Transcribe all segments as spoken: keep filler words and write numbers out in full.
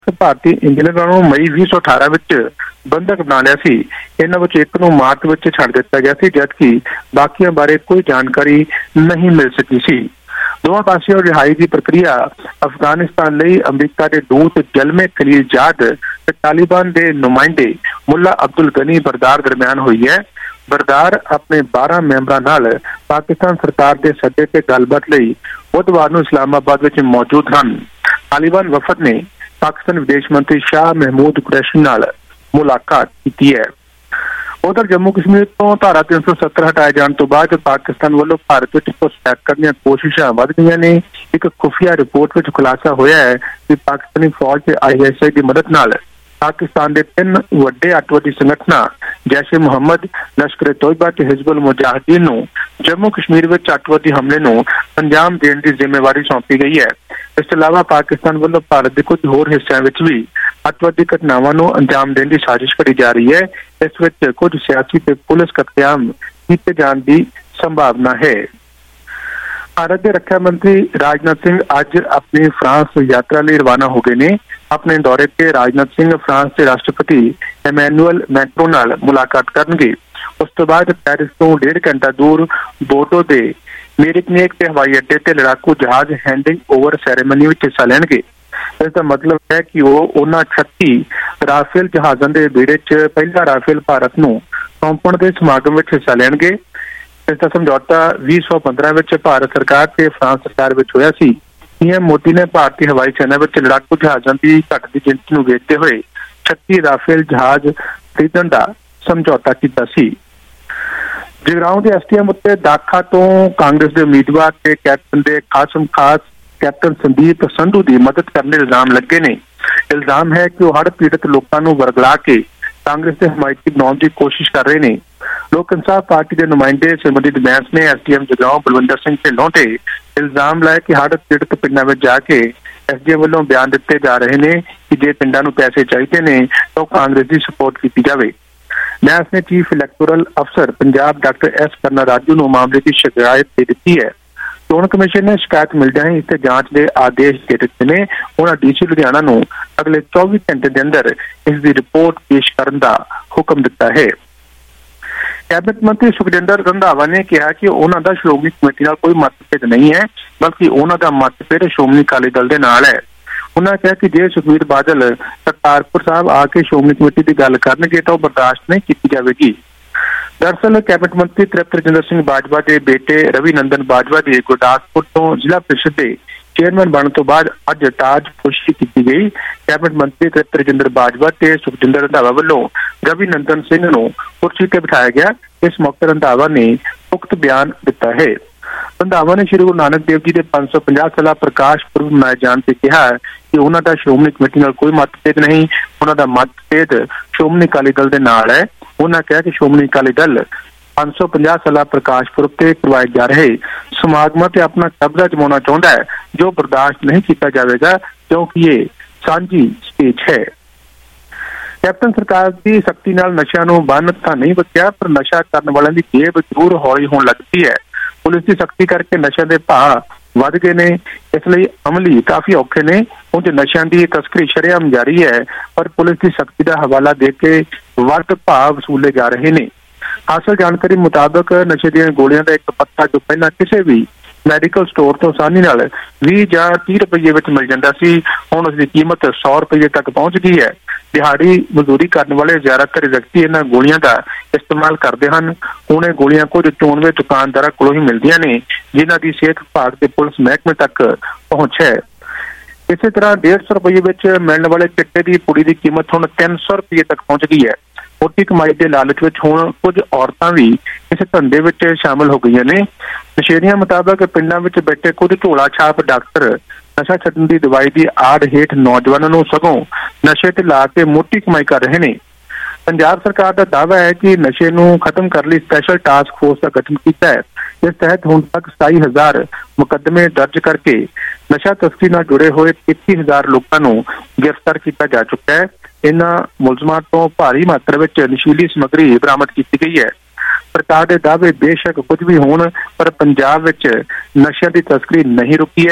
ਭਾਰਤੀ ਇੰਜੀਨੀਅਰਾਂ ਨੂੰ ਮਈ ਵੀਹ ਸੌ ਅਠਾਰਾਂ ਵਿੱਚ ਬੰਧਕ ਬਣਾ ਲਿਆ ਸੀ। ਇਹਨਾਂ ਵਿੱਚ ਇੱਕ ਨੂੰ ਮਾਰਚ ਵਿੱਚ ਛੱਡ ਦਿੱਤਾ ਗਿਆ ਸੀ, ਜਦਕਿ ਬਾਕੀਆਂ ਬਾਰੇ ਕੋਈ ਜਾਣਕਾਰੀ ਨਹੀਂ ਮਿਲ ਸਕੀ ਸੀ। ਦੋਵਾਂ ਪਾਸਿਓਂ ਰਿਹਾਈ ਦੀ ਪ੍ਰਕਿਰਿਆ ਅਫਗਾਨਿਸਤਾਨ ਲਈ ਅਮਰੀਕਾ ਦੇ ਦੂਤ ਜਲਮੇ ਖਲੀਲਜ਼ਾਦ ਤੇ ਤਾਲਿਬਾਨ ਦੇ ਨੁਮਾਇੰਦੇ ਮੁੱਲਾ ਅਬਦੁਲ ਗਨੀ ਬਰਦਾਰ ਦਰਮਿਆਨ ਹੋਈ ਹੈ। ਬਰਦਾਰ ਆਪਣੇ ਬਾਰਾਂ ਮੈਂਬਰਾਂ ਨਾਲ ਪਾਕਿਸਤਾਨ ਸਰਕਾਰ ਦੇ ਸੱਦੇ ਤੇ ਗੱਲਬਾਤ ਲਈ ਬੁੱਧਵਾਰ ਨੂੰ ਇਸਲਾਮਾਬਾਦ ਵਿੱਚ ਮੌਜੂਦ ਹਨ। ਤਾਲਿਬਾਨ ਵਫਦ ਨੇ ਪਾਕਿਸਤਾਨ ਵਿਦੇਸ਼ ਮੰਤਰੀ ਸ਼ਾਹ ਮਹਿਮੂਦ ਕੁਰੈਸ਼ੀ ਨਾਲ ਮੁਲਾਕਾਤ ਕੀਤੀ ਹੈ। ਉਧਰ ਜੰਮੂ ਕਸ਼ਮੀਰ ਤੋਂ ਧਾਰਾ ਤਿੰਨ ਸੌ ਸੱਤਰ ਹਟਾਏ ਜਾਣ ਤੋਂ ਬਾਅਦ ਪਾਕਿਸਤਾਨ ਵੱਲੋਂ ਭਾਰਤ ਵਿੱਚ ਘੁਸਪੈਠ ਕਰਨ ਦੀਆਂ ਕੋਸ਼ਿਸ਼ਾਂ ਵੱਧ ਗਈਆਂ ਨੇ। ਇੱਕ ਖੁਫੀਆ ਰਿਪੋਰਟ ਵਿੱਚ ਖੁਲਾਸਾ ਹੋਇਆ ਹੈ ਕਿ ਪਾਕਿਸਤਾਨੀ ਫੌਜ ਤੇ ਆਈ ਐਸ ਆਈ ਦੀ ਮਦਦ ਨਾਲ ਪਾਕਿਸਤਾਨ ਦੇ ਤਿੰਨ ਵੱਡੇ ਅੱਤਵਾਦੀ ਸੰਗਠਨਾਂ ਜੈਸ਼ ਏ ਮੁਹੰਮਦ, ਲਸ਼ਕਰ ਤੋਇਬਾ ਤੇ ਹਿਜ਼ਬੁਲ ਮੁਜਾਹਿਦੀਨ ਨੂੰ ਜੰਮੂ ਕਸ਼ਮੀਰ ਵਿੱਚ ਅੱਤਵਾਦੀ ਹਮਲੇ ਨੂੰ ਅੰਜਾਮ ਦੇਣ ਦੀ ਜ਼ਿੰਮੇਵਾਰੀ ਸੌਂਪੀ ਗਈ ਹੈ। ਇਸ ਤੋਂ ਇਲਾਵਾ ਪਾਕਿਸਤਾਨ ਵੱਲੋਂ ਭਾਰਤ ਦੇ ਕੁਝ ਹੋਰ ਹਿੱਸਿਆਂ ਵਿੱਚ ਵੀ ਅੱਤਵਾਦੀ ਘਟਨਾਵਾਂ ਨੂੰ ਅੰਜਾਮ ਦੇਣ ਦੀ ਸਾਜ਼ਿਸ਼ ਕਰੀ ਜਾ ਰਹੀ ਹੈ। ਇਸ ਵਿੱਚ ਕੁਝ ਸਿਆਸੀ ਤੇ ਪੁਲਿਸ ਕਤਲੇਆਮ ਕੀਤੇ ਜਾਣ ਦੀ ਸੰਭਾਵਨਾ ਹੈ। ਭਾਰਤ ਦੇ ਰੱਖਿਆ ਮੰਤਰੀ ਰਾਜਨਾਥ ਸਿੰਘ ਅੱਜ ਆਪਣੀ ਫਰਾਂਸ ਯਾਤਰਾ ਲਈ ਰਵਾਨਾ ਹੋ ਗਏ ਨੇ। ਆਪਣੇ ਦੌਰੇ ਤੇ ਰਾਜਨਾਥ ਸਿੰਘ ਫਰਾਂਸ ਦੇ ਰਾਸ਼ਟਰਪਤੀ ਐਮੈਨੂਅਲ ਮੈਕਰੋਨ ਨਾਲ ਮੁਲਾਕਾਤ ਕਰਨਗੇ। ਉਸ ਤੋਂ ਬਾਅਦ ਪੈਰਿਸ ਤੋਂ ਡੇਢ ਘੰਟਾ ਦੂਰ ਬੋਰਡੋ ਦੇ ਮੇਰਿਗਨੇਕ ਤੇ ਹਵਾਈ ਅੱਡੇ ਤੇ ਲੜਾਕੂ ਜਹਾਜ਼ ਹੈਂਡਿੰਗ ਓਵਰ ਸੈਰੇਮਨੀ ਵਿੱਚ ਹਿੱਸਾ ਲੈਣਗੇ। ਇਸ ਦਾ ਮਤਲਬ ਹੈ ਕਿ ਉਹ ਉਹਨਾਂ ਛੱਤੀ ਰਾਫੇਲ ਜਹਾਜ਼ਾਂ ਦੇ ਬੇੜੇ 'ਚ ਪਹਿਲਾ ਰਾਫੇਲ ਭਾਰਤ ਨੂੰ ਸੌਂਪਣ ਦੇ ਸਮਾਗਮ ਵਿੱਚ ਹਿੱਸਾ ਲੈਣਗੇ। ਇਸ ਦਾ ਸਮਝੌਤਾ ਵੀਹ ਸੌ ਪੰਦਰਾਂ ਵਿੱਚ ਭਾਰਤ ਸਰਕਾਰ ਤੇ ਫਰਾਂਸ ਸਰਕਾਰ ਵਿੱਚ ਹੋਇਆ ਸੀ। ਪੀਐਮ ਮੋਦੀ ਨੇ ਭਾਰਤੀ ਹਵਾਈ ਸੈਨਾ ਵਿੱਚ ਲੜਾਕੂ ਜਹਾਜ਼ਾਂ ਦੀ ਘਟਦੀ ਗਿਣਤੀ ਨੂੰ ਵੇਖਦੇ ਹੋਏ ਛੱਤੀ ਰਾਫੇਲ ਜਹਾਜ਼ ਖਰੀਦਣ ਦਾ ਸਮਝੌਤਾ ਕੀਤਾ ਸੀ। ਜਗਰਾਉਂ ਦੇ ਐਸਟੀਐਮ ਉੱਤੇ ਦਾਖਾ ਤੋਂ ਕਾਂਗਰਸ ਦੇ ਉਮੀਦਵਾਰ ਤੇ ਕੈਪਟਨ ਦੇ ਖਾਸਮ ਖਾਸ ਕੈਪਟਨ ਸੰਦੀਪ ਸੰਧੂ ਦੀ ਮਦਦ ਕਰਨ ਦੇ ਇਲਜ਼ਾਮ ਲੱਗੇ ਨੇ। ਇਲਜ਼ਾਮ ਹੈ ਕਿ ਉਹ ਹੜ੍ਹ ਪੀੜਤ ਲੋਕਾਂ ਨੂੰ ਵਰਗਲਾ ਕੇ ਕਾਂਗਰਸ ਦੇ ਹਮਾਇਤੀ ਬਣਾਉਣ ਦੀ ਕੋਸ਼ਿਸ਼ ਕਰ ਰਹੇ ਨੇ। ਲੋਕ ਇਨਸਾਫ ਪਾਰਟੀ ਦੇ ਨੁਮਾਇੰਦੇ ਸਿਮਰਜੀਤ ਬੈਂਸ ਨੇ ਐਸਡੀਐਮ ਜਗਰਾਉਂ ਬਲਵਿੰਦਰ ਸਿੰਘ ਢਿੱਲੋਂ ਤੇ ਇਲਜ਼ਾਮ ਲਾਇਆ ਕਿ ਹੜ੍ਹ ਪੀੜਤ ਪਿੰਡਾਂ ਵਿੱਚ ਜਾ ਕੇ ਐਸਡੀਐਮ ਵੱਲੋਂ ਬਿਆਨ ਦਿੱਤੇ ਜਾ ਰਹੇ ਨੇ ਕਿ ਜੇ ਪਿੰਡਾਂ ਨੂੰ ਪੈਸੇ ਚਾਹੀਦੇ ਨੇ ਤਾਂ ਕਾਂਗਰਸ ਦੀ ਸਪੋਰਟ ਕੀਤੀ ਜਾਵੇ। ਬੈਂਸ ਨੇ ਚੀਫ ਇਲੈਕਟੋਰਲ ਅਫਸਰ ਪੰਜਾਬ ਡਾਕਟਰ ਐਸ ਕਰਨਾ ਰਾਜੂ ਨੂੰ ਮਾਮਲੇ ਦੀ ਸ਼ਿਕਾਇਤ ਦੇ ਦਿੱਤੀ ਹੈ। ਚੋਣ ਕਮਿਸ਼ਨ ਨੇ ਸ਼ਿਕਾਇਤ ਮਿਲਦਿਆਂ ਹੀ ਇਸ ਤੇ ਜਾਂਚ ਦੇ ਆਦੇਸ਼ ਦੇ ਦਿੱਤੇ ਨੇ। ਉਹਨਾਂ ਡੀਸੀ ਲੁਧਿਆਣਾ ਨੂੰ ਅਗਲੇ ਚੌਵੀ ਘੰਟੇ ਦੇ ਅੰਦਰ ਇਸ ਦੀ ਰਿਪੋਰਟ ਪੇਸ਼ ਕਰਨ ਦਾ ਹੁਕਮ ਦਿੱਤਾ ਹੈ। ਕੈਬਨਿਟ ਮੰਤਰੀ ਸੁਖਜਿੰਦਰ ਰੰਧਾਵਾ ਨੇ ਕਿਹਾ ਕਿ ਉਹਨਾਂ ਦਾ ਸ਼੍ਰੋਮਣੀ ਕਮੇਟੀ ਨਾਲ ਕੋਈ ਮਤਭੇਦ ਨਹੀਂ ਹੈ, ਬਲਕਿ ਉਹਨਾਂ ਦਾ ਮਤਭੇਦ ਸ਼੍ਰੋਮਣੀ ਅਕਾਲੀ ਦਲ ਦੇ ਨਾਲ ਹੈ। ਉਹਨਾਂ ਕਿਹਾ ਕਿ ਜੇ ਸੁਖਬੀਰ ਬਾਦਲ ਕਰਤਾਰਪੁਰ ਸਾਹਿਬ ਆ ਕੇ ਸ਼੍ਰੋਮਣੀ ਕਮੇਟੀ ਦੀ ਗੱਲ ਕਰਨਗੇ ਤਾਂ ਉਹ ਬਰਦਾਸ਼ਤ ਨਹੀਂ ਕੀਤੀ ਜਾਵੇਗੀ। ਦਰਅਸਲ ਕੈਬਨਿਟ ਮੰਤਰੀ ਤ੍ਰਿਪਤ ਰਜਿੰਦਰ ਸਿੰਘ ਬਾਜਵਾ ਦੇ ਬੇਟੇ ਰਵੀ ਨੰਦਨ ਬਾਜਵਾ ਦੀ ਗੁਰਦਾਸਪੁਰ ਤੋਂ ਜ਼ਿਲ੍ਹਾ ਪ੍ਰੀਸ਼ਦ ਦੇ ਚੇਅਰਮੈਨ ਬਣਨ ਤੋਂ ਬਾਅਦ ਅੱਜ ਤਾਜਪੋਸ਼ੀ ਕੀਤੀ ਗਈ। ਕੈਬਨਿਟ ਮੰਤਰੀ ਤ੍ਰਿਪਤ ਰਜਿੰਦਰ ਬਾਜਵਾ ਤੇ ਸੁਖਜਿੰਦਰ ਰੰਧਾਵਾ ਵੱਲੋਂ ਰਵੀ ਨੰਦਨ ਸਿੰਘ ਨੂੰ ਕੁਰਸੀ ਤੇ ਬਿਠਾਇਆ ਗਿਆ। ਇਸ ਮੌਕੇ ਰੰਧਾਵਾ ਨੇ ਉਕਤ ਬਿਆਨ ਦਿੱਤਾ ਹੈ। ਰੰਧਾਵਾ ਨੇ ਸ਼੍ਰੀ ਗੁਰੂ ਨਾਨਕ ਦੇਵ ਜੀ ਦੇ ਪੰਜ ਸੌ ਪੰਜਾਹ ਸਾਲਾ ਪ੍ਰਕਾਸ਼ ਪੁਰਬ ਮਨਾਏ ਜਾਣ ਤੇ ਕਿਹਾ ਕਿ ਉਹਨਾਂ ਦਾ ਸ਼੍ਰੋਮਣੀ ਕਮੇਟੀ ਨਾਲ ਕੋਈ ਮਤਭੇਦ ਨਹੀਂ, ਉਹਨਾਂ ਦਾ ਮਤਭੇਦ ਸ਼੍ਰੋਮਣੀ ਅਕਾਲੀ ਦਲ ਦੇ ਨਾਲ ਹੈ। ਉਹਨਾਂ ਕਿਹਾ ਕਿ ਸ਼੍ਰੋਮਣੀ ਅਕਾਲੀ ਦਲ ਪੰਜ ਸੌ ਪੰਜਾਹ ਸਾਲਾ ਪ੍ਰਕਾਸ਼ ਪੁਰਬ ਤੇ ਕਰਵਾਏ ਜਾ ਰਹੇ ਸਮਾਗਮਾਂ ਤੇ ਆਪਣਾ ਕਬਜ਼ਾ ਜਮਾਉਣਾ ਚਾਹੁੰਦਾ ਹੈ, ਜੋ ਬਰਦਾਸ਼ਤ ਨਹੀਂ ਕੀਤਾ ਜਾਵੇਗਾ ਕਿਉਂਕਿ ਇਹ ਸਾਂਝੀ ਸਟੇਜ ਹੈ। ਕੈਪਟਨ ਸਰਕਾਰ ਦੀ ਸਖਤੀ ਨਾਲ ਨਸ਼ਿਆਂ ਨੂੰ ਬੰਨ ਤਾਂ ਨਹੀਂ ਬਚਿਆ, ਪਰ ਨਸ਼ਾ ਕਰਨ ਵਾਲਿਆਂ ਦੀ ਜੇਬ ਜ਼ਰੂਰ ਹੌਲੀ ਹੋਣ ਲੱਗਦੀ ਹੈ। ਪੁਲਿਸ ਦੀ ਸਖਤੀ ਕਰਕੇ ਨਸ਼ਿਆਂ ਦੇ ਭਾਅ ਵੱਧ ਗਏ ਨੇ, ਇਸ ਲਈ ਅਮਲੀ ਕਾਫੀ ਔਖੇ ਨੇ। ਉਂਝ ਨਸ਼ਿਆਂ ਦੀ ਤਸਕਰੀ ਸ਼ਰੇਆਮ ਜਾਰੀ ਹੈ, ਪਰ ਪੁਲਿਸ ਦੀ ਸਖਤੀ ਦਾ ਹਵਾਲਾ ਦੇ ਕੇ ਵੱਧ ਭਾਅ ਵਸੂਲੇ ਜਾ ਰਹੇ ਨੇ। ਹਾਸਲ ਜਾਣਕਾਰੀ ਮੁਤਾਬਕ ਨਸ਼ੇ ਦੀਆਂ ਗੋਲੀਆਂ ਦਾ ਇੱਕ ਪੱਤਾ ਜੋ ਪਹਿਲਾਂ ਕਿਸੇ ਵੀ ਮੈਡੀਕਲ ਸਟੋਰ ਤੋਂ ਆਸਾਨੀ ਨਾਲ ਵੀਹ ਜਾਂ ਤੀਹ ਰੁਪਏ ਵਿੱਚ ਮਿਲ ਜਾਂਦਾ ਸੀ, ਹੁਣ ਉਸ ਦੀ ਕੀਮਤ ਸੌ ਰੁਪਏ ਤੱਕ ਪਹੁੰਚ ਗਈ ਹੈ। ਦਿਹਾੜੀ ਮਜ਼ਦੂਰੀ ਕਰਨ ਵਾਲੇ ਜ਼ਿਆਦਾਤਰ ਵਿਅਕਤੀ ਇਹਨਾਂ ਗੋਲੀਆਂ ਦਾ ਇਸਤੇਮਾਲ ਕਰਦੇ ਹਨ। ਹੁਣ ਇਹ ਗੋਲੀਆਂ ਕੁਝ ਚੋਣਵੇਂ ਦੁਕਾਨਦਾਰਾਂ ਕੋਲੋਂ ਹੀ ਮਿਲਦੀਆਂ ਨੇ, ਜਿਨ੍ਹਾਂ ਦੀ ਸਿਹਤ ਵਿਭਾਗ ਤੇ ਪੁਲਿਸ ਮਹਿਕਮੇ ਤੱਕ ਪਹੁੰਚ ਹੈ। ਇਸੇ ਤਰ੍ਹਾਂ ਡੇਢ ਸੌ ਰੁਪਏ ਵਿੱਚ ਮਿਲਣ ਵਾਲੇ ਚਿੱਟੇ ਦੀ ਪੁੜੀ ਦੀ ਕੀਮਤ ਹੁਣ ਤਿੰਨ ਸੌ ਰੁਪਏ ਤੱਕ ਪਹੁੰਚ ਗਈ ਹੈ। ਮੋਟੀ ਕਮਾਈ ਦੇ ਲਾਲਚ ਵਿੱਚ ਹੁਣ ਕੁਝ ਔਰਤਾਂ ਵੀ ਇਸ ਧੰਦੇ ਵਿੱਚ ਸ਼ਾਮਲ ਹੋ ਗਈਆਂ ਨੇ। ਨਸ਼ੇੜੀਆਂ ਮੁਤਾਬਕ ਪਿੰਡਾਂ ਵਿੱਚ ਬੈਠੇ ਕੁਝ ਝੋਲਾ ਛਾਪ ਡਾਕਟਰ ਨਸ਼ਾ ਛੱਡਣ ਦੀ ਦਵਾਈ ਦੀ ਆੜ ਹੇਠ ਨੌਜਵਾਨਾਂ ਨੂੰ ਸਗੋਂ ਨਸ਼ੇ ਤੇ ਲਾ ਕੇ ਮੋਟੀ ਕਮਾਈ ਕਰ ਰਹੇ ਨੇ। ਪੰਜਾਬ ਸਰਕਾਰ ਦਾ ਦਾਅਵਾ ਹੈ ਕਿ ਨਸ਼ੇ ਨੂੰ ਖਤਮ ਕਰਨ ਲਈ ਸਪੈਸ਼ਲ ਟਾਸਕ ਫੋਰਸ ਦਾ ਗਠਨ ਕੀਤਾ ਹੈ। ਇਸ ਤਹਿਤ ਹੁਣ ਤੱਕ ਸਤਾਈ ਹਜ਼ਾਰ ਮੁਕੱਦਮੇ ਦਰਜ ਕਰਕੇ ਨਸ਼ਾ ਤਸਕਰੀ ਨਾਲ ਜੁੜੇ ਹੋਏ ਇੱਕੀ ਹਜ਼ਾਰ ਲੋਕਾਂ ਨੂੰ ਗ੍ਰਿਫਤਾਰ ਕੀਤਾ ਜਾ ਚੁੱਕਾ ਹੈ। ਇਹਨਾਂ ਮੁਲਜ਼ਮਾਂ ਤੋਂ ਭਾਰੀ ਮਾਤਰਾ ਵਿੱਚ ਨਸ਼ੀਲੀ ਸਮੱਗਰੀ ਬਰਾਮਦ ਕੀਤੀ ਗਈ ਹੈ। ਸਰਕਾਰ ਦੇ ਦਾਅਵੇ ਬੇਸ਼ੱਕ ਕੁਝ ਵੀ ਹੋਣ, ਪਰ ਪੰਜਾਬ ਵਿੱਚ ਨਸ਼ਿਆਂ ਦੀ ਤਸਕਰੀ ਨਹੀਂ ਰੁਕੀ ਹੈ।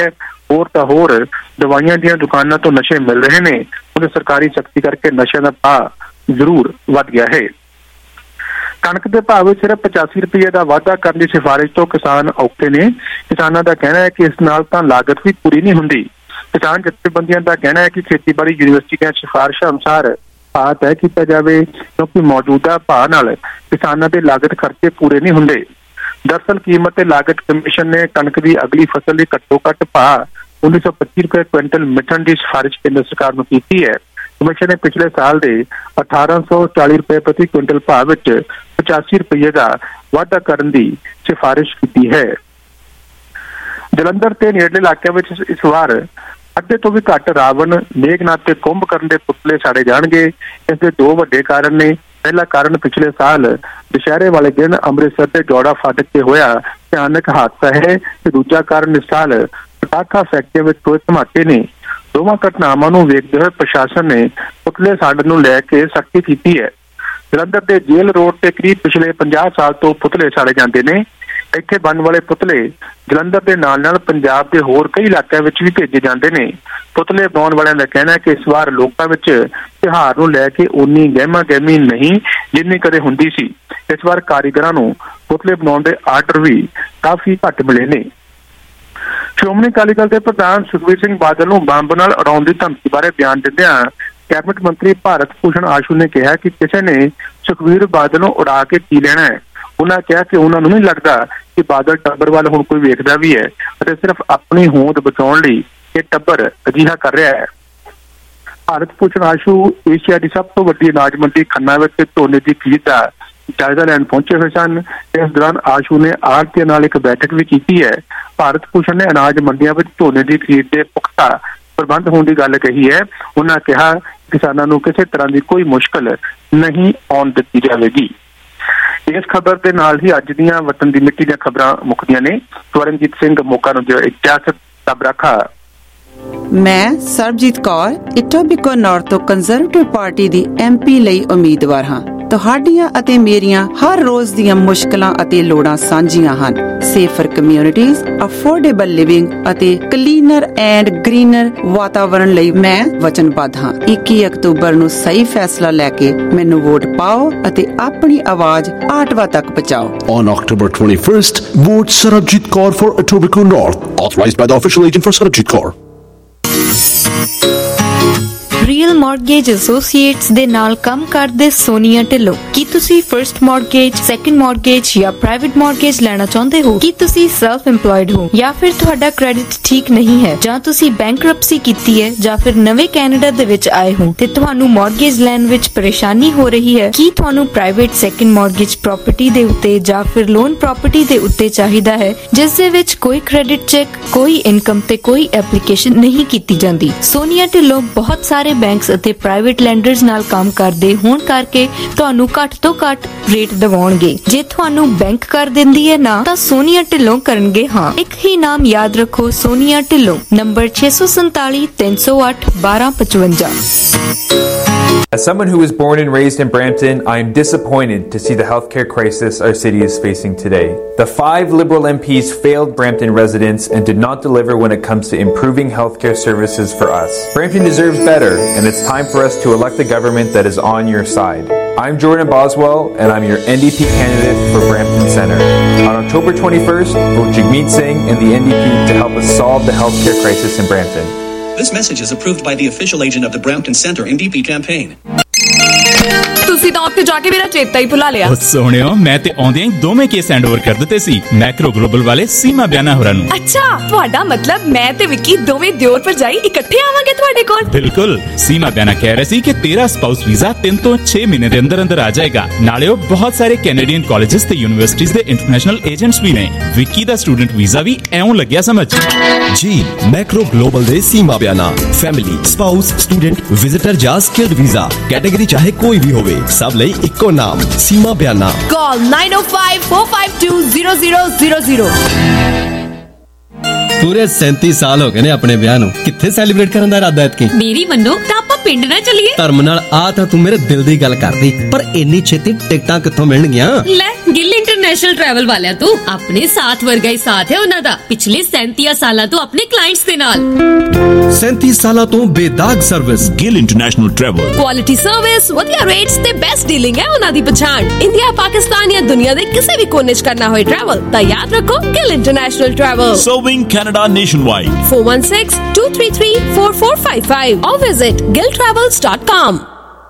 ਹੋਰ ਤਾਂ ਹੋਰ ਦਵਾਈਆਂ ਦੀਆਂ ਦੁਕਾਨਾਂ ਤੋਂ ਨਸ਼ੇ ਮਿਲ ਰਹੇ ਨੇ, ਉਹਦੇ ਸਰਕਾਰੀ ਸਖਤੀ ਕਰਕੇ ਨਸ਼ਿਆਂ ਦਾ ਭਾਅ ਜ਼ਰੂਰ ਵੱਧ ਗਿਆ ਹੈ। ਕਣਕ ਦੇ ਭਾਅ ਵਿੱਚ ਸਿਰਫ ਪਚਾਸੀ ਰੁਪਏ ਦਾ ਵਾਧਾ ਕਰਨ ਦੀ ਸਿਫਾਰਿਸ਼ ਤੋਂ ਕਿਸਾਨ ਔਖੇ ਨੇ। ਕਿਸਾਨਾਂ ਦਾ ਕਹਿਣਾ ਹੈ ਕਿ ਇਸ ਨਾਲ ਤਾਂ ਲਾਗਤ ਵੀ ਪੂਰੀ ਨਹੀਂ ਹੁੰਦੀ। ਕਿਸਾਨ ਜਥੇਬੰਦੀਆਂ ਦਾ ਕਹਿਣਾ ਹੈ ਕਿ ਖੇਤੀਬਾੜੀ ਯੂਨੀਵਰਸਿਟੀ ਦੀਆਂ ਸਿਫਾਰਿਸ਼ਾਂ ਅਨੁਸਾਰ ਭਾਅ ਤੈਅ ਕੀਤਾ ਜਾਵੇ, ਕਿਉਂਕਿ ਮੌਜੂਦਾ ਭਾਅ ਨਾਲ ਕਿਸਾਨਾਂ ਦੇ ਲਾਗਤ ਖਰਚੇ ਪੂਰੇ ਨਹੀਂ ਹੁੰਦੇ। ਦਰਅਸਲ ਕੀਮਤ ਤੇ ਲਾਗਤ ਕਮਿਸ਼ਨ ਨੇ ਕਣਕ ਦੀ ਅਗਲੀ ਫਸਲ ਲਈ ਘੱਟੋ ਘੱਟ ਭਾਅ ਉੱਨੀ ਸੌ ਪੱਚੀ ਰੁਪਏ ਕੁਇੰਟਲ ਮਿਟਣ ਦੀ ਸਿਫਾਰਿਸ਼ ਕੇਂਦਰ ਸਰਕਾਰ ਨੂੰ ਕੀਤੀ ਹੈ। ਕਮਿਸ਼ਨ ਨੇ ਪਿਛਲੇ ਸਾਲ ਦੇ ਅਠਾਰਾਂ ਸੌ ਚਾਲੀ ਰੁਪਏ ਪ੍ਰਤੀ ਕੁਇੰਟਲ ਭਾਅ ਵਿੱਚ ਪਚਾਸੀ ਰੁਪਏ ਦਾ ਵਾਧਾ ਕਰਨ ਦੀ ਸਿਫਾਰਿਸ਼ ਕੀਤੀ ਹੈ। ਜਲੰਧਰ ਤੇ ਨੇੜਲੇ ਇਲਾਕਿਆਂ ਵਿੱਚ ਇਸ ਵਾਰ ਅੱਧੇ ਤੋਂ ਵੀ ਘੱਟ ਰਾਵਣ, ਮੇਘਨਾਥ ਤੇ ਕੁੰਭਕਰਨ ਦੇ ਪੁਤਲੇ ਸਾੜੇ ਜਾਣਗੇ। ਇਸ ਦੇ ਦੋ ਵੱਡੇ ਕਾਰਨ ਨੇ। ਪਹਿਲਾ ਕਾਰਨ ਪਿਛਲੇ ਸਾਲ ਦੁਸ਼ਹਿਰੇ ਵਾਲੇ ਦਿਨ ਅੰਮ੍ਰਿਤਸਰ ਦੇ ਜੋੜਾ ਫਾਟਕ ਤੇ ਹੋਇਆ ਭਿਆਨਕ ਹਾਦਸਾ ਹੈ ਤੇ ਦੂਜਾ ਕਾਰਨ ਇਸ ਸਾਲ ਪਟਾਖਾ ਫੈਕਟਰੀਆਂ ਵਿੱਚ ਹੋਏ ਧਮਾਕੇ ਨੇ। ਦੋਵਾਂ ਘਟਨਾਵਾਂ ਨੂੰ ਵੇਖਦੇ ਹੋਏ ਪ੍ਰਸ਼ਾਸਨ ਨੇ ਪੁਤਲੇ ਸਾੜਨ ਨੂੰ ਲੈ ਕੇ ਸਖਤੀ ਕੀਤੀ ਹੈ। ਜਲੰਧਰ ਦੇ ਜੇਲ੍ਹ ਰੋਡ ਤੇ ਕਰੀਬ ਪਿਛਲੇ ਪੰਜਾਹ ਸਾਲ ਤੋਂ ਪੁਤਲੇ ਸਾੜੇ ਜਾਂਦੇ ਨੇ। ਇੱਥੇ ਬਣਨ ਵਾਲੇ ਪੁਤਲੇ ਜਲੰਧਰ ਦੇ ਨਾਲ ਨਾਲ ਪੰਜਾਬ ਦੇ ਹੋਰ ਕਈ ਇਲਾਕਿਆਂ ਵਿੱਚ ਵੀ ਭੇਜੇ ਜਾਂਦੇ ਨੇ। ਪੁਤਲੇ ਬਣਾਉਣ ਵਾਲਿਆਂ ਦਾ ਕਹਿਣਾ ਹੈ ਕਿ ਇਸ ਵਾਰ ਲੋਕਾਂ ਵਿੱਚ ਤਿਉਹਾਰ ਨੂੰ ਲੈ ਕੇ ਉਨੀ ਗਹਿਮਾ ਗਹਿਮੀ ਨਹੀਂ ਜਿੰਨੀ ਕਦੇ ਹੁੰਦੀ ਸੀ। ਇਸ ਵਾਰ ਕਾਰੀਗਰਾਂ ਨੂੰ ਪੁਤਲੇ ਬਣਾਉਣ ਦੇ ਆਰਡਰ ਵੀ ਕਾਫੀ ਘੱਟ ਮਿਲੇ ਨੇ। ਸ਼੍ਰੋਮਣੀ ਅਕਾਲੀ ਦਲ ਦੇ ਪ੍ਰਧਾਨ ਸੁਖਬੀਰ ਸਿੰਘ ਬਾਦਲ ਨੂੰ ਬੰਬ ਨਾਲ ਉਡਾਉਣ ਦੀ ਧਮਕੀ ਬਾਰੇ ਬਿਆਨ ਦਿੰਦਿਆਂ ਕੈਬਨਿਟ ਮੰਤਰੀ ਭਾਰਤ ਭੂਸ਼ਣ ਆਸ਼ੂ ਨੇ ਕਿਹਾ ਕਿ ਕਿਸੇ ਨੇ ਸੁਖਬੀਰ ਬਾਦਲ ਨੂੰ ਉਡਾ ਕੇ ਕੀ ਲੈਣਾ ਹੈ। ਉਹਨਾਂ ਕਿਹਾ ਕਿ ਉਹਨਾਂ ਨੂੰ ਨਹੀਂ ਲੱਗਦਾ ਕਿ ਬਾਦਲ ਟੱਬਰ ਵੱਲ ਹੁਣ ਕੋਈ ਵੇਖਦਾ ਵੀ ਹੈ ਅਤੇ ਸਿਰਫ ਆਪਣੀ ਹੋਂਦ ਬਚਾਉਣ ਲਈ ਇਹ ਟੱਬਰ ਅਜਿਹਾ ਕਰ ਰਿਹਾ ਹੈ। ਭਾਰਤ ਭੂਸ਼ਣ ਆਸ਼ੂ ਏਸ਼ੀਆ ਦੀ ਸਭ ਤੋਂ ਵੱਡੀ ਅਨਾਜ ਮੰਡੀ ਖੰਨਾ ਵਿੱਚ ਝੋਨੇ ਦੀ ਖਰੀਦ ਦਾ ਜਾਇਜ਼ਾ ਲੈਣ ਪਹੁੰਚੇ ਹੋਏ ਸਨ। ਇਸ ਦੌਰਾਨ ਆਸ਼ੂ ਨੇ ਆੜ੍ਹਤੀਆਂ ਨਾਲ ਇੱਕ ਬੈਠਕ ਵੀ ਕੀਤੀ ਹੈ। ਭਾਰਤ ਭੂਸ਼ਣ ਨੇ ਅਨਾਜ ਮੰਡੀਆਂ ਵਿੱਚ ਝੋਨੇ ਦੀ ਖਰੀਦ ਦੇ ਪੁਖਤਾ ਪ੍ਰਬੰਧ ਹੋਣ ਦੀ ਗੱਲ ਕਹੀ ਹੈ। ਉਹਨਾਂ ਕਿਹਾ ਕਿਸਾਨਾਂ ਨੂੰ ਕਿਸੇ ਤਰ੍ਹਾਂ ਦੀ ਕੋਈ ਮੁਸ਼ਕਲ ਨਹੀਂ ਆਉਣ ਦਿੱਤੀ ਜਾਵੇਗੀ। ਇਸ ਖਬਰ ਦੇ ਨਾਲ ਹੀ ਅੱਜ ਦੀਆਂ ਵਤਨ ਦੀ ਮਿੱਟੀ ਦੀਆਂ ਖਬਰਾਂ ਮੁੱਕਦੀਆਂ ਨੇ। ਸਵਰਨਜੀਤ ਸਿੰਘ ਮੌਕਾ ਨੂੰ ਇਜਾਜ਼ਤ ਤਬ ਰੱਖਾ। ਮੈਂ ਸਰਬਜੀਤ ਕੌਰ ਇਟੋਬੀਕੋ ਨਾਰਥ ਤੋਂ ਕੰਜ਼ਰਵੇਟਿਵ ਪਾਰਟੀ ਦੀ ਐਮ ਪੀ ਲਈ ਉਮੀਦਵਾਰ ਹਾਂ। ਤੁਹਾਡੀਆਂ ਅਤੇ ਮੇਰੀਆਂ ਹਰ ਰੋਜ਼ ਦੀਆਂ ਮੁਸ਼ਕਲਾਂ ਅਤੇ ਲੋੜਾਂ ਸਾਂਝੀਆਂ ਹਨ। ਸੇਫਰ ਕਮਿਊਨਿਟੀਜ਼, ਅਫੋਰਡੇਬਲ ਲਿਵਿੰਗ ਅਤੇ ਕਲੀਨਰ ਐਂਡ ਗ੍ਰੀਨਰ ਵਾਤਾਵਰਣ ਲਈ ਮੈਂ ਵਚਨਬੱਧ ਹਾਂ। ਇੱਕੀ ਅਕਤੂਬਰ ਨੂੰ ਸਹੀ ਫੈਸਲਾ ਲੈ ਕੇ ਮੈਨੂੰ ਵੋਟ ਪਾਓ ਅਤੇ ਆਪਣੀ ਆਵਾਜ਼ ਆਟਵਾ ਤੱਕ ਪਹੁੰਚਾਓ। On October twenty-first, vote Sarabjit Kaur for Etobicoke North, authorized by the official agent for Sarabjit Kaur. Real mortgage associates ਦੇ ਨਾਲ ਕੰਮ ਕਰਦੇ ਸੋਨੀਆ ਢਿੱਲੋਂ। ਕੀ ਤੁਸੀਂ ਫਰਸਟ ਮਾਰਗੇਜ, ਸੈਕੰਡ ਮਾਰਗੇਜ ਜਾਂ ਪ੍ਰਾਈਵੇਟ ਮਾਰਗੇਜ ਲੈਣਾ ਚਾਹੁੰਦੇ ਹੋ? ਕੀ ਤੁਸੀਂ ਸੈਲਫ ਇੰਪਲੋਇਡ ਹੋ ਜਾਂ ਫਿਰ ਤੁਹਾਡਾ ਕ੍ਰੈਡਿਟ ਠੀਕ ਨਹੀਂ ਹੈ ਜਾਂ ਤੁਸੀਂ ਬੈਂਕਰਪਸੀ ਕੀਤੀ ਹੈ ਜਾਂ ਫਿਰ ਨਵੇਂ ਕੈਨੇਡਾ ਦੇ ਵਿੱਚ ਆਏ ਹੋ ਤੇ ਤੁਹਾਨੂੰ ਮਾਰਗੇਜ ਲੈਣ ਵਿੱਚ ਪਰੇਸ਼ਾਨੀ ਹੋ ਰਹੀ ਹੈ? ਕੀ ਤੁਹਾਨੂੰ ਪ੍ਰਾਈਵੇਟ ਸੈਕੰਡ ਮਾਰਗੇਜ ਪ੍ਰਾਪਰਟੀ ਦੇ ਉੱਤੇ ਜਾਂ ਫਿਰ ਲੋਨ ਪ੍ਰਾਪਰਟੀ ਦੇ ਉੱਤੇ ਚਾਹੀਦਾ ਹੈ ਜਿਸ ਦੇ ਵਿੱਚ ਕੋਈ ਕ੍ਰੈਡਿਟ ਚੈੱਕ, ਕੋਈ ਇਨਕਮ ਤੇ ਕੋਈ ਐਪਲੀਕੇਸ਼ਨ ਨਹੀਂ ਕੀਤੀ ਜਾਂਦੀ? ਸੋਨੀਆ ਢਿੱਲੋਂ ਬਹੁਤ ਸਾਰੇ ਬੈਂਕਸ ਅਤੇ ਪ੍ਰਾਈਵੇਟ ਲੈਂਡਰਸ ਨਾਲ ਕੰਮ ਕਰਦੇ ਹੋਣ ਕਰਕੇ ਤੁਹਾਨੂੰ ਘੱਟ ਤੋਂ ਘੱਟ ਰੇਟ ਦਿਵਾਉਣਗੇ। ਜੇ ਤੁਹਾਨੂੰ ਬੈਂਕ ਕਰ ਦਿੰਦੀ ਹੈ ਨਾ ਤਾਂ ਸੋਨੀਆ ਢਿੱਲੋਂ ਕਰਨਗੇ ਹਾਂ। ਇੱਕ ਹੀ ਨਾਮ ਯਾਦ ਰੱਖੋ, ਸੋਨੀਆ ਢਿੱਲੋਂ। ਨੰਬਰ ਛੇ ਸੌ ਸੰਤਾਲੀ ਤਿੰਨ ਸੌ ਅੱਠ ਬਾਰਾਂ ਪਚਵੰਜਾ। As someone who was born and raised in Brampton, I am disappointed to see the healthcare crisis our city is facing today. The five Liberal M Ps failed Brampton residents and did not deliver when it comes to improving healthcare services for us. Brampton deserves better, and it's time for us to elect a government that is on your side. I'm Jordan Boswell, and I'm your N D P candidate for Brampton Centre. On October twenty-first, vote Jagmeet Singh and the N D P to help us solve the healthcare crisis in Brampton. This message is approved by the official agent of the Brampton Centre N D P campaign. ਤੁਸੀਂ ਤਾਂ ਉੱਥੇ ਜਾ ਕੇ ਮੇਰਾ ਚੇਤਾ ਹੀ ਭੁਲਾ ਲਿਆ। ਉਹ ਸੋਹਣਿਓ, ਮੈਂ ਤੇ ਆਉਂਦਿਆਂ ਹੀ ਦੋਵੇਂ ਕੇਸ ਹੈਂਡ ਓਵਰ ਕਰ ਦਿੱਤੇ ਸੀ ਮੈਕਰੋ ਗਲੋਬਲ ਵਾਲੇ ਸੀਮਾ ਬਿਆਨਾ ਹੋਰਾਂ ਨੂੰ। ਅੱਛਾ, ਤੁਹਾਡਾ ਮਤਲਬ ਮੈਂ ਤੇ ਵਿੱਕੀ ਦੋਵੇਂ ਦਿਓਰ ਭਰਜਾਈ ਇਕੱਠੇ ਆਵਾਂਗੇ ਤੁਹਾਡੇ ਕੋਲ? ਬਿਲਕੁਲ। ਸੀਮਾ ਬਿਆਨਾ ਕਹਿ ਰਹੇ ਸੀ ਕਿ ਤੇਰਾ ਸਪਾਊਸ ਵੀਜ਼ਾ ਤਿੰਨ ਤੋਂ ਛੇ ਮਹੀਨੇ ਦੇ ਅੰਦਰ ਅੰਦਰ ਆ ਜਾਏਗਾ। ਨਾਲੇ ਉਹ ਬਹੁਤ ਸਾਰੇ ਕੈਨੇਡੀਅਨ ਕਾਲਜਸ ਤੇ ਯੂਨੀਵਰਸਿਟੀਜ਼ ਦੇ ਇੰਟਰਨੈਸ਼ਨਲ ਏਜੰਟਸ ਵੀ ਨੇ। ਵਿੱਕੀ ਦਾ ਸਟੂਡੈਂਟ ਵੀਜ਼ਾ ਵੀ ਐਉਂ ਲੱਗਿਆ ਸਮਝ। ਜੀ ਮੈਕਰੋ ਗਲੋਬਲ ਦੇ Seema Bayana family, spouse, student, visitor ਜਾਂ ਸਕਿਲਡ ਵੀਜ਼ਾ ਕੈਟੇਗਰੀ ਚਾਹੇ ਕੋਈ ਵੀ ਹੋਵੇ, ਸਭ ਲਈ ਇੱਕੋ ਨਾਮ ਸੀਮਾ ਬਿਆਨਾ। ਕਾਲ nine oh five four five two zero zero zero zero। ਪੂਰੇ ਸੈਂਤੀ ਸਾਲ ਹੋ ਗਏ ਨੇ ਆਪਣੇ ਵਿਆਹ ਨੂੰ। ਕਿੱਥੇ ਸੈਲੀਬ੍ਰੇਟ ਕਰਨ ਦਾ ਇਰਾਦਾ ਐਤਕੀ? ਮੇਰੀ ਮੰਨੋ ਤਾਂ ਆਪਾਂ ਪਿੰਡ ਨਾ ਚੱਲੀਏ। ਧਰਮ ਨਾਲ ਆ ਤਾਂ ਤੂੰ ਮੇਰੇ ਦਿਲ ਦੀ ਗੱਲ ਕਰਦੀ, ਪਰ ਇੰਨੀ ਛੇਤੀ ਟਿਕਟਾਂ ਕਿੱਥੋਂ ਮਿਲਣਗੀਆਂ? ਲੈ, ਗਿੱਲ ਇੰਟਰਨੈਟ ਇੰਟਰਨੈਸ਼ਨਲ ਟਰੈਵਲ ਵਾਲਿਆਂ ਤੋਂ ਆਪਣੇ ਸਾਥ ਵਰਗਾ ਹੀ ਸਾਥ ਹੈ ਉਹਨਾਂ ਦਾ ਪਿਛਲੇ ਸੈਂਤੀ ਸਾਲਾਂ ਤੋਂ ਆਪਣੇ ਕਲਾਇੰਟਸ ਦੇ ਨਾਲ। ਸੈਂਤੀ ਸਾਲਾਂ ਤੋਂ ਬੇਦਾਗ service. Gill international travel. Quality service, ਵਧੀਆ ਰੇਟਸ ਤੇ ਬੈਸਟ ਡੀਲਿੰਗ ਹੈ ਉਹਨਾਂ ਦੀ ਪਛਾਣ। ਇੰਡੀਆ, ਪਾਕਿਸਤਾਨ ਜਾਂ ਦੁਨੀਆ ਦੇ ਕਿਸੇ ਵੀ ਕੋਨੇ 'ਚ ਕਰਨਾ ਹੋਏ ਟਰੈਵਲ ਤਾਂ ਯਾਦ ਰੱਖੋ Gill international travel. Serving Canada nationwide. four one six, two three three, four four five five or visit gill travels dot com.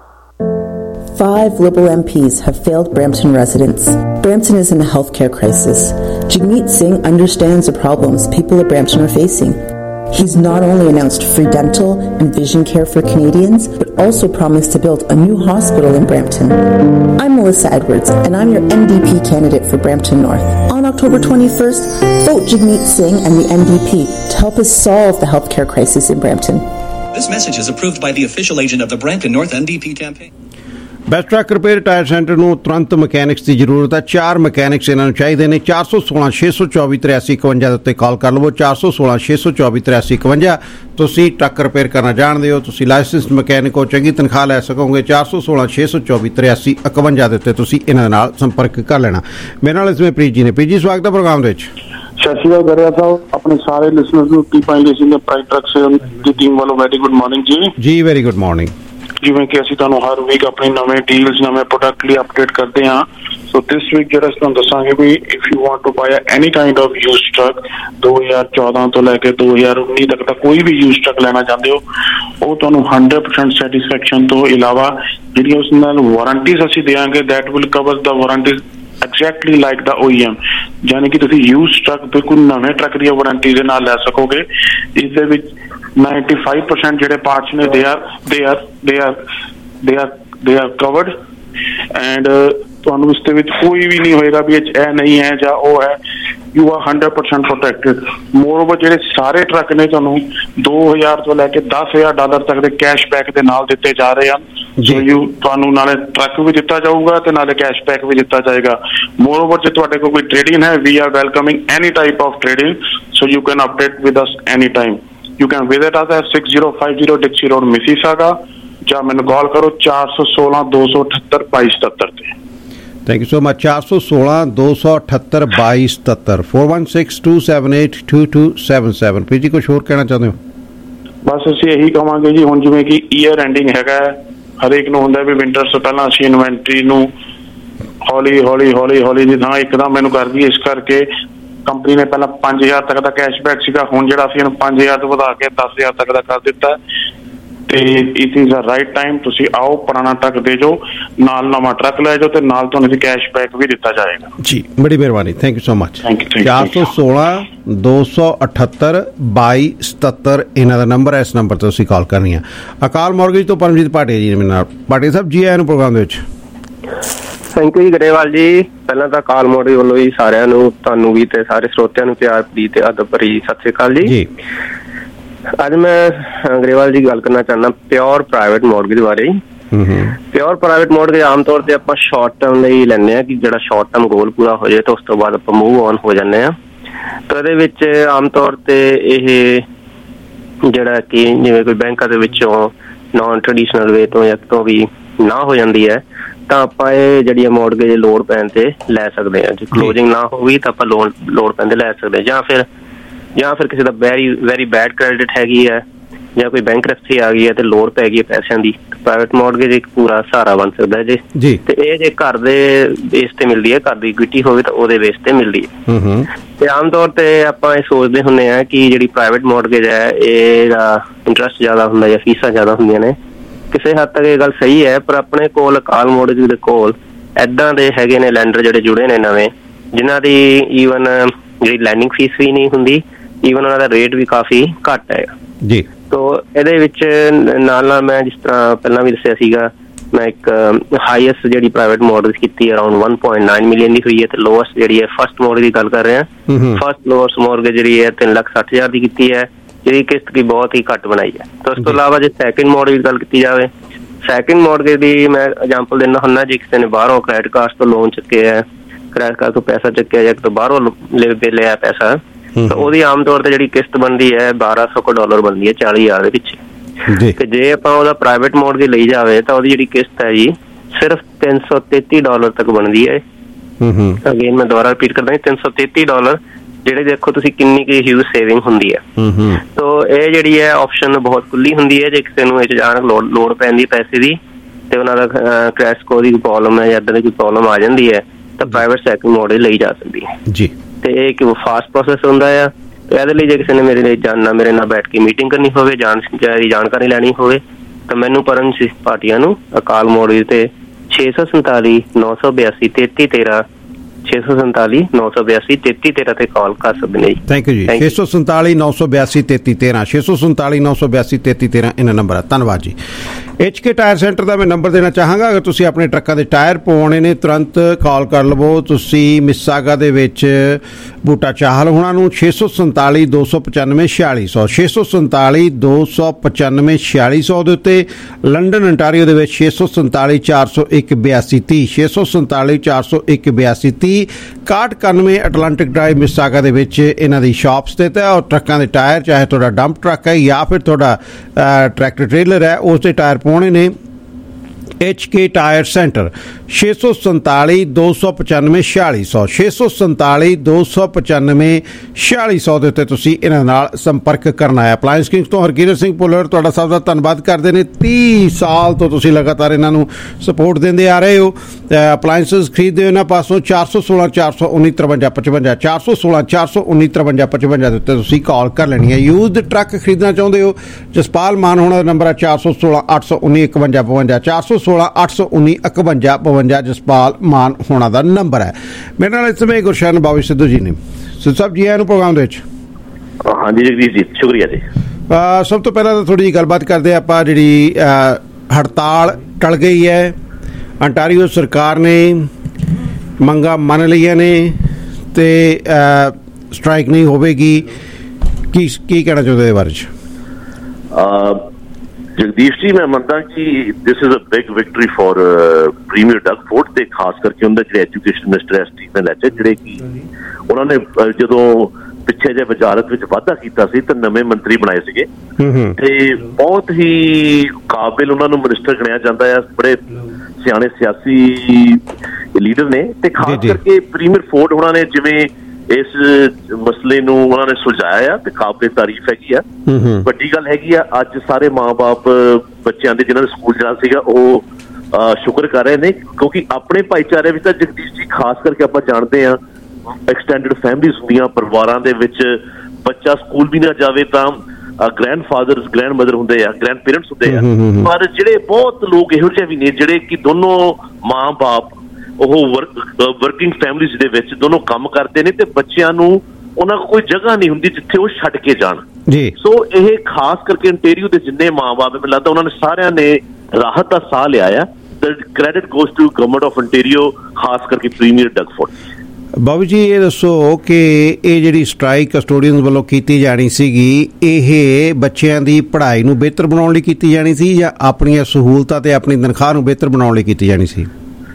Five Liberal M Ps have failed Brampton residents. Brampton is in a healthcare crisis. Jagmeet Singh understands the problems people of Brampton are facing. He's not only announced free dental and vision care for Canadians, but also promised to build a new hospital in Brampton. I'm Melissa Edwards, and I'm your N D P candidate for Brampton North. On October twenty-first, vote Jagmeet Singh and the N D P to help us solve the healthcare crisis in Brampton. This message is approved by the official agent of the Brampton North N D P campaign. Best truck repair tyre centre ਨੂੰ ਤੁਰੰਤ mechanics ਦੀ ਜ਼ਰੂਰਤ ਹੈ। ਚਾਰ mechanics ਇਹਨਾਂ ਨੂੰ ਚਾਹੀਦੇ ਨੇ। ਚਾਰ ਸੌ ਸੋਲਾਂ ਛੇ ਸੌ ਚੌਵੀ ਤਰਿਆਸੀ ਇਕਵੰਜਾ ਦੇ ਉੱਤੇ ਕਾਲ ਕਰ ਲਵੋ। ਚਾਰ ਸੌ ਸੋਲਾਂ ਛੇ ਸੌ ਚੌਵੀ ਤਰਿਆਸੀ ਇਕਵੰਜਾ। ਤੁਸੀਂ ਟਰੱਕ ਰਿਪੇਅਰ ਕਰਨਾ ਜਾਣਦੇ ਹੋ, ਤੁਸੀਂ ਲਾਇਸੈਂਸਡ ਮਕੈਨਿਕ ਹੋ, ਚੰਗੀ ਤਨਖਾਹ ਲੈ ਸਕੋਗੇ। ਚਾਰ ਸੌ ਸੋਲਾਂ ਛੇ ਸੌ ਚੌਵੀ ਤਰਿਆਸੀ ਇਕਵੰਜਾ ਦੇ ਉੱਤੇ ਤੁਸੀਂ ਇਹਨਾਂ ਦੇ ਨਾਲ ਸੰਪਰਕ ਕਰ ਲੈਣਾ। ਮੇਰੇ ਨਾਲ ਇਸ ਵਿੱਚ ਪ੍ਰੀਤ ਜੀ ਨੇ। ਪ੍ਰੀਤ ਜੀ, ਸਵਾਗਤ ਹੈ ਪ੍ਰੋਗਰਾਮ ਦੇ ਵਿੱਚ। ਸਤਿ ਸ਼੍ਰੀ ਅਕਾਲ ਗਰੇਵਾਲ ਸਾਹਿਬ, ਆਪਣੇ ਸਾਰੇ ਲਿਸਨਰਸ ਨੂੰ ਟੀ ਪਾਇੰਟ ਏਸ਼ੀਅਨ ਦੇ ਪ੍ਰਾਈਡ ਟਰੱਕ ਸੇਲ ਦੀ ਟੀਮ ਵੱਲੋਂ ਵੈਰੀ ਗੁੱਡ ਮਾਰਨਿੰਗ ਜੀ। ਜੀ ਵੈਰੀ ਗੁੱਡ ਮਾਰਨਿੰਗ। ਜਿਵੇਂ ਕਿ ਅਸੀਂ ਤੁਹਾਨੂੰ ਹਰ ਵੀਕ ਆਪਣੇ ਨਵੇਂ ਡੀਲਸ ਨਵੇਂ ਪ੍ਰੋਡਕਟ ਲਈ ਅਪਡੇਟ ਕਰਦੇ ਹਾਂ। ਸੋ ਦਿਸ ਵੀਕ ਜਿਹੜਾ ਅਸੀਂ ਤੁਹਾਨੂੰ ਦੱਸਾਂਗੇ ਵੀ if you want to buy any kind of used truck ਦੋ ਹਜ਼ਾਰ ਚੌਦਾਂ ਤੋਂ ਲੈ ਕੇ ਦੋ ਹਜ਼ਾਰ ਉੱਨੀ ਤੱਕ ਦਾ ਕੋਈ ਵੀ ਯੂਜ਼ਡ ਟਰੱਕ ਲੈਣਾ ਚਾਹੁੰਦੇ ਹੋ, ਉਹ ਤੁਹਾਨੂੰ ਹੰਡਰਡ ਪਰਸੈਂਟ ਸੈਟਿਸਫੈਕਸ਼ਨ ਤੋਂ ਇਲਾਵਾ ਜਿਹੜੀਆਂ ਉਸ ਨਾਲ ਵਾਰੰਟੀਜ਼ ਅਸੀਂ ਦੇਵਾਂਗੇ that will cover the warranties exactly like the O E M, ਯਾਨੀ ਕਿ ਤੁਸੀਂ ਯੂਜ਼ਡ ਟਰੱਕ ਬਿਲਕੁਲ ਨਵੇਂ ਟਰੱਕ ਦੀਆਂ ਵਾਰੰਟੀ ਦੇ ਨਾਲ ਲੈ ਸਕੋਗੇ। ਇਸ ਦੇ ਵਿੱਚ ninety-five percent ਜਿਹੜੇ ਪਾਰਟਸ ਨੇ they are they are they are they are they are covered and ਤੁਹਾਨੂੰ ਇਸ ਦੇ ਵਿੱਚ ਕੋਈ ਵੀ ਨਹੀਂ ਹੋਏਗਾ ਵੀ ਇਹ ਨਹੀਂ ਹੈ ਜਾਂ ਉਹ ਹੈ। You are hundred percent protected. Moreover ਜਿਹੜੇ ਸਾਰੇ ਟਰੱਕ ਨੇ ਤੁਹਾਨੂੰ ਦੋ ਹਜ਼ਾਰ ਤੋਂ ਲੈ ਕੇ ਦਸ ਹਜ਼ਾਰ ਡਾਲਰ ਤੱਕ ਦੇ ਕੈਸ਼ਬੈਕ ਦੇ ਨਾਲ ਦਿੱਤੇ ਜਾ ਰਹੇ ਹਨ। ਸੋ ਯੂ ਤੁਹਾਨੂੰ ਨਾਲੇ ਟਰੱਕ ਵੀ ਦਿੱਤਾ ਜਾਊਗਾ ਤੇ ਨਾਲੇ ਕੈਸ਼ਬੈਕ ਵੀ ਦਿੱਤਾ ਜਾਏਗਾ। ਮੋਰ ਓਵਰ ਜੇ ਤੁਹਾਡੇ ਕੋਲ ਕੋਈ ਟ੍ਰੇਡਿੰਗ ਹੈ, we are welcoming any type of trading, so you can update with us any time. You can visit us at six zero five zero Dixie Road, Mississauga, ਜਾਂ ਮੈਨੂੰ ਕਾਲ ਕਰੋ ਚਾਰ ਸੌ ਸੋਲਾਂ ਦੋ ਸੌ ਅਠੱਤਰ ਬਾਈ ਸਤੱਤਰ ਤੇ। Thank you so much. ਚਾਰ ਸੌ ਸੋਲਾਂ ਦੋ ਸੌ ਅਠੱਤਰ ਬਾਈ ਸਤੱਤਰ four one six two seven eight two two seven seven। ਪੀ ਜੀ ਕੁਛ ਹੋਰ ਕਹਿਣਾ ਚਾਹੁੰਦੇ ਹੋ? ਬਸ ਅਸੀਂ ਇਹੀ ਕਹਾਂਗੇ ਜੀ, ਹੁਣ ਜਿਵੇਂ ਕਿ ਈਅਰ ਐਂਡਿੰਗ ਹੈਗਾ, ਹਰੇਕ ਨੂੰ ਹੁੰਦਾ ਵੀ ਵਿੰਟਰ ਤੋਂ ਪਹਿਲਾਂ ਅਸੀਂ ਇਨਵੈਂਟਰੀ ਨੂੰ ਹੌਲੀ ਹੌਲੀ ਹੌਲੀ ਹੌਲੀ ਦੀ ਥਾਂ ਇੱਕਦਮ ਮੈਨੂੰ ਕਰ ਦਈਏ। ਇਸ ਕਰਕੇ ਕੰਪਨੀ ਨੇ ਪਹਿਲਾਂ ਪੰਜ ਹਜ਼ਾਰ ਤੱਕ ਦਾ ਕੈਸ਼ਬੈਕ ਸੀਗਾ, ਹੁਣ ਜਿਹੜਾ ਅਸੀਂ ਇਹਨੂੰ ਪੰਜ ਹਜ਼ਾਰ ਤੋਂ ਵਧਾ ਕੇ ਦਸ ਹਜ਼ਾਰ ਤੱਕ ਦਾ ਕਰ ਦਿੱਤਾ ਤੇ it is a right time. ਤੁਸੀਂ ਆਓ, ਪੁਰਾਣਾ ਟਰੱਕ ਦੇ ਜਾਓ, ਨਾਲ ਨਵਾਂ ਟਰੱਕ ਲੈ ਜਾਓ ਤੇ ਨਾਲ ਤੁਹਾਨੂੰ ਕੈਸ਼ਬੈਕ ਵੀ ਦਿੱਤਾ ਜਾਏਗਾ। ਜੀ ਬੜੀ ਮਿਹਰਬਾਨੀ, ਥੈਂਕ ਯੂ ਸੋ ਮਚ। ਚਾਰ ਸੌ ਸੋਲਾਂ ਦੋ ਸੌ ਅਠੱਤਰ ਬਾਈ ਸਤੱਤਰ ਇਹਨਾਂ ਦਾ ਨੰਬਰ ਹੈ। ਇਸ ਨੰਬਰ ਤੇ ਤੁਸੀਂ ਕਾਲ ਕਰਨੀ ਹੈ। ਅਕਾਲ ਮੌਰਗੇਜ ਤੋਂ ਪਰਮਜੀਤ ਭਾਟੀਆ ਜੀ ਨੇ ਮੇਰੇ ਨਾਲ। ਭਾਟੀਆ ਸਾਹਿਬ ਜੀ ਆਇਆਂ ਨੂੰ ਪ੍ਰੋਗਰਾਮ ਦੇ ਵਿੱਚ। ਥੈਂਕ ਯੂ ਜੀ ਗਰੇਵਾਲ ਜੀ। ਪਹਿਲਾਂ ਤਾਂ ਕਾਲ ਮੋੜੀ ਵੱਲੋਂ ਹੀ ਸਾਰਿਆਂ ਨੂੰ, ਤੁਹਾਨੂੰ ਵੀ ਤੇ ਸਾਰੇ ਸਰੋਤਿਆਂ ਨੂੰ ਪਿਆਰ ਭਰੀ ਤੇ ਅਦਬ ਭਰੀ ਸਤਿ ਸ਼੍ਰੀ ਅਕਾਲ ਜੀ। ਅੱਜ ਮੈਂ ਗਰੇਵਾਲ ਜੀ ਗੱਲ ਕਰਨਾ ਚਾਹੁੰਦਾ ਪਿਓਰ ਪ੍ਰਾਈਵੇਟ ਮੋਰਗੇਜ ਬਾਰੇ। ਪਿਓਰ ਪ੍ਰਾਈਵੇਟ ਮੋਰਗੇਜ ਆਮ ਤੌਰ ਤੇ ਆਪਾਂ ਸ਼ਾਰਟ ਟਰਮ ਲਈ ਲੈਂਦੇ ਹਾਂ ਕਿ ਜਿਹੜਾ ਸ਼ਾਰਟ ਟਰਮ ਗੋਲ ਪੂਰਾ ਹੋ ਜਾਏ ਤਾਂ ਉਸ ਤੋਂ ਬਾਅਦ ਆਪਾਂ ਮੂਵ ਔਨ ਹੋ ਜਾਂਦੇ ਹਾਂ। ਤਾਂ ਇਹਦੇ ਵਿੱਚ ਆਮ ਤੌਰ ਤੇ ਇਹ ਜਿਹੜਾ ਕਿ ਜਿਵੇਂ ਕੋਈ ਬੈਂਕਾਂ ਦੇ ਵਿੱਚੋਂ ਨੋਨ ਟ੍ਰੈਡੀਸ਼ਨਲ ਵੇ ਤੋਂ ਜਾਂ ਤੋਂ ਵੀ ਨਾ ਹੋ ਜਾਂਦੀ ਹੈ ਤਾਂ ਆਪਾਂ ਇਹ ਜਿਹੜੀ ਮੋਰਗੇਜ ਲੋੜ ਪੈਣ ਤੇ ਲੈ ਸਕਦੇ ਹਾਂ। ਜੇ ਕਲੋਜ਼ਿੰਗ ਨਾ ਹੋਈ ਤਾਂ ਆਪਾਂ ਲੋਨ ਲੋੜ ਪੈਣ ਤੇ ਲੈ ਸਕਦੇ ਹਾਂ। ਜਾਂ ਫਿਰ ਜਾਂ ਫਿਰ ਕਿਸੇ ਦਾ ਵੈਰੀ ਵੈਰੀ ਬੈਡ ਕ੍ਰੈਡਿਟ ਹੈਗੀ ਹੈ ਜਾਂ ਕੋਈ ਬੈਂਕਰਪਸੀ ਆ ਗਈ ਹੈ ਤੇ ਲੋੜ ਪੈ ਗਈ ਹੈ ਪੈਸਿਆਂ ਦੀ, ਪ੍ਰਾਈਵੇਟ ਮੋਰਗੇਜ ਇੱਕ ਪੂਰਾ ਸਹਾਰਾ ਬਣ ਸਕਦਾ ਜੀ। ਤੇ ਇਹ ਜੇ ਘਰ ਦੇ ਬੇਸ ਤੇ ਮਿਲਦੀ ਹੈ, ਘਰ ਦੀ ਇਕੁਇਟੀ ਹੋਵੇ ਤਾਂ ਉਹਦੇ ਬੇਸ ਤੇ ਮਿਲਦੀ ਹੈ। ਤੇ ਆਮ ਤੌਰ ਤੇ ਆਪਾਂ ਇਹ ਸੋਚਦੇ ਹੁੰਦੇ ਹਾਂ ਕਿ ਜਿਹੜੀ ਪ੍ਰਾਈਵੇਟ ਮੋਰਗੇਜ ਹੈ ਇਹਦਾ ਇੰਟਰਸਟ ਜ਼ਿਆਦਾ ਹੁੰਦਾ ਜਾਂ ਫੀਸਾਂ ਜ਼ਿਆਦਾ ਹੁੰਦੀਆਂ ਨੇ। ਕਿਸੇ ਹੱਦ ਤੱਕ ਇਹ ਗੱਲ ਸਹੀ ਹੈ, ਪਰ ਆਪਣੇ ਕੋਲ ਅਕਾਲ ਮੋਰਗੇਜ ਦੇ ਕੋਲ ਏਦਾਂ ਦੇ ਹੈਗੇ ਨੇ ਲੈਂਡਰ ਜਿਹੜੇ ਜੁੜੇ ਨੇ ਨਵੇਂ, ਜਿਨ੍ਹਾਂ ਦੀ ਈਵਨ ਜਿਹੜੀ ਲੈਂਡਿੰਗ ਫੀਸ ਵੀ ਨਹੀਂ ਹੁੰਦੀ, ਈਵਨ ਉਹਨਾਂ ਦਾ ਰੇਟ ਵੀ ਕਾਫੀ ਘੱਟ ਹੈ ਜੀ। ਤੋ ਇਹਦੇ ਵਿੱਚ ਨਾਲ ਨਾਲ ਮੈਂ ਜਿਸ ਤਰ੍ਹਾਂ ਪਹਿਲਾਂ ਵੀ ਦੱਸਿਆ ਸੀਗਾ, ਮੈਂ ਇੱਕ ਹਾਈਐਸਟ ਜਿਹੜੀ ਪ੍ਰਾਈਵੇਟ ਮੋਰਗੇਜ ਕੀਤੀ around one point nine million ਦੀ ਹੋਈ ਹੈ ਤੇ ਲੋਐਸਟ ਜਿਹੜੀ ਹੈ ਫਸਟ ਮੋਰਗੇਜ ਦੀ ਗੱਲ ਕਰ ਰਹੇ ਹਾਂ। ਫਸਟ ਲੋਐਸਟ ਮੋਰਗੇਜ ਜਿਹੜੀ ਹੈ ਤਿੰਨ ਲੱਖ ਸੱਠ ਹਜ਼ਾਰ ਦੀ ਕੀਤੀ ਹੈ, ਜਿਹੜੀ ਕਿਸ਼ਤ ਕੀ ਬਹੁਤ ਹੀ ਘੱਟ ਬਣਾਈ ਹੈ। ਤੇ ਉਸ ਤੋਂ ਇਲਾਵਾ ਜੇ ਸੈਕਿੰਡ ਮੋਰਗੇਜ ਦੀ ਗੱਲ ਕੀਤੀ ਜਾਵੇ, ਸੈਕਿੰਡ ਮੋਰਗੇਜ ਦੀ ਮੈਂ ਐਗਜ਼ਾਮਪਲ ਦਿੰਦਾ ਹੁੰਦਾ, ਜੇ ਕਿਸੇ ਨੇ ਬਾਹਰੋਂ ਕ੍ਰੈਡਿਟ ਕਾਰਡ ਤੋਂ ਲੋਨ ਚੁੱਕਿਆ, ਕ੍ਰੈਡਿਟ ਕਾਰਡ ਤੋਂ ਪੈਸਾ ਚੁੱਕਿਆ ਜਾਂ ਕਿਤੋਂ ਬਾਹਰੋਂ ਲੈ ਲਿਆ ਪੈਸਾ, ਤਾਂ ਉਹਦੀ ਆਮ ਤੌਰ ਤੇ ਜਿਹੜੀ ਕਿਸ਼ਤ ਬਣਦੀ ਹੈ ਬਾਰਾਂ ਸੌ ਕੁ ਡਾਲਰ ਬਣਦੀ ਹੈ ਚਾਲੀ ਹਜ਼ਾਰ ਦੇ ਪਿੱਛੇ। ਤੇ ਜੇ ਆਪਾਂ ਉਹਦਾ ਪ੍ਰਾਈਵੇਟ ਮੋਰਗੇਜ ਲਈ ਜਾਵੇ ਤਾਂ ਉਹਦੀ ਜਿਹੜੀ ਕਿਸ਼ਤ ਹੈ ਜੀ ਸਿਰਫ ਤਿੰਨ ਸੌ ਤੇਤੀ ਡਾਲਰ ਤੱਕ ਬਣਦੀ ਹੈ ਅਗੇਨ ਮੈਂ ਦੁਬਾਰਾ ਰਿਪੀਟ ਕਰਦਾ ਤਿੰਨ ਸੌ ਤੇਤੀ ਡਾਲਰ, ਜਿਹੜੇ ਦੇਖੋ ਤੁਸੀਂ ਕਿੰਨੀ ਕੁ ਹਿਊਜ ਸੇਵਿੰਗ ਹੁੰਦੀ ਹੈ। ਤੋ ਇਹ ਜਿਹੜੀ ਹੈ ਆਪਸ਼ਨ ਬਹੁਤ ਖੁੱਲੀ ਹੁੰਦੀ ਹੈ, ਜੇ ਕਿਸੇ ਨੂੰ ਇਹ ਅਚਾਨਕ ਲੋੜ ਲੋੜ ਪੈਂਦੀ ਪੈਸੇ ਦੀ ਤੇ ਉਹਨਾਂ ਦਾ ਕ੍ਰੈਸ਼ ਸਕੋਰ ਦੀ ਪ੍ਰੋਬਲਮ ਹੈ ਜਾਂ ਇੱਦਾਂ ਦੀ ਕੋਈ ਪ੍ਰੋਬਲਮ ਆ ਜਾਂਦੀ ਹੈ ਤਾਂ ਪ੍ਰਾਈਵੇਟ ਸੈਕਟਰ ਮੋਡਲ ਲਈ ਜਾ ਸਕਦੀ ਹੈ ਜੀ। ਤੇ ਇਹ ਇੱਕ ਫਾਸਟ ਪ੍ਰੋਸੈਸ ਹੁੰਦਾ ਆ। ਇਹਦੇ ਲਈ ਜੇ ਕਿਸੇ ਨੇ ਮੇਰੇ ਲਈ ਜਾਣਨਾ, ਮੇਰੇ ਨਾਲ ਬੈਠ ਕੇ ਮੀਟਿੰਗ ਕਰਨੀ ਹੋਵੇ, ਜਾਣ ਜਾਣਕਾਰੀ ਲੈਣੀ ਹੋਵੇ ਤਾਂ ਮੈਨੂੰ ਪਰਨ ਭਾਟੀਆ ਨੂੰ ਅਕਾਲ ਮੋੜ ਤੇ ਛੇ ਸੌ ਸੰਤਾਲੀ ਨੌ ਸੌ ਬਿਆਸੀ ਤੇਤੀ ਤੇਰਾਂ ਛੇ ਸੌ ਸੰਤਾਲੀ ਨੌ ਸੌ ਬਿਆਸੀ ਤੇਤੀ ਤੇਰਾਂ ਤੇ ਕਾਲ ਕਰ ਸਕਦੇ ਨੇ ਜੀ। ਥੈਂਕ ਯੂ ਜੀ। ਛੇ ਸੌ ਸੰਤਾਲੀ ਨੌ ਸੌ ਬਿਆਸੀ ਤੇਤੀ ਤੇਰਾਂ ਛੇ ਸੌ ਸੰਤਾਲੀ ਨੌ ਸੌ ਬਿਆਸੀ ਤੇਤੀ ਤੇਰਾਂ ਇਹਨਾਂ ਨੰਬਰ ਆ। ਧੰਨਵਾਦ ਜੀ। ਐਚ ਕੇ ਟਾਇਰ ਸੈਂਟਰ ਦਾ ਮੈਂ ਨੰਬਰ ਦੇਣਾ ਚਾਹਾਂਗਾ। ਅਗਰ ਤੁਸੀਂ ਆਪਣੇ ਟਰੱਕਾਂ ਦੇ ਟਾਇਰ ਪਵਾਉਣੇ ਨੇ ਤੁਰੰਤ ਕਾਲ ਕਰ ਲਵੋ। ਤੁਸੀਂ ਮਿਸਾਗਾ ਦੇ ਵਿੱਚ ਬੂਟਾ ਚਾਹਲ ਹੋਣਾ ਨੂੰ ਛੇ ਸੌ ਸੰਤਾਲੀ ਦੋ ਸੌ ਪਚਾਨਵੇਂ ਛਿਆਲੀ ਸੌ ਛੇ ਸੌ ਸੰਤਾਲੀ ਦੋ ਸੌ ਪਚਾਨਵੇਂ ਛਿਆਲੀ ਸੌ ਦੇ ਉੱਤੇ, ਲੰਡਨ ਅੰਟਾਰੀਓ ਦੇ ਵਿੱਚ ਛੇ ਸੌ ਸੰਤਾਲੀ ਚਾਰ ਸੌ ਇੱਕ ਬਿਆਸੀ ਤੀਹ ਛੇ ਸੌ ਸੰਤਾਲੀ ਚਾਰ ਸੌ ਇੱਕ ਬਿਆਸੀ ਤੀਹ ਇਕਾਹਠ ਇਕਾਨਵੇਂ ਅਟਲਾਂਟਿਕ ਡਰਾਈਵ ਮਿਸਾਗਾ ਦੇ ਵਿੱਚ ਇਹਨਾਂ ਦੀ ਸ਼ਾਪ ਸਥਿਤ ਹੈ। ਔਰ ਟਰੱਕਾਂ ਦੇ ਟਾਇਰ, ਚਾਹੇ ਤੁਹਾਡਾ ਡੰਪ ਟਰੱਕ ਹੈ ਜਾਂ ਫਿਰ ਤੁਹਾਡਾ ਟਰੈਕਟਰ ਟ੍ਰੇਲਰ ਹੈ, ਉਸ ਦੇ ਟਾਇਰ ਪਾਉਣੇ ਨੇ ਐਚ ਕੇ ਟਾਇਰ ਸੈਂਟਰ ਛੇ ਸੌ ਸੰਤਾਲੀ ਦੋ ਸੌ ਪਚਾਨਵੇਂ ਛਿਆਲੀ ਸੌ ਛੇ ਸੌ ਸੰਤਾਲੀ ਦੋ ਸੌ ਪਚਾਨਵੇਂ ਛਿਆਲੀ ਸੌ ਦੇ ਉੱਤੇ ਤੁਸੀਂ ਇਹਨਾਂ ਨਾਲ ਸੰਪਰਕ ਕਰਨਾ ਹੈ। ਅਪਲਾਇੰਸ ਕਿੰਗਸ ਤੋਂ ਹਰਕੀਰਤ ਸਿੰਘ ਭੁੱਲਰ ਤੁਹਾਡਾ ਸਭ ਦਾ ਧੰਨਵਾਦ ਕਰਦੇ ਨੇ। ਤੀਹ ਸਾਲ ਤੋਂ ਤੁਸੀਂ ਲਗਾਤਾਰ ਇਹਨਾਂ ਨੂੰ ਸਪੋਰਟ ਦਿੰਦੇ ਆ ਰਹੇ ਹੋ। ਅਪਲਾਇੰਸਿਸ ਖਰੀਦਦੇ ਹੋ ਇਹਨਾਂ ਪਾਸੋਂ ਚਾਰ ਸੌ ਸੋਲਾਂ ਚਾਰ ਸੌ ਉੱਨੀ ਤਰਵੰਜਾ ਪਚਵੰਜਾ ਚਾਰ ਸੌ ਸੋਲਾਂ ਚਾਰ ਸੌ ਉੱਨੀ ਤਰਵੰਜਾ ਪਚਵੰਜਾ ਦੇ ਉੱਤੇ ਤੁਸੀਂ ਕਾਲ ਕਰ ਲੈਣੀ ਹੈ। ਯੂਜ਼ਡ ਟਰੱਕ ਖਰੀਦਣਾ ਚਾਹੁੰਦੇ ਹੋ, ਜਸਪਾਲ ਮਾਨ ਹੋਣਾ ਦਾ ਨੰਬਰ ਹੈ ਚਾਰ ਸੌ ਸੋਲਾਂ ਅੱਠ ਸੌ ਉੱਨੀ ਇਕਵੰਜਾ ਬਵੰਜਾ ਚਾਰ ਸੌ ਸੋਲਾਂ ਅੱਠ ਸੌ ਉੱਨੀ ਇਕਵੰਜਾ ਬਵੰਜਾ ਜਸਪਾਲ ਮਾਨ ਹੋਣਾ ਦਾ ਨੰਬਰ ਹੈ। ਮੇਰੇ ਨਾਲ ਇਸ ਸਮੇਂ ਗੁਰਸ਼ਨ ਬਾਬੀ ਸਿੱਧੂ ਜੀ ਨੇ। ਸਿੱਧੂ ਸਾਹਿਬ ਜੀ ਆਇਆਂ ਨੂੰ ਪ੍ਰੋਗਰਾਮ ਦੇ ਵਿੱਚ। ਹਾਂਜੀ ਜਗਦੀਸ਼ ਜੀ, ਸ਼ੁਕਰੀਆ ਜੀ। ਸਭ ਤੋਂ ਪਹਿਲਾਂ ਤਾਂ ਥੋੜੀ ਜਿਹੀ ਗੱਲਬਾਤ ਕਰਦੇ ਆਪਾਂ। ਜਿਹੜੀ ਹੜਤਾਲ ਟਲ ਗਈ ਹੈ, ਅੰਟਾਰੀਓ ਸਰਕਾਰ ਨੇ ਮੰਗਾਂ ਮੰਨ ਲਈਆਂ ਨੇ ਤੇ ਸਟ੍ਰਾਈਕ ਨਹੀਂ ਹੋਵੇਗੀ। ਕੀ ਕੀ ਕਹਿਣਾ ਚਾਹੁੰਦੇ ਇਹਦੇ ਬਾਰੇ 'ਚ? ਜਗਦੀਸ਼ ਜੀ, ਮੈਂ ਮੰਨਦਾ ਕਿ this is a big victory for premier Doug Ford ਤੇ ਖਾਸ ਕਰਕੇ ਉਹਨਾਂ ਜਿਹੜੇ ਐਜੂਕੇਸ਼ਨ ਮਿਨਿਸਟਰ ਸਟੀਫਨ ਲੈਚਰ, ਜਿਹੜੇ ਕਿ ਉਹਨਾਂ ਨੇ ਜਦੋਂ ਪਿੱਛੇ ਜੇ ਵਜ਼ਾਰਤ ਵਿੱਚ ਵਾਧਾ ਕੀਤਾ ਸੀ ਤਾਂ ਨਵੇਂ ਮੰਤਰੀ ਬਣਾਏ ਸੀਗੇ ਤੇ ਬਹੁਤ ਹੀ ਕਾਬਿਲ ਉਹਨਾਂ ਨੂੰ ਮਿਨਿਸਟਰ ਗਿਣਿਆ ਜਾਂਦਾ ਹੈ। ਬੜੇ ਸਿਆਣੇ ਸਿਆਸੀ ਲੀਡਰ ਨੇ ਤੇ ਖਾਸ ਕਰਕੇ ਪ੍ਰੀਮੀਅਰ ਫੋਰਡ ਉਹਨਾਂ ਨੇ ਜਿਵੇਂ ਇਸ ਮਸਲੇ ਨੂੰ ਉਹਨਾਂ ਨੇ ਸੁਲਝਾਇਆ ਆ ਤੇ ਕਾਬਲੇ ਤਾਰੀਫ ਹੈਗੀ ਆ। ਵੱਡੀ ਗੱਲ ਹੈਗੀ ਆ, ਅੱਜ ਸਾਰੇ ਮਾਂ ਬਾਪ ਬੱਚਿਆਂ ਦੇ ਜਿਹਨਾਂ ਨੇ ਸਕੂਲ ਜਾਣਾ ਸੀਗਾ ਉਹ ਸ਼ੁਕਰ ਕਰ ਰਹੇ ਨੇ, ਕਿਉਂਕਿ ਆਪਣੇ ਭਾਈਚਾਰੇ ਵਿੱਚ ਤਾਂ ਜਗਦੀਸ਼ ਜੀ ਖਾਸ ਕਰਕੇ ਆਪਾਂ ਜਾਣਦੇ ਹਾਂ ਐਕਸਟੈਂਡਡ ਫੈਮਿਲੀਜ਼ ਹੁੰਦੀਆਂ, ਪਰਿਵਾਰਾਂ ਦੇ ਵਿੱਚ ਬੱਚਾ ਸਕੂਲ ਵੀ ਨਾ ਜਾਵੇ ਤਾਂ ਗ੍ਰੈਂਡ ਫਾਦਰਸ ਗ੍ਰੈਂਡ ਮਦਰ ਹੁੰਦੇ ਆ, ਗ੍ਰੈਂਡ ਪੇਰੈਂਟਸ ਹੁੰਦੇ ਆ। ਪਰ ਜਿਹੜੇ ਬਹੁਤ ਲੋਕ ਇਹੋ ਜਿਹੇ ਵੀ ਨੇ ਜਿਹੜੇ ਕਿ ਦੋਨੋਂ ਮਾਂ ਬਾਪ ਉਹ ਵਰਕਿੰਗ ਫੈਮਿਲੀਜ਼ ਦੇ ਵਿੱਚ ਦੋਨੋਂ ਕੰਮ ਕਰਦੇ ਨੇ ਤੇ ਬੱਚਿਆਂ ਨੂੰ ਉਹਨਾਂ ਕੋਲ ਕੋਈ ਜਗ੍ਹਾ ਨਹੀਂ ਹੁੰਦੀ ਜਿੱਥੇ ਉਹ ਛੱਡ ਕੇ ਜਾਣ। ਸੋ ਇਹ ਖਾਸ ਕਰਕੇ ਅੰਟੇਰੀਓ ਦੇ ਜਿੰਨੇ ਮਾਂ ਬਾਪ ਮੈਨੂੰ ਲੱਗਦਾ ਉਹਨਾਂ ਨੇ ਸਾਰਿਆਂ ਨੇ ਰਾਹਤ ਦਾ ਸਾਹ ਲਿਆ ਆ। Credit goes to government of Ontario, ਖਾਸ ਕਰਕੇ ਪ੍ਰੀਮੀਅਰ ਡਗ ਫੋਰਡ। ਬਾਬੂ ਜੀ ਇਹ ਦੱਸੋ ਕਿ ਇਹ ਜਿਹੜੀ ਸਟ੍ਰਾਈਕ ਕਸਟੋਡੀਅਨ ਵੱਲੋਂ ਕੀਤੀ ਜਾਣੀ ਸੀਗੀ, ਇਹ ਬੱਚਿਆਂ ਦੀ ਪੜ੍ਹਾਈ ਨੂੰ ਬਿਹਤਰ ਬਣਾਉਣ ਲਈ ਕੀਤੀ ਜਾਣੀ ਸੀ ਜਾਂ ਆਪਣੀਆਂ ਸਹੂਲਤਾਂ ਤੇ ਆਪਣੀ ਤਨਖਾਹ ਨੂੰ ਬਿਹਤਰ ਬਣਾਉਣ ਲਈ ਕੀਤੀ ਜਾਣੀ ਸੀ?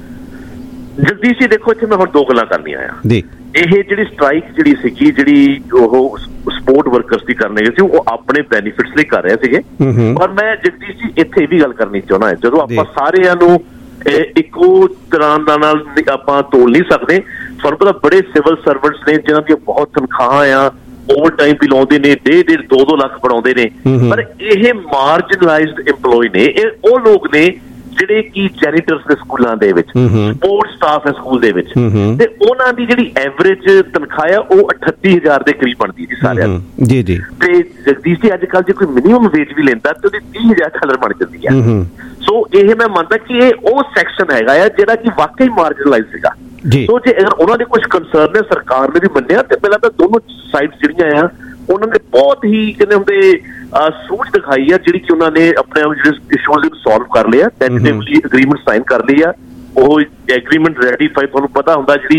ਜਗਦੀਸ਼ ਜੀ ਦੇਖੋ, ਇੱਥੇ ਮੈਂ ਹੁਣ ਦੋ ਗੱਲਾਂ ਕਰਨੀਆਂ ਆ ਜੀ। ਇਹ ਜਿਹੜੀ ਸਟ੍ਰਾਈਕ ਜਿਹੜੀ ਸੀਗੀ, ਜਿਹੜੀ ਉਹ ਸਪੋਰਟ ਵਰਕਰਸ ਦੀ ਕਰਨੇ ਸੀ, ਉਹ ਆਪਣੇ ਬੈਨੀਫਿਟਸ ਲਈ ਕਰ ਰਹੇ ਸੀਗੇ। ਪਰ ਮੈਂ ਜਗਦੀਸ਼ ਜੀ ਇੱਥੇ ਇਹ ਵੀ ਗੱਲ ਕਰਨੀ ਚਾਹੁੰਦਾ, ਜਦੋਂ ਆਪਾਂ ਸਾਰਿਆਂ ਨੂੰ ਇੱਕੋ ਤਰ੍ਹਾਂ ਦਾ ਨਾਲ ਆਪਾਂ ਤੋਲ ਨਹੀਂ ਸਕਦੇ। ਤੁਹਾਨੂੰ ਪਤਾ ਬੜੇ ਸਿਵਲ ਸਰਵੈਂਟਸ ਨੇ ਜਿਨ੍ਹਾਂ ਦੀਆਂ ਬਹੁਤ ਤਨਖਾਹਾਂ ਆ, ਓਵਰ ਟਾਈਮ ਵੀ ਲਾਉਂਦੇ ਨੇ, ਡੇਢ ਡੇਢ ਦੋ ਦੋ ਲੱਖ ਬਣਾਉਂਦੇ ਨੇ, ਪਰ ਇਹ ਮਾਰਜਨਲਾਈਜ਼ਡ EMPLOYE ਨੇ। ਇਹ ਉਹ ਲੋਕ ਨੇ ਜਿਹੜੇ ਕਿ ਜੈਨੀਟਰਸ ਦੇ ਸਕੂਲਾਂ ਦੇ ਵਿੱਚ, ਸਪੋਰਟ ਸਟਾਫ ਹੈ ਸਕੂਲ ਦੇ ਵਿੱਚ, ਤੇ ਉਹਨਾਂ ਦੀ ਜਿਹੜੀ ਐਵਰੇਜ ਤਨਖਾਹ ਆ ਉਹ ਅਠੱਤੀ ਹਜ਼ਾਰ ਦੇ ਕਰੀਬ ਬਣਦੀ ਜੀ ਸਾਰਿਆਂ ਨੂੰ। ਜੀ ਜੀ ਤੇ ਜਗਦੀਸ਼ ਜੀ ਅੱਜ ਕੱਲ ਜੇ ਕੋਈ ਮਿਨੀਮਮ ਵੇਜ ਵੀ ਲੈਂਦਾ ਤੇ ਉਹਦੀ ਤੀਹ ਹਜ਼ਾਰ ਡਾਲਰ ਬਣ ਜਾਂਦੀ ਹੈ। ਸੋ ਇਹ ਮੈਂ ਮੰਨਦਾ ਕਿ ਇਹ ਉਹ ਸੈਕਸ਼ਨ ਹੈਗਾ ਆ ਜਿਹੜਾ ਕਿ ਵਾਕਈ ਮਾਰਜਨਲਾਈਜ਼ ਸੀਗਾ। ਸੋ ਜੇ ਅਗਰ ਉਹਨਾਂ ਦੇ ਕੁਝ ਕੰਸਰਨ ਨੇ, ਸਰਕਾਰ ਨੇ ਵੀ ਮੰਨਿਆ ਤੇ ਪਹਿਲਾਂ ਤਾਂ ਦੋਨੋਂ ਸਾਈਡਸ ਜਿਹੜੀਆਂ ਆ ਉਹਨਾਂ ਨੇ ਬਹੁਤ ਹੀ ਕਹਿੰਦੇ ਹੁੰਦੇ ਸੂਝ ਦਿਖਾਈ ਆ, ਜਿਹੜੀ ਕਿ ਉਹਨਾਂ ਨੇ ਆਪਣੇ ਜਿਹੜੇ ਇਸ਼ੂਜ਼ ਨੂੰ ਸੋਲਵ ਕਰ ਲਿਆ, ਟੈਂਟੇਟਿਵਲੀ ਐਗਰੀਮੈਂਟ ਸਾਈਨ ਕਰ ਲਈ ਆ। ਉਹ ਐਗਰੀਮੈਂਟ ਰੈਟੀਫਾਈ, ਤੁਹਾਨੂੰ ਪਤਾ ਹੁੰਦਾ ਜਿਹੜੀ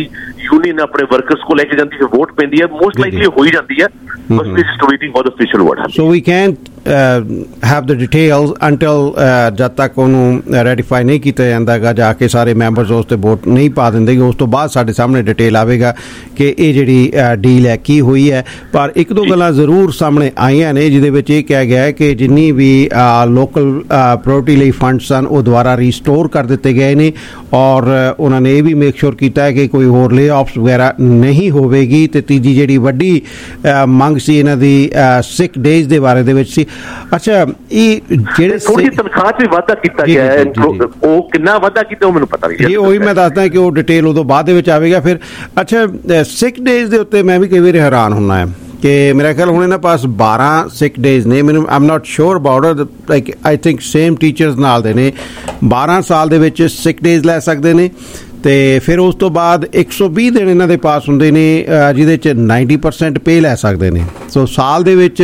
यूनियन अपने वर्कर्स को लेके जाती है, वोट पैंदी है, मोस्ट लाइकली हो ही जाती है, बस we just waiting for the official word. So we can't have the details until जब तक ਉਹਨੂੰ ਰੈਟੀਫਾਈ ਨਹੀਂ ਕੀਤਾ ਜਾਂਦਾਗਾ, ਜਾ ਕੇ ਸਾਰੇ ਮੈਂਬਰਸ ਉਸ 'ਤੇ ਵੋਟ ਨਹੀਂ ਪਾ ਦਿੰਦੇ, ਉਸ ਤੋਂ ਬਾਅਦ ਸਾਡੇ ਸਾਹਮਣੇ ਡਿਟੇਲ ਆਵੇਗਾ ਕਿ ਇਹ ਜਿਹੜੀ ਡੀਲ ਹੈ ਕੀ ਹੋਈ ਹੈ। ਪਰ ਇੱਕ ਦੋ ਗੱਲਾਂ ਜ਼ਰੂਰ ਸਾਹਮਣੇ ਆਈਆਂ ਨੇ ਜਿਹਦੇ ਵਿੱਚ ਇਹ ਕਿਹਾ ਗਿਆ ਹੈ ਕਿ ਜਿੰਨੀ ਵੀ ਲੋਕਲ ਪ੍ਰਾਇਓਰਟੀ ਲਈ ਫੰਡ ਸਨ ਉਹ ਦੁਬਾਰਾ ਰੀਸਟੋਰ ਕਰ ਦਿੱਤੇ ਗਏ ਨੇ, ਔਰ ਉਹਨਾਂ ਨੇ ਇਹ ਵੀ ਮੇਕ ਸ਼ੋਰ ਕੀਤਾ ਹੈ ਕਿ ਕੋਈ ਹੋਰ ਲੇ ਆਫਸ ਵਗੈਰਾ ਨਹੀਂ ਹੋਵੇਗੀ। ਤੇ ਤੀਜੀ ਜਿਹੜੀ ਵੱਡੀ ਮੰਗ ਸੀ ਇਹਨਾਂ ਦੀ ਸਿਕ ਡੇਜ਼ ਦੇ ਬਾਰੇ ਦੇ ਵਿੱਚ ਸੀ। ਅੱਛਾ, ਇਹ ਜਿਹੜੇ ਥੋੜੀ ਤਨਖਾਹ 'ਚ ਵੀ ਵਾਧਾ ਕੀਤਾ ਗਿਆ ਹੈ, ਉਹ ਕਿੰਨਾ ਵਾਧਾ ਕੀਤਾ ਉਹ ਮੈਨੂੰ ਪਤਾ ਨਹੀਂ। ਇਹ ਉਹੀ ਮੈਂ ਦੱਸਦਾ ਕਿ ਉਹ ਡਿਟੇਲ ਉਦੋਂ ਬਾਅਦ ਦੇ ਵਿੱਚ ਆਵੇਗਾ ਫਿਰ। ਅੱਛਾ, ਸਿਕ ਡੇਜ਼ ਦੇ ਉੱਤੇ ਮੈਂ ਵੀ ਕਈ ਵਾਰੀ ਹੈਰਾਨ ਹੁੰਦਾ ਹੈ ਕਿ ਮੇਰਾ ਖਿਆਲ ਹੁਣ ਇਹਨਾਂ ਪਾਸ ਬਾਰਾਂ ਸਿਕ ਡੇਜ਼ ਨੇ, ਮੈਨੂੰ I'm not sure about it, like I think same teachers ਨਾਲ ਦੇ ਨੇ, ਬਾਰਾਂ ਸਾਲ ਦੇ ਵਿੱਚ ਸਿਕ ਡੇਜ਼ ਲੈ ਸਕਦੇ ਨੇ। ਅਤੇ ਫਿਰ ਉਸ ਤੋਂ ਬਾਅਦ ਇੱਕ ਸੌ ਵੀਹ ਦਿਨ ਇਹਨਾਂ ਦੇ ਪਾਸ ਹੁੰਦੇ ਨੇ ਜਿਹਦੇ 'ਚ ਨਾਈਨਟੀ ਪਰਸੈਂਟ ਪੇ ਲੈ ਸਕਦੇ ਨੇ। ਸੋ ਸਾਲ ਦੇ ਵਿੱਚ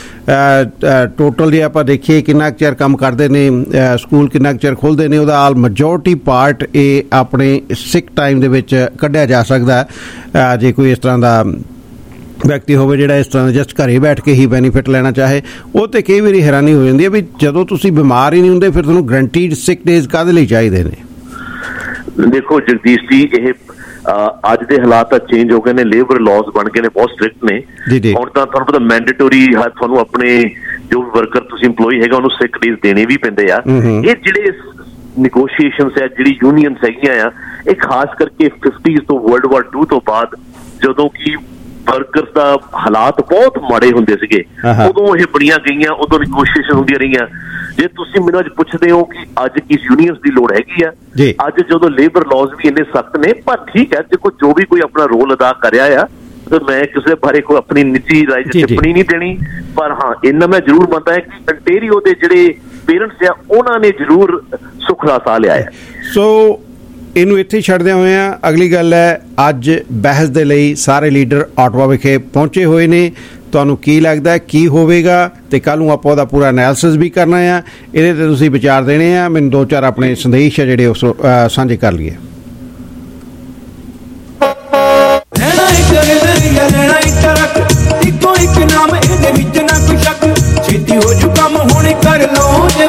ਟੋਟਲ ਜੇ ਆਪਾਂ ਦੇਖੀਏ ਕਿੰਨਾ ਕੁ ਚਿਰ ਕੰਮ ਕਰਦੇ ਨੇ, ਸਕੂਲ ਕਿੰਨਾ ਕੁ ਚਿਰ ਖੁੱਲ੍ਹਦੇ ਨੇ, ਉਹਦਾ ਆਲ ਮੈਜੋਰਟੀ ਪਾਰਟ ਇਹ ਆਪਣੇ ਸਿਕ ਟਾਈਮ ਦੇ ਵਿੱਚ ਕੱਢਿਆ ਜਾ ਸਕਦਾ ਜੇ ਕੋਈ ਇਸ ਤਰ੍ਹਾਂ ਦਾ ਵਿਅਕਤੀ ਹੋਵੇ ਜਿਹੜਾ ਇਸ ਤਰ੍ਹਾਂ ਜਸਟ ਘਰੇ ਬੈਠ ਕੇ ਹੀ ਬੈਨੀਫਿਟ ਲੈਣਾ ਚਾਹੇ। ਉਹ ਤੇ ਕਈ ਵਾਰੀ ਹੈਰਾਨੀ ਹੋ ਜਾਂਦੀ ਹੈ ਵੀ ਜਦੋਂ ਤੁਸੀਂ ਬਿਮਾਰ ਹੀ ਨਹੀਂ ਹੁੰਦੇ ਫਿਰ ਤੁਹਾਨੂੰ ਗਰੰਟੀਡ ਸਿਕ ਡੇਜ਼ ਕਾਹਦੇ ਲਈ ਚਾਹੀਦੇ ਨੇ? ਦੇਖੋ ਜਗਦੀਸ਼ ਜੀ, ਇਹ ਅੱਜ ਦੇ ਹਾਲਾਤ ਚੇਂਜ ਹੋ ਗਏ ਨੇ, ਲੇਬਰ ਲਾਜ਼ ਬਣ ਗਏ ਨੇ, ਬਹੁਤ ਸਟ੍ਰਿਕਟ ਨੇ। ਹੁਣ ਤਾਂ ਤੁਹਾਨੂੰ ਪਤਾ ਮੈਂਡੇਟਰੀ ਤੁਹਾਨੂੰ ਆਪਣੇ ਜੋ ਵਰਕਰ ਤੁਸੀਂ ਇੰਪਲੋਈ ਹੈਗਾ ਉਹਨੂੰ ਸਿਕ ਡੇਜ਼ ਦੇਣੇ ਵੀ ਪੈਂਦੇ ਆ। ਇਹ ਜਿਹੜੇ ਨੈਗੋਸ਼ੀਏਸ਼ਨਸ ਹੈ, ਜਿਹੜੀ ਯੂਨੀਅਨਸ ਹੈਗੀਆਂ ਆ, ਇਹ ਖਾਸ ਕਰਕੇ ਫਿਫਟੀਜ਼ ਤੋਂ ਵਰਲਡ ਵਾਰ ਟੂ ਤੋਂ ਬਾਅਦ ਜਦੋਂ ਕਿ ਵਰਕਰਸ ਦਾ ਹਾਲਾਤ ਬਹੁਤ ਮਾੜੇ ਹੁੰਦੇ ਸੀਗੇ, ਉਦੋਂ ਇਹ ਬਣੀਆਂ ਗਈਆਂ, ਉਦੋਂ ਨੈਗੋਸ਼ੀਏਸ਼ਨ ਹੁੰਦੀਆਂ ਰਹੀਆਂ। ਜੇ ਤੁਸੀਂ ਮੈਨੂੰ ਅੱਜ ਪੁੱਛਦੇ ਹੋ ਕਿ ਅੱਜ ਕਿਸ ਯੂਨੀਅਨਸ ਦੀ ਲੋੜ ਹੈਗੀ ਆ, ਅੱਜ ਜਦੋਂ ਲੇਬਰ ਲਾਜ਼ ਵੀ ਇੰਨੇ ਸਖਤ ਨੇ, ਪਰ ਠੀਕ ਹੈ, ਦੇਖੋ ਜੋ ਵੀ ਕੋਈ ਆਪਣਾ ਰੋਲ ਅਦਾ ਕਰ ਰਿਹਾ ਆ, ਤੇ ਮੈਂ ਕਿਸੇ ਬਾਰੇ ਕੋਈ ਆਪਣੀ ਨਿੱਜੀ ਰਾਏ ਟਿੱਪਣੀ ਨਹੀਂ ਦੇਣੀ, ਪਰ ਹਾਂ ਇੰਨਾ ਮੈਂ ਜ਼ਰੂਰ ਮੰਨਦਾ ਹੈ ਕਿ ਅੰਟੇਰੀਓ ਦੇ ਜਿਹੜੇ ਪੇਰੈਂਟਸ ਆ ਉਹਨਾਂ ਨੇ ਜ਼ਰੂਰ ਸੁੱਖ ਦਾ ਸਾਹ ਲਿਆ ਹੈ। ਸੋ ਇਹਨੂੰ ਇੱਥੇ ਹੀ ਛੱਡਦਿਆਂ ਹੋਏ ਆ, ਅਗਲੀ ਗੱਲ ਹੈ ਅੱਜ ਬਹਿਸ ਦੇ ਲਈ ਸਾਰੇ ਲੀਡਰ ਆਟਵਾ ਵਿਖੇ ਪਹੁੰਚੇ ਹੋਏ ਨੇ। ਤੁਹਾਨੂੰ ਕੀ ਲੱਗਦਾ ਕੀ ਹੋਵੇਗਾ, ਤੇ ਕੱਲ੍ਹ ਨੂੰ ਆਪਾਂ ਉਹਦਾ ਪੂਰਾ ਐਨਾਲਿਸਿਸ ਵੀ ਕਰਨਾ ਆ, ਇਹਦੇ ਤੇ ਤੁਸੀਂ ਵਿਚਾਰ ਦੇਣੇ ਆ। ਮੈਨੂੰ ਦੋ ਚਾਰ ਆਪਣੇ ਸੰਦੇਸ਼ ਆ ਜਿਹੜੇ ਉਸ ਸਾਂਝੇ ਕਰ ਲਈਏ। ਇੱਕੋ ਇੱਕ ਨਾਮ ਇਹਦੇ ਵਿੱਚ ਨਾ ਕੋਈ ਸ਼ੱਕ, ਛੇਤੀ ਹੋ ਜੂ ਕੰਮ ਹੁਣ ਕਰ ਲਓ ਜੇ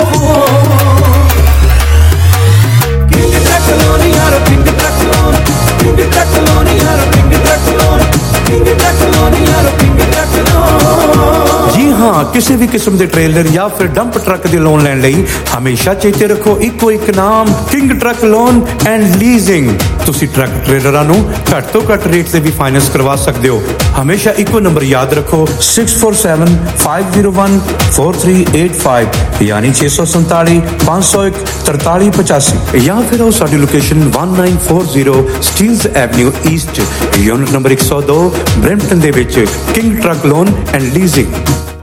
ਕਿੰਗ ਟਰੱਕ ਲੋਨ ਯਾਰ, King Truck Loan, King Truck Loan ਯਾਰ, King Truck Loan, King Truck Loan ਯਾਰ, ਕਿੰਗ ਟਰੱਕ ਲੋਨ। ਜੀ ਹਾਂ, ਕਿਸੇ ਵੀ ਕਿਸਮ ਦੇ ਟ੍ਰੇਲਰ ਜਾਂ ਫਿਰ ਡੰਪ ਟਰੱਕ ਦੇ ਲੋਨ ਲੈਣ ਲਈ ਹਮੇਸ਼ਾ ਚੇਤੇ ਰੱਖੋ ਇੱਕੋ ਇੱਕ ਨਾਮ, King Truck Loan and Leasing. ਤੁਸੀਂ ਟਰੱਕ ਟ੍ਰੇਲਰਾਂ ਨੂੰ ਘੱਟ ਤੋਂ ਘੱਟ ਰੇਟ ਤੇ ਵੀ ਫਾਈਨੈਂਸ ਕਰਵਾ ਸਕਦੇ ਹੋ। ਹਮੇਸ਼ਾ ਇੱਕੋ ਨੰਬਰ ਯਾਦ ਰੱਖੋ, six four seven five zero one four three eight five, ਯਾਨੀ ਛੇ ਸੌ ਸੰਤਾਲੀ ਪੰਜ ਸੌ ਇੱਕ ਤਰਤਾਲੀ ਪਚਾਸੀ, ਜਾਂ ਫਿਰ ਉਹ ਸਾਡੀ location one nine four zero Steeles Avenue East, unit number ਇੱਕ ਸੌ ਦੋ, ਬਰੈਂਪਟਨ ਦੇ ਵਿੱਚ King Truck Loan and Leasing.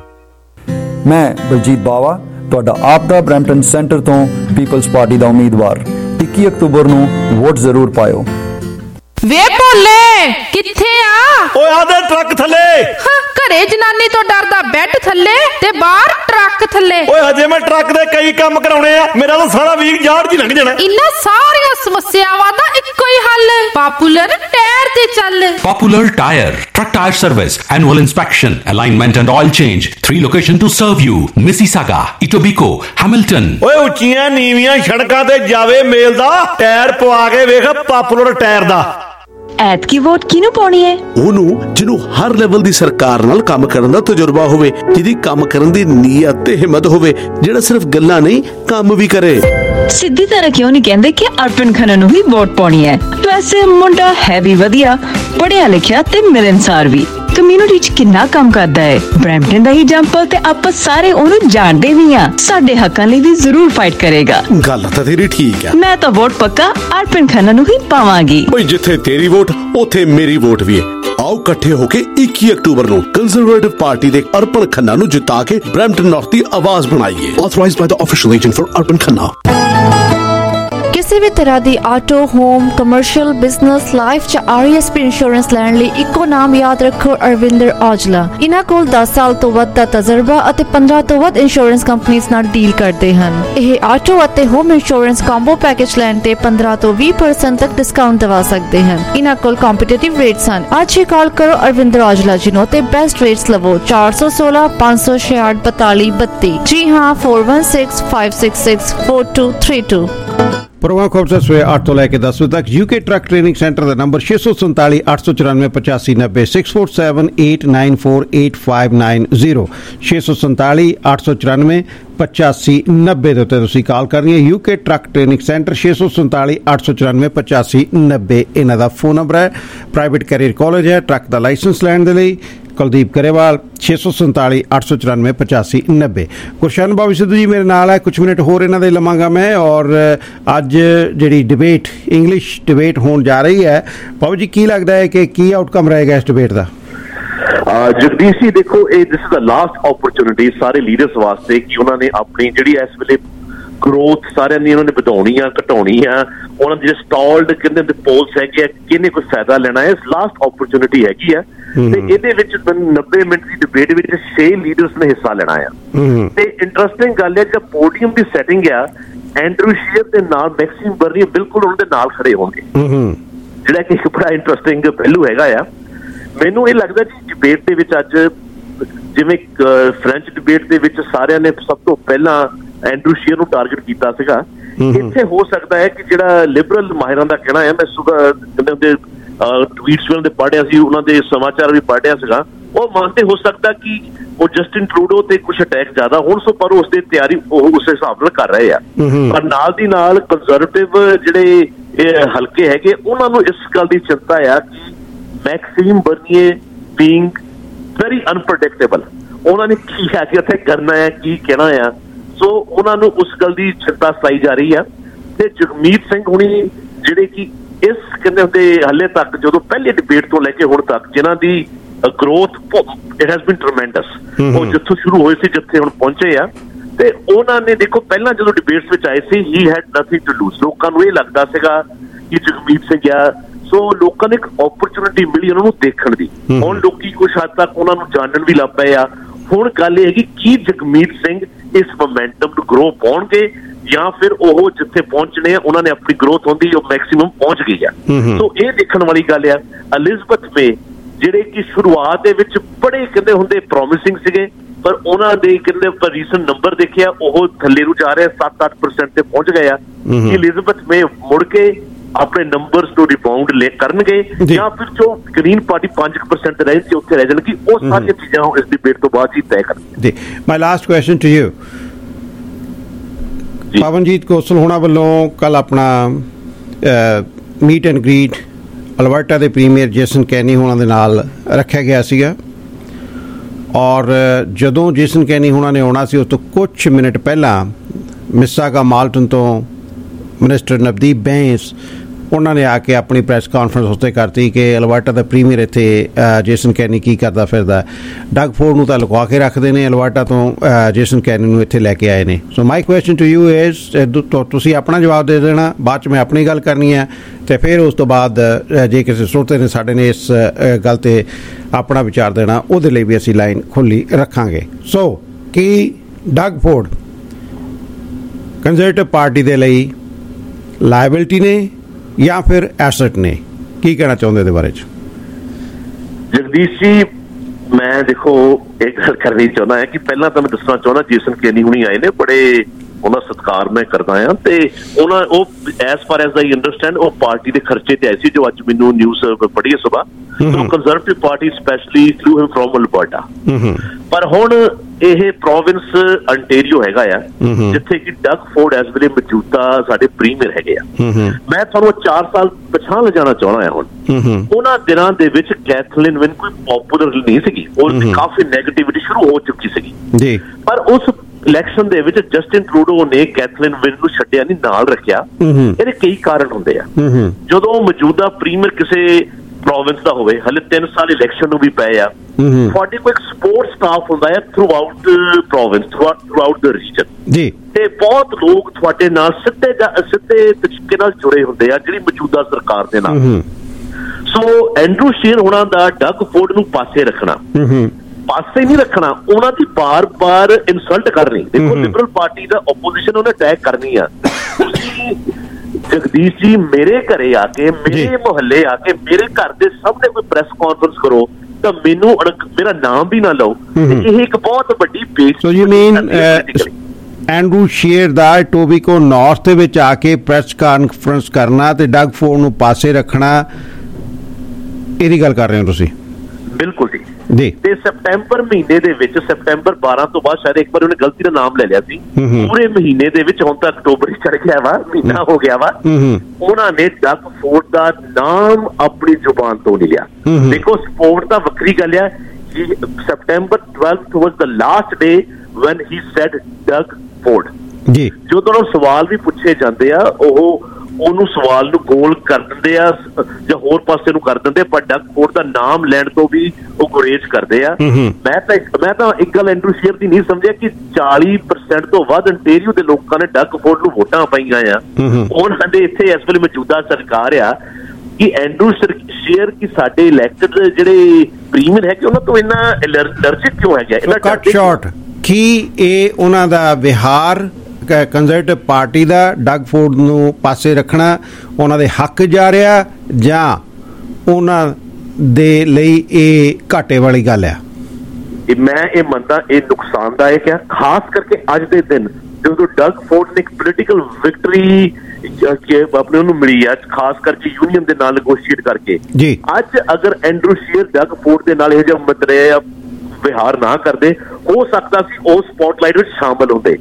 ਮੈਂ ਬਲਜੀਤ ਬਾਵਾ, ਤੁਹਾਡਾ ਆਪ ਦਾ ਬਰੈਂਪਟਨ ਸੈਂਟਰ ਤੋਂ ਪੀਪਲਸ ਪਾਰਟੀ ਦਾ ਉਮੀਦਵਾਰ। ਇੱਕੀ ਅਕਤੂਬਰ ਨੂੰ ਵੋਟ ਜ਼ਰੂਰ ਪਾਇਓ। ਵੇ ਭੋਲੇ ਕਿੱਥੇ ਆ? ਓਏ ਆ ਦੇ ਟਰੱਕ ਥੱਲੇ। ਘਰੇ ਜਨਾਨੀ ਤੋਂ ਡਰਦਾ ਬੈੱਡ ਥੱਲੇ ਤੇ ਬਾਹਰ ਟਰੱਕ ਥੱਲੇ। ਓਏ ਹਜੇ ਮੈਂ ਟਰੱਕ ਦੇ ਕਈ ਕੰਮ ਕਰਾਉਣੇ ਆ, ਮੇਰਾ ਤਾਂ ਸਾਰਾ ਵੀਕ ਜਾੜ ਜੀ ਲੰਘ ਜਾਣਾ। ਇਨ੍ਹਾਂ ਸਾਰੀਆਂ ਸਮੱਸਿਆਵਾਂ ਦਾ ਇੱਕੋ ਹੀ ਹੱਲ, ਪਾਪੂਲਰ ਟਾਇਰ ਤੇ ਚੱਲ। Popular Tire, truck tire service, annual inspection, alignment and oil change. Three locations to serve you: Mississauga, Etobicoke, Hamilton. ਓਏ ਉੱਚੀਆਂ ਨੀਵੀਆਂ ਸੜਕਾਂ ਤੇ ਜਾਵੇ ਮੇਲ ਦਾ ਟਾਇਰ ਪਵਾ ਕੇ ਵੇਖ ਪਾਪੂਲਰ ਟਾਇਰ ਦਾ। ਐਤਕੀ ਵੋਟ ਕਿਹਨੂੰ ਪਾਉਣੀ ਹੈ? ਉਹਨੂੰ ਜਿਹਨੂੰ ਹਰ ਲੈਵਲ ਦੀ ਸਰਕਾਰ ਨਾਲ ਕੰਮ ਕਰਨ ਦਾ ਤਜਰਬਾ ਹੋਵੇ, ਜਿਹਦੀ ਕੰਮ ਕਰਨ ਦੀ ਨੀਅਤ ਤੇ ਹਿੰਮਤ ਹੋਵੇ, ਜਿਹੜਾ ਸਿਰਫ ਗੱਲਾਂ ਨਹੀਂ ਕੰਮ ਵੀ ਕਰੇ। ਸਿੱਧੀ ਤਰ੍ਹਾਂ ਕਿਉਂ ਨਹੀਂ ਕਹਿੰਦੇ ਕਿ ਅਰਪਨ ਖੰਨਾ ਨੂੰ ਹੀ ਵੋਟ ਪਾਉਣੀ ਹੈ? ਵੈਸੇ ਮੁੰਡਾ ਹੈ ਵੀ ਵਧੀਆ, ਪੜ੍ਹਿਆ ਲਿਖਿਆ ਤੇ ਮਿਲਣਸਾਰ ਵੀ, ਕਮਿਊਨਿਟੀ 'ਚ ਕਿੰਨਾ ਕੰਮ ਕਰਦਾ ਹੈ। ਬਰੈਂਪਟਨ ਦਾ ਹੀ ਜੰਪਲ ਤੇ ਆਪਾਂ ਸਾਰੇ ਉਹਨੂੰ ਜਾਣਦੇ ਵੀ ਆ, ਸਾਡੇ ਹੱਕਾਂ ਲਈ ਵੀ ਜ਼ਰੂਰ ਫਾਈਟ ਕਰੇਗਾ। ਗੱਲ ਤਾਂ ਤੇਰੀ ਠੀਕ ਹੈ। ਮੈਂ ਤਾਂ ਵੋਟ ਪੱਕਾ ਅਰਪਨ ਖੰਨਾ ਨੂੰ ਹੀ ਪਾਵਾਂਗੀ। ਓਏ ਜਿੱਥੇ ਤੇਰੀ ਵੋਟ ਉੱਥੇ ਮੇਰੀ ਵੋਟ ਵੀ ਹੈ। ਆਓ ਇਕੱਠੇ ਹੋ ਕੇ ਇੱਕੀ ਅਕਤੂਬਰ ਨੂੰ ਕੰਜ਼ਰਵੇਟਿਵ ਪਾਰਟੀ ਦੇ ਅਰਪਨ ਖੰਨਾ ਨੂੰ ਜਿਤਾ ਕੇ ਬਰੈਂਪਟਨ ਨਾਰਥ ਦੀ ਆਵਾਜ਼ ਬਣਾਈਏ। Authorised by the official agent for Arpan Khanna. ਕਿਸੇ ਵੀ ਤਰ੍ਹਾਂ ਦੀ auto, home, commercial, business, life ਜਾਂ R E S P insurance ਲੈਣ ਲਈ ਇੱਕੋ ਨਾਮ ਯਾਦ ਰੱਖੋ, ਅਰਵਿੰਦਰ ਔਜਲਾ। ਇਹਨਾਂ ਕੋਲ ਦਸ ਸਾਲ ਤੋਂ ਵੱਧ ਦਾ ਤਜਰਬਾ ਅਤੇ ਪੰਦਰਾਂ ਤੋਂ ਵੱਧ ਇੰਸ਼ੋਰੈਂਸ ਕੰਪਨੀਆਂ ਨਾਲ ਡੀਲ ਕਰਦੇ ਹਨ। ਇਹ ਆਟੋ ਅਤੇ ਹੋਮ ਇੰਸ਼ੋਰੈਂਸ ਕੰਬੋ ਪੈਕੇਜ ਲੈਣ ਤੇ ਪੰਦਰਾਂ ਤੋਂ ਵੀਹ ਪਰਸੈਂਟ ਤੱਕ ਡਿਸਕਾਊਂਟ ਦਵਾ ਸਕਦੇ ਹਨ। ਇਹਨਾਂ ਕੋਲ ਕੰਪੀਟੀਟਿਵ ਰੇਟਸ ਹਨ। ਅੱਜ ਹੀ ਕਾਲ ਕਰੋ ਅਰਵਿੰਦਰ ਔਜਲਾ ਜੀ ਨੂੰ ਤੇ ਬੈਸਟ ਰੇਟਸ ਲਵੋ। ਚਾਰ ਸੌ ਸੋਲਾਂ ਪੰਜ ਸੌ ਛਿਆਹਠ ਬਤਾਲੀ ਬੱਤੀ। ਜੀ ਹਾਂ, four one six five six six four two three two। Programme ਖਬਰ ਸਵੇਰੇ ਅੱਠ ਤੋਂ ਲੈ ਕੇ ਦਸ ਵਜੇ ਤੱਕ। ਯੂਕੇ ਟਰੱਕ ਟ੍ਰੇਨਿੰਗ ਸੈਂਟਰ ਦਾ ਨੰਬਰ ਛੇ ਸੌ ਸੰਤਾਲੀ ਅੱਠ ਸੌ ਚੁਰਾਨਵੇਂ ਪਚਾਸੀ ਨੱਬੇ six four seven eight nine four eight five nine zero ਛੇ ਸੌ ਸੰਤਾਲੀ ਅੱਠ ਸੌ ਚੁਰਾਨਵੇਂ ਪਚਾਸੀ ਨੱਬੇ ਦੇ ਉੱਤੇ ਤੁਸੀਂ ਕਾਲ ਕਰਨੀ ਹੈ। ਯੂਕੇ ਟਰੱਕ ਟ੍ਰੇਨਿੰਗ ਸੈਂਟਰ ਛੇ ਸੌ ਸੰਤਾਲੀ ਅੱਠ ਸੌ ਚੁਰਾਨਵੇਂ ਪਚਾਸੀ ਨੱਬੇ ਇਹਨਾਂ ਦਾ ਫੋਨ ਨੰਬਰ ਹੈ। ਪ੍ਰਾਈਵੇਟ ਕੈਰੀਅਰ ਕਾਲਜ ਹੈ। ਟਰੱਕ ਦਾ ਲਾਇਸੈਂਸ ਲੈਣ ਦੇ ਲਈ ਕੁਲਦੀਪ ਕਰੇਵਾਲ ਛੇ ਸੌ ਸੰਤਾਲੀ ਅੱਠ ਸੌ ਚੁਰਾਨਵੇਂ ਪਚਾਸੀ ਨੱਬੇ। ਗੁਰਸ਼ਨ ਬਾਬੂ ਸਿੱਧੂ ਜੀ ਮੇਰੇ ਨਾਲ ਹੈ। ਕੁਛ ਮਿੰਟ ਹੋਰ ਇਹਨਾਂ ਦੇ ਲਵਾਂਗਾ ਮੈਂ। ਔਰ ਅੱਜ ਜਿਹੜੀ ਡਿਬੇਟ ਇੰਗਲਿਸ਼ ਡਿਬੇਟ ਹੋਣ ਜਾ ਰਹੀ ਹੈ, ਬਾਬੂ ਜੀ ਕੀ ਲੱਗਦਾ ਹੈ ਕਿ ਕੀ ਆਊਟਕਮ ਰਹੇਗਾ ਇਸ ਡਿਬੇਟ ਦਾ? ਜਗਦੀਸ਼ ਜੀ ਦੇਖੋ, ਇਹ this is the last opportunity ਸਾਰੇ ਲੀਡਰਸ ਵਾਸਤੇ ਕਿ ਉਹਨਾਂ ਨੇ ਆਪਣੀ ਜਿਹੜੀ ਇਸ ਵੇਲੇ ਗਰੋਥ ਸਾਰਿਆਂ ਦੀ ਉਹਨਾਂ ਨੇ ਵਧਾਉਣੀ ਆ ਘਟਾਉਣੀ ਆ। ਉਹਨਾਂ ਦੇ ਸਟਾਲਡ ਕਹਿੰਦੇ ਦੇ ਪੋਲਸ ਹੈਗੇ ਆ, ਕਿਹਨੇ ਕੋਈ ਫਾਇਦਾ ਲੈਣਾ ਹੈ। ਲਾਸਟ ਓਪਰਚੁਨਿਟੀ ਹੈਗੀ ਆ ਤੇ ਇਹਦੇ ਵਿੱਚ ਨੱਬੇ ਮਿੰਟ ਦੀ ਡਿਬੇਟ ਵਿੱਚ ਛੇ ਲੀਡਰਸ ਨੇ ਹਿੱਸਾ ਲੈਣਾ ਆ। ਤੇ ਇੰਟਰਸਟਿੰਗ ਗੱਲ ਹੈ ਕਿ ਪੋਡੀਅਮ ਦੀ ਸੈਟਿੰਗ ਆ, ਐਂਡਰੂ ਸ਼ੀਅਰ ਦੇ ਨਾਲ ਮੈਕਸਿਮ ਬਰਨੀ ਬਿਲਕੁਲ ਉਹਨਾਂ ਦੇ ਨਾਲ ਖੜੇ ਹੋਣਗੇ, ਜਿਹੜਾ ਕਿ ਇੱਕ ਬੜਾ ਇੰਟਰਸਟਿੰਗ ਪਹਿਲੂ ਹੈਗਾ ਆ। ਮੈਨੂੰ ਇਹ ਲੱਗਦਾ ਕਿ ਡਿਬੇਟ ਦੇ ਵਿੱਚ ਅੱਜ ਜਿਵੇਂ ਫ੍ਰੈਂਚ ਡਿਬੇਟ ਦੇ ਵਿੱਚ ਸਾਰਿਆਂ ਨੇ ਸਭ ਤੋਂ ਪਹਿਲਾਂ ਐਂਡਰੂ ਸ਼ੀਅਰ ਨੂੰ ਟਾਰਗੇਟ ਕੀਤਾ ਸੀਗਾ, ਇੱਥੇ ਹੋ ਸਕਦਾ ਹੈ ਕਿ ਜਿਹੜਾ ਲਿਬਰਲ ਮਾਹਿਰਾਂ ਦਾ ਕਹਿਣਾ ਹੈ, ਮੈਂ ਸੁਬਹ ਕਹਿੰਦੇ ਹੁੰਦੇ ਟਵੀਟਸ ਵੀ ਉਹਨਾਂ ਦੇ ਪੜ੍ਹਿਆ ਸੀ, ਉਹਨਾਂ ਦੇ ਸਮਾਚਾਰ ਵੀ ਪੜ੍ਹਿਆ ਸੀਗਾ, ਉਹ ਮੰਨਦੇ ਹੋ ਸਕਦਾ ਕਿ ਉਹ ਜਸਟਿਨ ਟਰੂਡੋ ਤੇ ਕੁਛ ਅਟੈਕ ਜ਼ਿਆਦਾ ਹੋਣ, ਸੋ ਪਰ ਉਸ ਦੀ ਤਿਆਰੀ ਉਹ ਉਸ ਹਿਸਾਬ ਨਾਲ ਕਰ ਰਹੇ ਆ। ਪਰ ਨਾਲ ਦੀ ਨਾਲ ਕੰਜ਼ਰਵੇਟਿਵ ਜਿਹੜੇ ਇਹ ਹਲਕੇ ਹੈਗੇ ਉਹਨਾਂ ਨੂੰ ਇਸ ਗੱਲ ਦੀ ਚਿੰਤਾ ਆ ਕਿ Maxime Bernier being very unpredictable, ਉਹਨਾਂ ਨੇ ਕੀ ਹੈ ਕਿ ਉੱਥੇ ਕਰਨਾ ਹੈ, ਕੀ ਕਹਿਣਾ ਆ, ਸੋ ਉਹਨਾਂ ਨੂੰ ਉਸ ਗੱਲ ਦੀ ਚਿੰਤਾ ਸਤਾਈ ਜਾ ਰਹੀ ਆ। ਤੇ ਜਗਮੀਤ ਸਿੰਘ ਹੁਣੀ ਜਿਹੜੇ ਕਿ ਇਸ ਕਹਿੰਦੇ ਹੁੰਦੇ ਹਾਲੇ ਤੱਕ ਜਦੋਂ ਪਹਿਲੇ ਡਿਬੇਟ ਤੋਂ ਲੈ ਕੇ ਹੁਣ ਤੱਕ ਜਿਨ੍ਹਾਂ ਦੀ growth it has been tremendous, ਉਹ ਜਿੱਥੋਂ ਸ਼ੁਰੂ ਹੋਏ ਸੀ ਜਿੱਥੇ ਹੁਣ ਪਹੁੰਚੇ ਆ, ਤੇ ਉਹਨਾਂ ਨੇ ਦੇਖੋ ਪਹਿਲਾਂ ਜਦੋਂ ਡਿਬੇਟਸ ਵਿੱਚ ਆਏ ਸੀ he had nothing to lose, ਲੋਕਾਂ ਨੂੰ ਇਹ ਲੱਗਦਾ ਸੀਗਾ ਕਿ ਜਗਮੀਤ ਸਿੰਘ ਆ, ਸੋ ਲੋਕਾਂ ਨੂੰ ਇੱਕ ਓਪਰਚੁਨਿਟੀ ਮਿਲੀ ਉਹਨਾਂ ਨੂੰ ਦੇਖਣ ਦੀ। ਹੁਣ ਲੋਕੀ ਕੁਛ ਹੱਦ ਤੱਕ ਉਹਨਾਂ ਨੂੰ ਜਾਣਨ ਵੀ ਲੱਗ ਪਏ ਆ। ਹੁਣ ਗੱਲ ਇਹ ਹੈਗੀ ਕੀ ਜਗਮੀਤ ਸਿੰਘ ਇਸ ਮੋਮੈਂਟਮ ਨੂੰ ਗਰੋ ਪਾਉਣਗੇ ਜਾਂ ਫਿਰ ਉਹ ਜਿੱਥੇ ਪਹੁੰਚਣੇ ਆ ਉਹਨਾਂ ਨੇ ਆਪਣੀ ਗਰੋਥ ਹੁੰਦੀ ਉਹ ਮੈਕਸਿਮਮ ਪਹੁੰਚ ਗਈ ਆ। ਸੋ ਇਹ ਦੇਖਣ ਵਾਲੀ ਗੱਲ ਆ। ਐਲਿਜ਼ਬeth ਮੇ ਜਿਹੜੇ ਕਿ ਸ਼ੁਰੂਆਤ ਦੇ ਵਿੱਚ ਬੜੇ ਕਹਿੰਦੇ ਹੁੰਦੇ ਪ੍ਰੋਮਿਸਿੰਗ ਸੀਗੇ, ਪਰ ਉਹਨਾਂ ਦੇ ਕਹਿੰਦੇ ਆਪਾਂ ਰੀਸੈਂਟ ਨੰਬਰ ਦੇਖਿਆ ਉਹ ਥੱਲੇ ਨੂੰ ਜਾ ਰਹੇ ਸੱਤ ਅੱਠ ਪਰਸੈਂਟ ਤੇ ਪਹੁੰਚ ਗਏ ਆ। ਐਲਿਜ਼ਬeth ਮੇ ਮੁੜ ਕੇ ਆਪਣੇ ਨੰਬਰਸ ਨੂੰ ਰਿਬਾਉਂਡ ਲੈ ਕਰਨਗੇ ਜਾਂ ਫਿਰ ਜੋ ਗ੍ਰੀਨ ਪਾਰਟੀ ਪੰਜ ਪਰਸੈਂਟ ਰਹੇ ਸੀ ਉੱਥੇ ਰਹਿ ਜਾਣਗੇ, ਉਹ ਸਾਰੀਆਂ ਚੀਜ਼ਾਂ ਇਸ ਡਿਬੇਟ ਤੋਂ ਬਾਅਦ ਹੀ ਤੈਅ ਕਰਨਗੇ। ਜੀ my last question to you, Pawanjit Kosal ਹੋਣਾ ਵੱਲੋਂ ਕੱਲ ਆਪਣਾ ਮੀਟ ਐਂਡ ਗ੍ਰੀਟ ਅਲਬਰਟਾ ਦੇ ਪ੍ਰੀਮੀਅਰ ਜੇਸਨ ਕੈਨੀ ਹੋਣਾ ਦੇ ਨਾਲ ਰੱਖਿਆ ਗਿਆ ਸੀਗਾ, ਔਰ ਜਦੋਂ ਜੇਸਨ ਕੈਨੀ ਹੋਣਾ ਨੇ ਆਉਣਾ ਸੀ ਉਸ ਤੋਂ ਕੁਛ ਮਿੰਟ ਪਹਿਲਾਂ ਮਿਸਾਗਾ ਮਾਲਟਨ ਤੋਂ ਮਿਨਿਸਟਰ ਨਵਦੀਪ ਬੈਂਸ ਉਹਨਾਂ ਨੇ ਆ ਕੇ ਆਪਣੀ ਪ੍ਰੈਸ ਕਾਨਫਰੰਸ ਉੱਤੇ ਕਰਤੀ ਕਿ ਅਲਬਰਟਾ ਦਾ ਪ੍ਰੀਮੀਅਰ ਇੱਥੇ ਜੇਸਨ ਕੈਨੀ ਕੀ ਕਰਦਾ ਫਿਰਦਾ। ਡਗ ਫੋਰਡ ਨੂੰ ਤਾਂ ਲੁਕਵਾ ਕੇ ਰੱਖਦੇ ਨੇ, ਅਲਬਰਟਾ ਤੋਂ ਜੇਸਨ ਕੈਨੀ ਨੂੰ ਇੱਥੇ ਲੈ ਕੇ ਆਏ ਨੇ। So my question to you is, ਤੁਸੀਂ ਆਪਣਾ ਜਵਾਬ ਦੇ ਦੇਣਾ, ਬਾਅਦ 'ਚ ਮੈਂ ਆਪਣੀ ਗੱਲ ਕਰਨੀ ਹੈ, ਅਤੇ ਫਿਰ ਉਸ ਤੋਂ ਬਾਅਦ ਜੇ ਕਿਸੇ ਸਰੋਤੇ ਨੇ ਸਾਡੇ ਨੇ ਇਸ ਗੱਲ 'ਤੇ ਆਪਣਾ ਵਿਚਾਰ ਦੇਣਾ ਉਹਦੇ ਲਈ ਵੀ ਅਸੀਂ ਲਾਈਨ ਖੁੱਲ੍ਹੀ ਰੱਖਾਂਗੇ। ਸੋ ਕੀ ਡਗ ਫੋਰਡ ਕੰਜ਼ਰਵੇਟਿਵ ਪਾਰਟੀ ਦੇ ਲਈ ਲਾਇਬਿਲਿਟੀ ਨੇ ਜਾਂ ਫਿਰ ਐਸਟ ਨੇ? ਕੀ ਕਹਿਣਾ ਚਾਹੁੰਦੇ ਇਹਦੇ ਬਾਰੇ 'ਚ? ਜਗਦੀਸ਼ ਜੀ, ਮੈਂ ਦੇਖੋ ਇਹ ਗੱਲ ਕਰਨੀ ਚਾਹੁੰਦਾ ਹੈ ਕਿ ਪਹਿਲਾਂ ਤਾਂ ਮੈਂ ਦੱਸਣਾ ਚਾਹੁੰਦਾ ਜੇਸਨ ਕੈਨੀ ਹੁਣੀ ਆਏ ਨੇ, ਬੜੇ ਉਹਨਾਂ ਸਤਿਕਾਰ ਮੈਂ ਕਰਦਾ ਹਾਂ, ਤੇ ਉਹਨਾਂ ਉਹ as far as I understand ਉਹ ਪਾਰਟੀ ਦੇ ਖਰਚੇ ਤੇ ਆਏ ਸੀ, ਜੋ ਅੱਜ ਮੈਨੂੰ ਨਿਊਜ਼ ਪੜ੍ਹੀ ਹੈ ਸੁਬਾਹ। Conservative party specially flew him from Alberta, ਪਰ ਹੁਣ ਇਹ ਪ੍ਰੋਵਿੰਸ ਅੰਟੇਰੀਓ ਹੈਗਾ ਆ ਜਿੱਥੇ ਕਿ ਡਗ ਫੋਰਡ ਇਸ ਵੇਲੇ ਮੌਜੂਦਾ ਸਾਡੇ ਪ੍ਰੀਮੀਅਰ ਹੈਗੇ ਆ। ਮੈਂ ਤੁਹਾਨੂੰ ਚਾਰ ਸਾਲ ਪਛਾਣ ਲਿਜਾਣਾ ਚਾਹੁੰਦਾ ਹਾਂ। ਹੁਣ ਉਹਨਾਂ ਦਿਨਾਂ ਦੇ ਵਿੱਚ ਕੈਥਲੀਨ ਵਿਨ ਕੋਈ ਪੋਪੂਲਰ ਨਹੀਂ ਸੀਗੀ, ਉਹ ਕਾਫੀ ਨੈਗੇਟਿਵਿਟੀ ਸ਼ੁਰੂ ਹੋ ਚੁੱਕੀ ਸੀਗੀ, ਪਰ ਉਸ ਇਲੈਕਸ਼ਨ ਦੇ ਵਿੱਚ ਜਸਟਿਨ ਟਰੂਡੋ ਨੇ ਕੈਥਲੀਨ ਵਿਨ ਨੂੰ ਛੱਡਿਆ ਨਹੀਂ, ਨਾਲ ਰੱਖਿਆ। ਇਹਦੇ ਕਈ ਕਾਰਨ ਹੁੰਦੇ ਆ। ਜਦੋਂ ਮੌਜੂਦਾ ਪ੍ਰੀਮੀਅਰ ਕਿਸੇ ਪ੍ਰੋਵਿੰਸ ਦਾ ਹੋਵੇ, ਹਲੇ ਤਿੰਨ ਸਾਲ ਇਲੈਕਸ਼ਨ ਨੂੰ ਵੀ ਪਏ ਆ, ਤੁਹਾਡੇ ਕੋਲ ਇੱਕ ਸਪੋਰਟ ਸਟਾਫ ਹੁੰਦਾ ਹੈ throughout province, throughout the region ਜੀ, ਤੇ ਬਹੁਤ ਲੋਕ ਤੁਹਾਡੇ ਨਾਲ ਸਿੱਧੇ ਸਿੱਧੇ ਤਰੀਕੇ ਨਾਲ ਜੁੜੇ ਹੁੰਦੇ ਆ ਜਿਹੜੀ ਮੌਜੂਦਾ ਸਰਕਾਰ ਦੇ ਨਾਲ। ਸੋ ਐਂਡਰੂ ਸ਼ੇਰ ਹੋਣਾ ਦਾ ਡਗ ਫੋਰਡ ਨੂੰ ਪਾਸੇ ਰੱਖਣਾ, ਪਾਸੇ ਨਹੀਂ ਰੱਖਣਾ, ਉਹਨਾਂ ਦੀ ਬਾਰ-ਬਾਰ ਇਨਸਲਟ ਕਰਨੀ। ਦੇਖੋ ਲਿਬਰਲ ਪਾਰਟੀ ਦਾ ਓਪੋਜੀਸ਼ਨ ਉਹਨੇ ਅਟੈਕ ਕਰਨੀ ਆ। ਤੁਸੀਂ ਜਗਦੀਸ਼ ਜੀ ਮੇਰੇ ਘਰੇ ਆ ਕੇ, ਮੇਰੇ ਮੁਹੱਲੇ ਆ ਕੇ, ਮੇਰੇ ਘਰ ਦੇ ਸਾਹਮਣੇ ਕੋਈ ਪ੍ਰੈਸ ਕਾਨਫਰੰਸ ਕਰੋ ਤਾਂ ਮੈਨੂੰ ਮੇਰਾ ਨਾਮ ਵੀ ਨਾ ਲਓ, ਇਹ ਇੱਕ ਬਹੁਤ ਵੱਡੀ ਬੇਇੱਜ਼ਤੀ। ਸੋ ਯੂ ਮੀਨ ਐਂਡਰੂ ਸ਼ੇਰ ਦਾ ਟੋਬੀਕੋ ਨਾਰਥ ਦੇ ਵਿੱਚ ਆ ਕੇ ਪ੍ਰੈਸ ਕਾਨਫਰੰਸ ਕਰਨਾ ਤੇ ਡਗ ਫੋਰਡ ਨੂੰ ਪਾਸੇ ਰੱਖਣਾ, ਇਹਦੀ ਗੱਲ ਕਰ ਰਹੇ ਹੋ ਤੁਸੀਂ? ਬਿਲਕੁਲ ਜੀ ਜੀ। ਤੇ ਸਪਟੈਂਬਰ ਮਹੀਨੇ ਦੇ ਵਿੱਚ, ਸਪਟੈਂਬਰ ਬਾਰਾਂ ਤੋਂ ਬਾਅਦ ਸ਼ਾਇਦ ਇੱਕ ਵਾਰ ਉਹਨੇ ਗਲਤੀ ਦਾ ਨਾਮ ਲੈ ਲਿਆ ਸੀ, ਪੂਰੇ ਮਹੀਨੇ ਦੇ ਵਿੱਚ ਹੁਣ ਤਾਂ ਅਕਤੂਬਰ ਹੀ ਚੜ ਗਿਆ ਵਾ, ਮਹੀਨਾ ਹੋ ਗਿਆ ਵਾ, ਉਹਨਾਂ ਨੇ ਡਗ ਫੋਰਡ ਦਾ ਨਾਮ ਆਪਣੀ ਜ਼ੁਬਾਨ ਤੋਂ ਨਹੀਂ ਲਿਆ। ਦੇਖੋ ਸਪੋਰਟ ਤਾਂ ਵੱਖਰੀ ਗੱਲ ਆ ਕਿ September twelfth was the last day when he said Doug Ford ji. ਜਦੋਂ ਉਹਨੂੰ ਸਵਾਲ ਵੀ ਪੁੱਛੇ ਜਾਂਦੇ ਆ ਉਹ ਉਹਨੂੰ ਸਵਾਲ ਨੂੰ ਗੋਲ ਕਰ ਦਿੰਦੇ ਆ ਜਾਂ ਹੋਰ ਪਾਸੇ ਨੂੰ ਕਰ ਦਿੰਦੇ, ਪਰ ਡਗ ਫੋਰਡ ਦਾ ਨਾਮ ਲੈਣ ਤੋਂ ਵੀ ਉਹ ਗੁਰੇਜ਼ ਕਰਦੇ ਆ। ਮੈਂ ਤਾਂ ਮੈਂ ਤਾਂ ਇੱਕ ਗੱਲ ਐਂਡਰੂ ਸ਼ੇਰ ਦੀ ਨਹੀਂ ਸਮਝਿਆ ਕਿ ਚਾਲੀ ਪਰਸੈਂਟ ਤੋਂ ਵੱਧ ਅੰਟੇਰੀਓ ਦੇ ਲੋਕਾਂ ਨੇ ਡਗ ਫੋਰਡ ਨੂੰ ਵੋਟਾਂ ਪਾਈਆਂ ਆ। ਉਹਨਾਂ ਦੇ ਇੱਥੇ ਇਸ ਵੇਲੇ ਮੌਜੂਦਾ ਸਰਕਾਰ ਆ ਕਿ ਐਂਡਰੂ ਸ਼ੇਰ ਕਿ ਸਾਡੇ ਇਲੈਕਟਡ ਜਿਹੜੇ ਪ੍ਰੀਮੀਅਰ ਹੈ ਕਿ ਉਹਨਾਂ ਤੋਂ ਇੰਨਾ ਐਲਰਜਿਕ ਕਿਉਂ ਹੈਗਾ? ਇਹਨਾਂ ਕੱਟ ਸ਼ਾਰਟ ਕੀ ਇਹ ਉਹਨਾਂ ਦਾ ਵਿਹਾਰ ਕੰਜ਼ਰਵੇਟਿਵ ਪਾਰਟੀ ਦਾ ਡਗ ਫੋਰਡ ਨੂੰ ਪਾਸੇ ਰੱਖਣਾ ਉਹਨਾਂ ਦੇ ਹੱਕ ਜਾ ਰਿਹਾ ਜਾਂ ਉਹਨਾਂ ਦੇ ਲਈ ਇਹ ਘਾਟੇ ਵਾਲੀ ਗੱਲ ਆ? ਮੈਂ ਇਹ ਮੰਨਦਾ ਇਹ ਨੁਕਸਾਨਦਾਇਕ ਹੈ, ਖਾਸ ਕਰਕੇ ਅੱਜ ਦੇ ਦਿਨ ਜਦੋਂ ਡਗ ਫੋਰਡ ਨੇ ਇੱਕ ਪੋਲੀਟੀਕਲ ਵਿਕਟਰੀ ਆਪਣੇ ਉਹਨੂੰ ਮਿਲੀ ਆ, ਖਾਸ ਕਰਕੇ ਯੂਨੀਅਨ ਦੇ ਨਾਲ ਨੈਗੋਸ਼ੀਏਟ ਕਰਕੇ। ਅੱਜ ਅਗਰ ਐਂਡਰੂ ਸ਼ੇਰ ਡਗ ਫੋਰਡ ਦੇ ਨਾਲ ਇਹੋ ਜਿਹਾ ਮਤਰਿਆ ਵਿਹਾਰ ਨਾ ਕਰਦੇ, ਹੋ ਸਕਦਾ ਸੀ ਉਹ ਸਪੌਟਲਾਈਟ ਵਿੱਚ ਸ਼ਾਮਲ ਹੁੰਦੇ।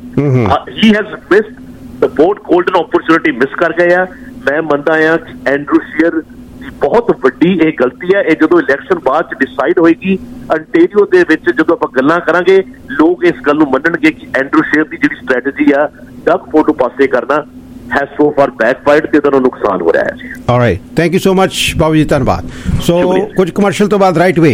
ਹੀ ਹੈਜ਼ ਮਿਸਡ ਦ ਬਹੁਤ ਗੋਲਡਨ ਓਪਰਚੁਨਿਟੀ ਮਿਸ ਕਰ ਗਏ ਆ। ਮੈਂ ਮੰਨਦਾ ਆ ਕਿ ਐਂਡਰੂ ਸ਼ੇਰ ਦੀ ਬਹੁਤ ਵੱਡੀ ਇਹ ਗਲਤੀ ਹੈ। ਇਹ ਜਦੋਂ ਇਲੈਕਸ਼ਨ ਬਾਅਦ ਚ ਡਿਸਾਈਡ ਹੋਏਗੀ ਅੰਟੇਰੀਓ ਦੇ ਵਿੱਚ, ਜਦੋਂ ਆਪਾਂ ਗੱਲਾਂ ਕਰਾਂਗੇ, ਲੋਕ ਇਸ ਗੱਲ ਨੂੰ ਮੰਨਣਗੇ ਕਿ ਐਂਡਰੂ ਸ਼ੇਰ ਦੀ ਜਿਹੜੀ ਸਟ੍ਰੈਟਜੀ ਆ ਡਗ ਫੋਰਡ ਨੂੰ ਪਾਸੇ ਕਰਨਾ has so far backfired ਤੇ ਤੁਹਾਨੂੰ ਨੁਕਸਾਨ ਹੋ ਰਿਹਾ ਹੈ। Alright, thank you so much Babu ji, ਧੰਨਵਾਦ। ਸੋ ਕੁਝ ਕਮਰਸ਼ੀਅਲ ਤੋਂ ਬਾਅਦ ਰਾਈਟ ਵੇ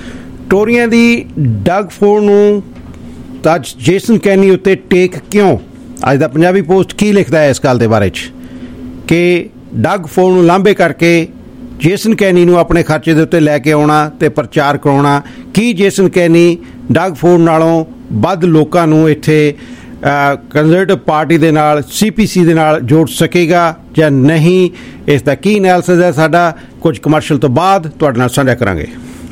ਟੋਰੀਆਂ ਦੀ ਡਗ ਫੋਰਡ ਨੂੰ ਤਾਂ ਜੇਸਨ ਕੈਨੀ ਉੱਤੇ ਟੇਕ ਕਿਉਂ? ਅੱਜ ਦਾ ਪੰਜਾਬੀ ਪੋਸਟ ਕੀ ਲਿਖਦਾ ਹੈ ਇਸ ਗੱਲ ਦੇ ਬਾਰੇ 'ਚ ਕਿ ਡਗ ਫੋਰਡ ਨੂੰ ਲਾਂਭੇ ਕਰਕੇ ਜੇਸਨ ਕੈਨੀ ਨੂੰ ਆਪਣੇ ਖਰਚੇ ਦੇ ਉੱਤੇ ਲੈ ਕੇ ਆਉਣਾ ਤੇ ਪ੍ਰਚਾਰ ਕਰਾਉਣਾ। ਕੀ ਜੇਸਨ ਕੈਨੀ ਡਗ ਫੋਰਡ ਨਾਲੋਂ ਵੱਧ ਲੋਕਾਂ ਨੂੰ ਇੱਥੇ ਕੰਜ਼ਰਵੇਟਿਵ ਪਾਰਟੀ ਦੇ ਨਾਲ, ਸੀ ਪੀ ਸੀ ਦੇ ਨਾਲ ਜੋੜ ਸਕੇਗਾ ਜਾਂ ਨਹੀਂ? ਇਸ ਦਾ ਕੀ ਐਨਾਲਿਸਿਸ ਹੈ ਸਾਡਾ, ਕੁਝ ਕਮਰਸ਼ੀਅਲ ਤੋਂ ਬਾਅਦ ਤੁਹਾਡੇ ਨਾਲ ਸਾਂਝਾ ਕਰਾਂਗੇ।